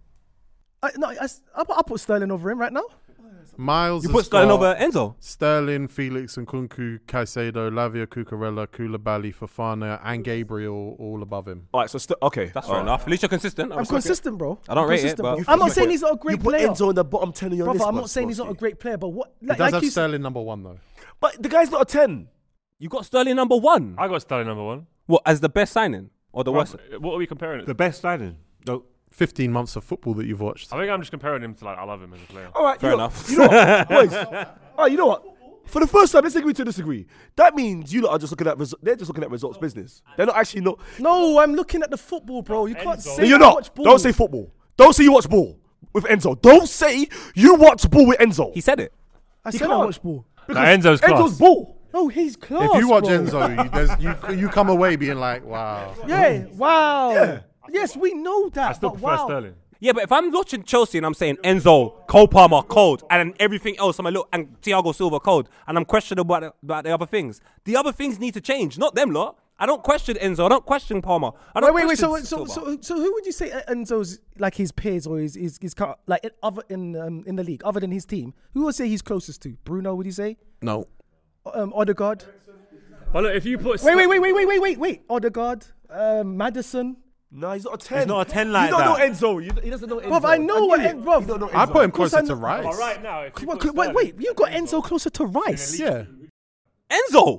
B: I, no, I, I, I'll put Sterling over him right now.
E: Miles.
I: You
E: has
I: put Sterling
E: got
I: over Enzo.
E: Sterling, Felix, and Kunku, Caicedo, Lavia, Cucurella, Koulibaly, Fofana, and Gabriel all above him.
D: All right, so St- okay,
I: That's
D: all
I: fair
D: right.
I: enough. At least you're consistent. I
B: I'm
I: respect it.
B: consistent, bro.
I: I don't
B: I'm
I: rate it,
B: consistent,
I: but-
B: bro.
I: You
B: I'm
D: put-
B: not saying he's not a
D: You
B: great
D: put
B: player.
D: Enzo in the bottom ten of your
B: Brother,
D: list.
B: I'm
D: man,
B: not saying he's not a
D: Swarovski.
B: great player, but what?
E: He
B: Like,
E: does
B: like
E: have
B: you said,
E: Sterling number one though.
D: But the guy's not a ten.
I: You got Sterling number one.
G: I got Sterling number one.
I: What, as the best signing? Or the worst?
G: What are we comparing it
J: The
G: to?
J: best signing. No,
E: Fifteen months of football that you've watched.
G: I think I'm just comparing him to like I love him as a player.
D: All right,
I: Fair
D: you know-
I: enough.
D: You know what, boys? All right, you know what? For the first time, let's agree to disagree. That means you lot are just looking at resu- they're just looking at results business. They're not actually not.
B: no, I'm looking at the football, bro. You can't
G: Enzo.
B: say
D: No, you're
B: I
D: not.
B: watch ball.
D: Don't say football. Don't say you watch ball with Enzo. Don't say you watch ball with Enzo.
I: He said it.
B: I
D: He
B: said I
D: can't.
B: watch ball.
G: Nah, Enzo's class.
D: Enzo's ball.
B: No, he's class.
E: If you watch
B: bro.
E: Enzo, you, there's, you you come away being like, wow.
B: Yeah, wow. Yes, we know that.
G: I still
B: but
G: prefer
B: wow.
G: Sterling.
I: Yeah, but if I'm watching Chelsea and I'm saying Enzo, Cole Palmer, cold, and then everything else, I'm a little, and Thiago Silva, cold, and I'm questioning about the, about the other things. The other things need to change, not them lot. I don't question Enzo. I don't question Palmer. I don't
B: Wait, wait, wait.
I: question
B: So, so,
I: Silva.
B: so, so, who would you say Enzo's like his peers or his his, his co- like in- other in um, in the league, other than his team? Who would say he's closest to? Bruno? Would you say?
E: No.
B: Um, Odegaard.
G: But look, if you put
B: Wait, wait, wait, wait, wait, wait, wait, wait. Odegaard. Um, Madison.
D: No, he's not a ten.
J: He's not a ten like
D: You don't
J: that.
D: know Enzo. You, he doesn't know Enzo.
B: Bruv, I know what. En- bruv.
D: You don't know
E: I
D: Enzo.
E: put him
B: course
E: closer
B: I
E: to
B: know-
E: Rice.
G: But right now, if you
B: Wait,
G: put
B: wait,
G: Sterling
B: wait. You got Enzo closer to Rice.
E: Yeah.
I: Enzo.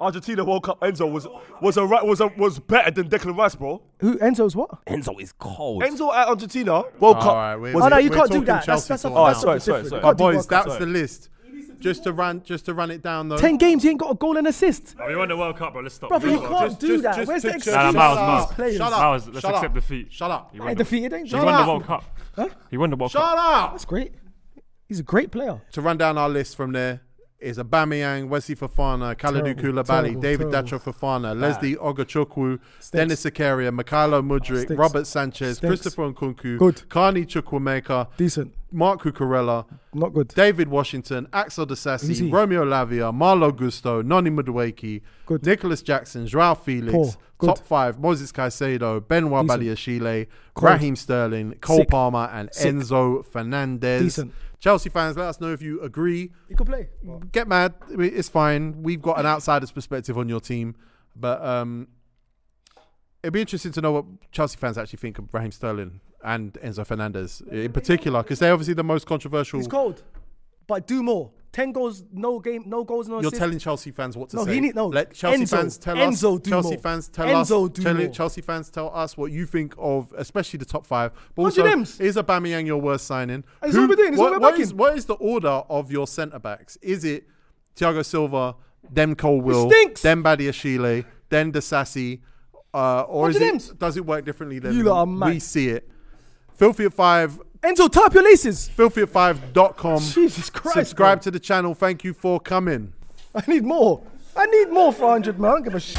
D: Argentina World Cup Enzo was was a ri- was a, was better than Declan Rice, bro.
B: Who Enzo's what?
I: Enzo is cold.
D: Enzo at Argentina World Cup.
E: All right, we're-
D: was
B: Oh no,
E: we're
B: you can't do
E: talking
B: that. That's,
E: Chelsea
B: that's, a,
E: talk
B: that's
E: now.
B: something
D: Sorry, sorry,
B: different.
D: sorry.
B: You
E: My
B: can't do
E: boys,
B: World Cup.
E: that's the list. Just to run, just to run it down though.
B: Ten games, he ain't got a goal and assist.
G: Oh, we won the World Cup, bro. Let's stop.
B: Brother, you
G: Let's
B: can't
G: stop.
E: just-
B: do
E: just-
B: that.
E: just
B: Where's the
E: to-
B: excuse?
G: Nah, nah,
B: for
G: Miles,
B: these
G: Miles.
B: players?
E: Shut up.
G: Miles, let's
E: Shut
G: accept
E: up.
G: defeat.
E: Shut up.
G: He
B: Ain't
G: won the,
B: defeated, ain't
G: he
E: Shut
G: won
E: up.
G: the World Cup.
B: Huh?
G: He won the World
E: Shut
G: Cup.
E: up.
B: That's great. He's a great player.
E: To run down our list from there is Aubameyang, Wesley Fofana, Kalidou
B: Terrible,
E: Koulibaly,
B: terrible,
E: David
B: terrible.
E: Dacho Fofana, Leslie Ogachukwu, Dennis Zakaria, Mikhailo Mudryk,
B: Stinks.
E: Robert Sanchez,
B: Stinks.
E: Christopher Nkunku,
B: Good.
E: Carney Chukwuemeka,
B: Decent.
E: Mark Cucurella,
B: Not good.
E: David Washington, Axel Disasi,
B: Easy.
E: Romeo Lavia, Marlo Gusto, Noni Madueke,
B: Good.
E: Nicholas Jackson, Joao Felix,
B: Poor. Good.
E: top five, Moses Caicedo, Benoit
B: Decent.
E: Badiashile,
B: Cold.
E: Raheem Sterling, Cole
B: Sick.
E: Palmer, and
B: Sick.
E: Enzo Fernandez.
B: Decent.
E: Chelsea fans, let us know if you agree.
B: He could play.
E: Get mad. I mean, it's fine. We've got an outsider's perspective on your team. But um, it'd be interesting to know what Chelsea fans actually think of Raheem Sterling and Enzo Fernandez in particular, because they're obviously the most controversial.
B: He's cold, but do more. Ten goals, no game, no goals, no
E: You're
B: assists.
E: telling Chelsea fans what to
B: No,
E: say.
B: he need- no.
E: Let Chelsea
B: Enzo.
E: fans tell
B: Enzo
E: us.
B: do
E: Chelsea
B: more.
E: fans tell
B: Enzo
E: us.
B: do
E: tell-
B: more.
E: Chelsea fans tell us what you think of, especially the top five. But
B: What do
E: also,
B: you names?
E: is Aubameyang your worst signing?
B: It's what we're doing, it's what we're
E: what,
B: backing.
E: is, what is the order of your centre backs? Is it Thiago Silva, then Colwill,
B: stinks.
E: then Badiashile, then Disasi, uh, or
B: What
E: is
B: do you
E: it?
B: names?
E: Does it work differently than
B: You lot are
E: we
B: mad.
E: see it? Filthy at five.
B: Enzo, tap your laces.
E: filthy at five dot com.
B: Jesus Christ,
E: Subscribe
B: bro.
E: to the channel. Thank you for coming.
B: I need more. I need more for one hundred, man. I don't give a shit.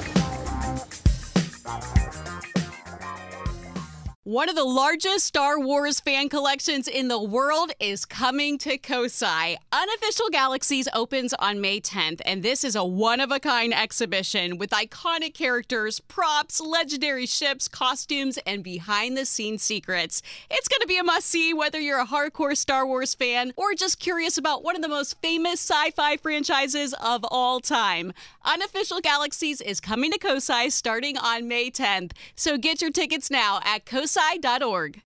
A: One of the largest Star Wars fan collections in the world is coming to Kosai. Unofficial Galaxies opens on May tenth, and this is a one-of-a-kind exhibition with iconic characters, props, legendary ships, costumes, and behind-the-scenes secrets. It's going to be a must-see whether you're a hardcore Star Wars fan or just curious about one of the most famous sci-fi franchises of all time. Unofficial Galaxies is coming to Kosai starting on May tenth, so get your tickets now at kosai dot org.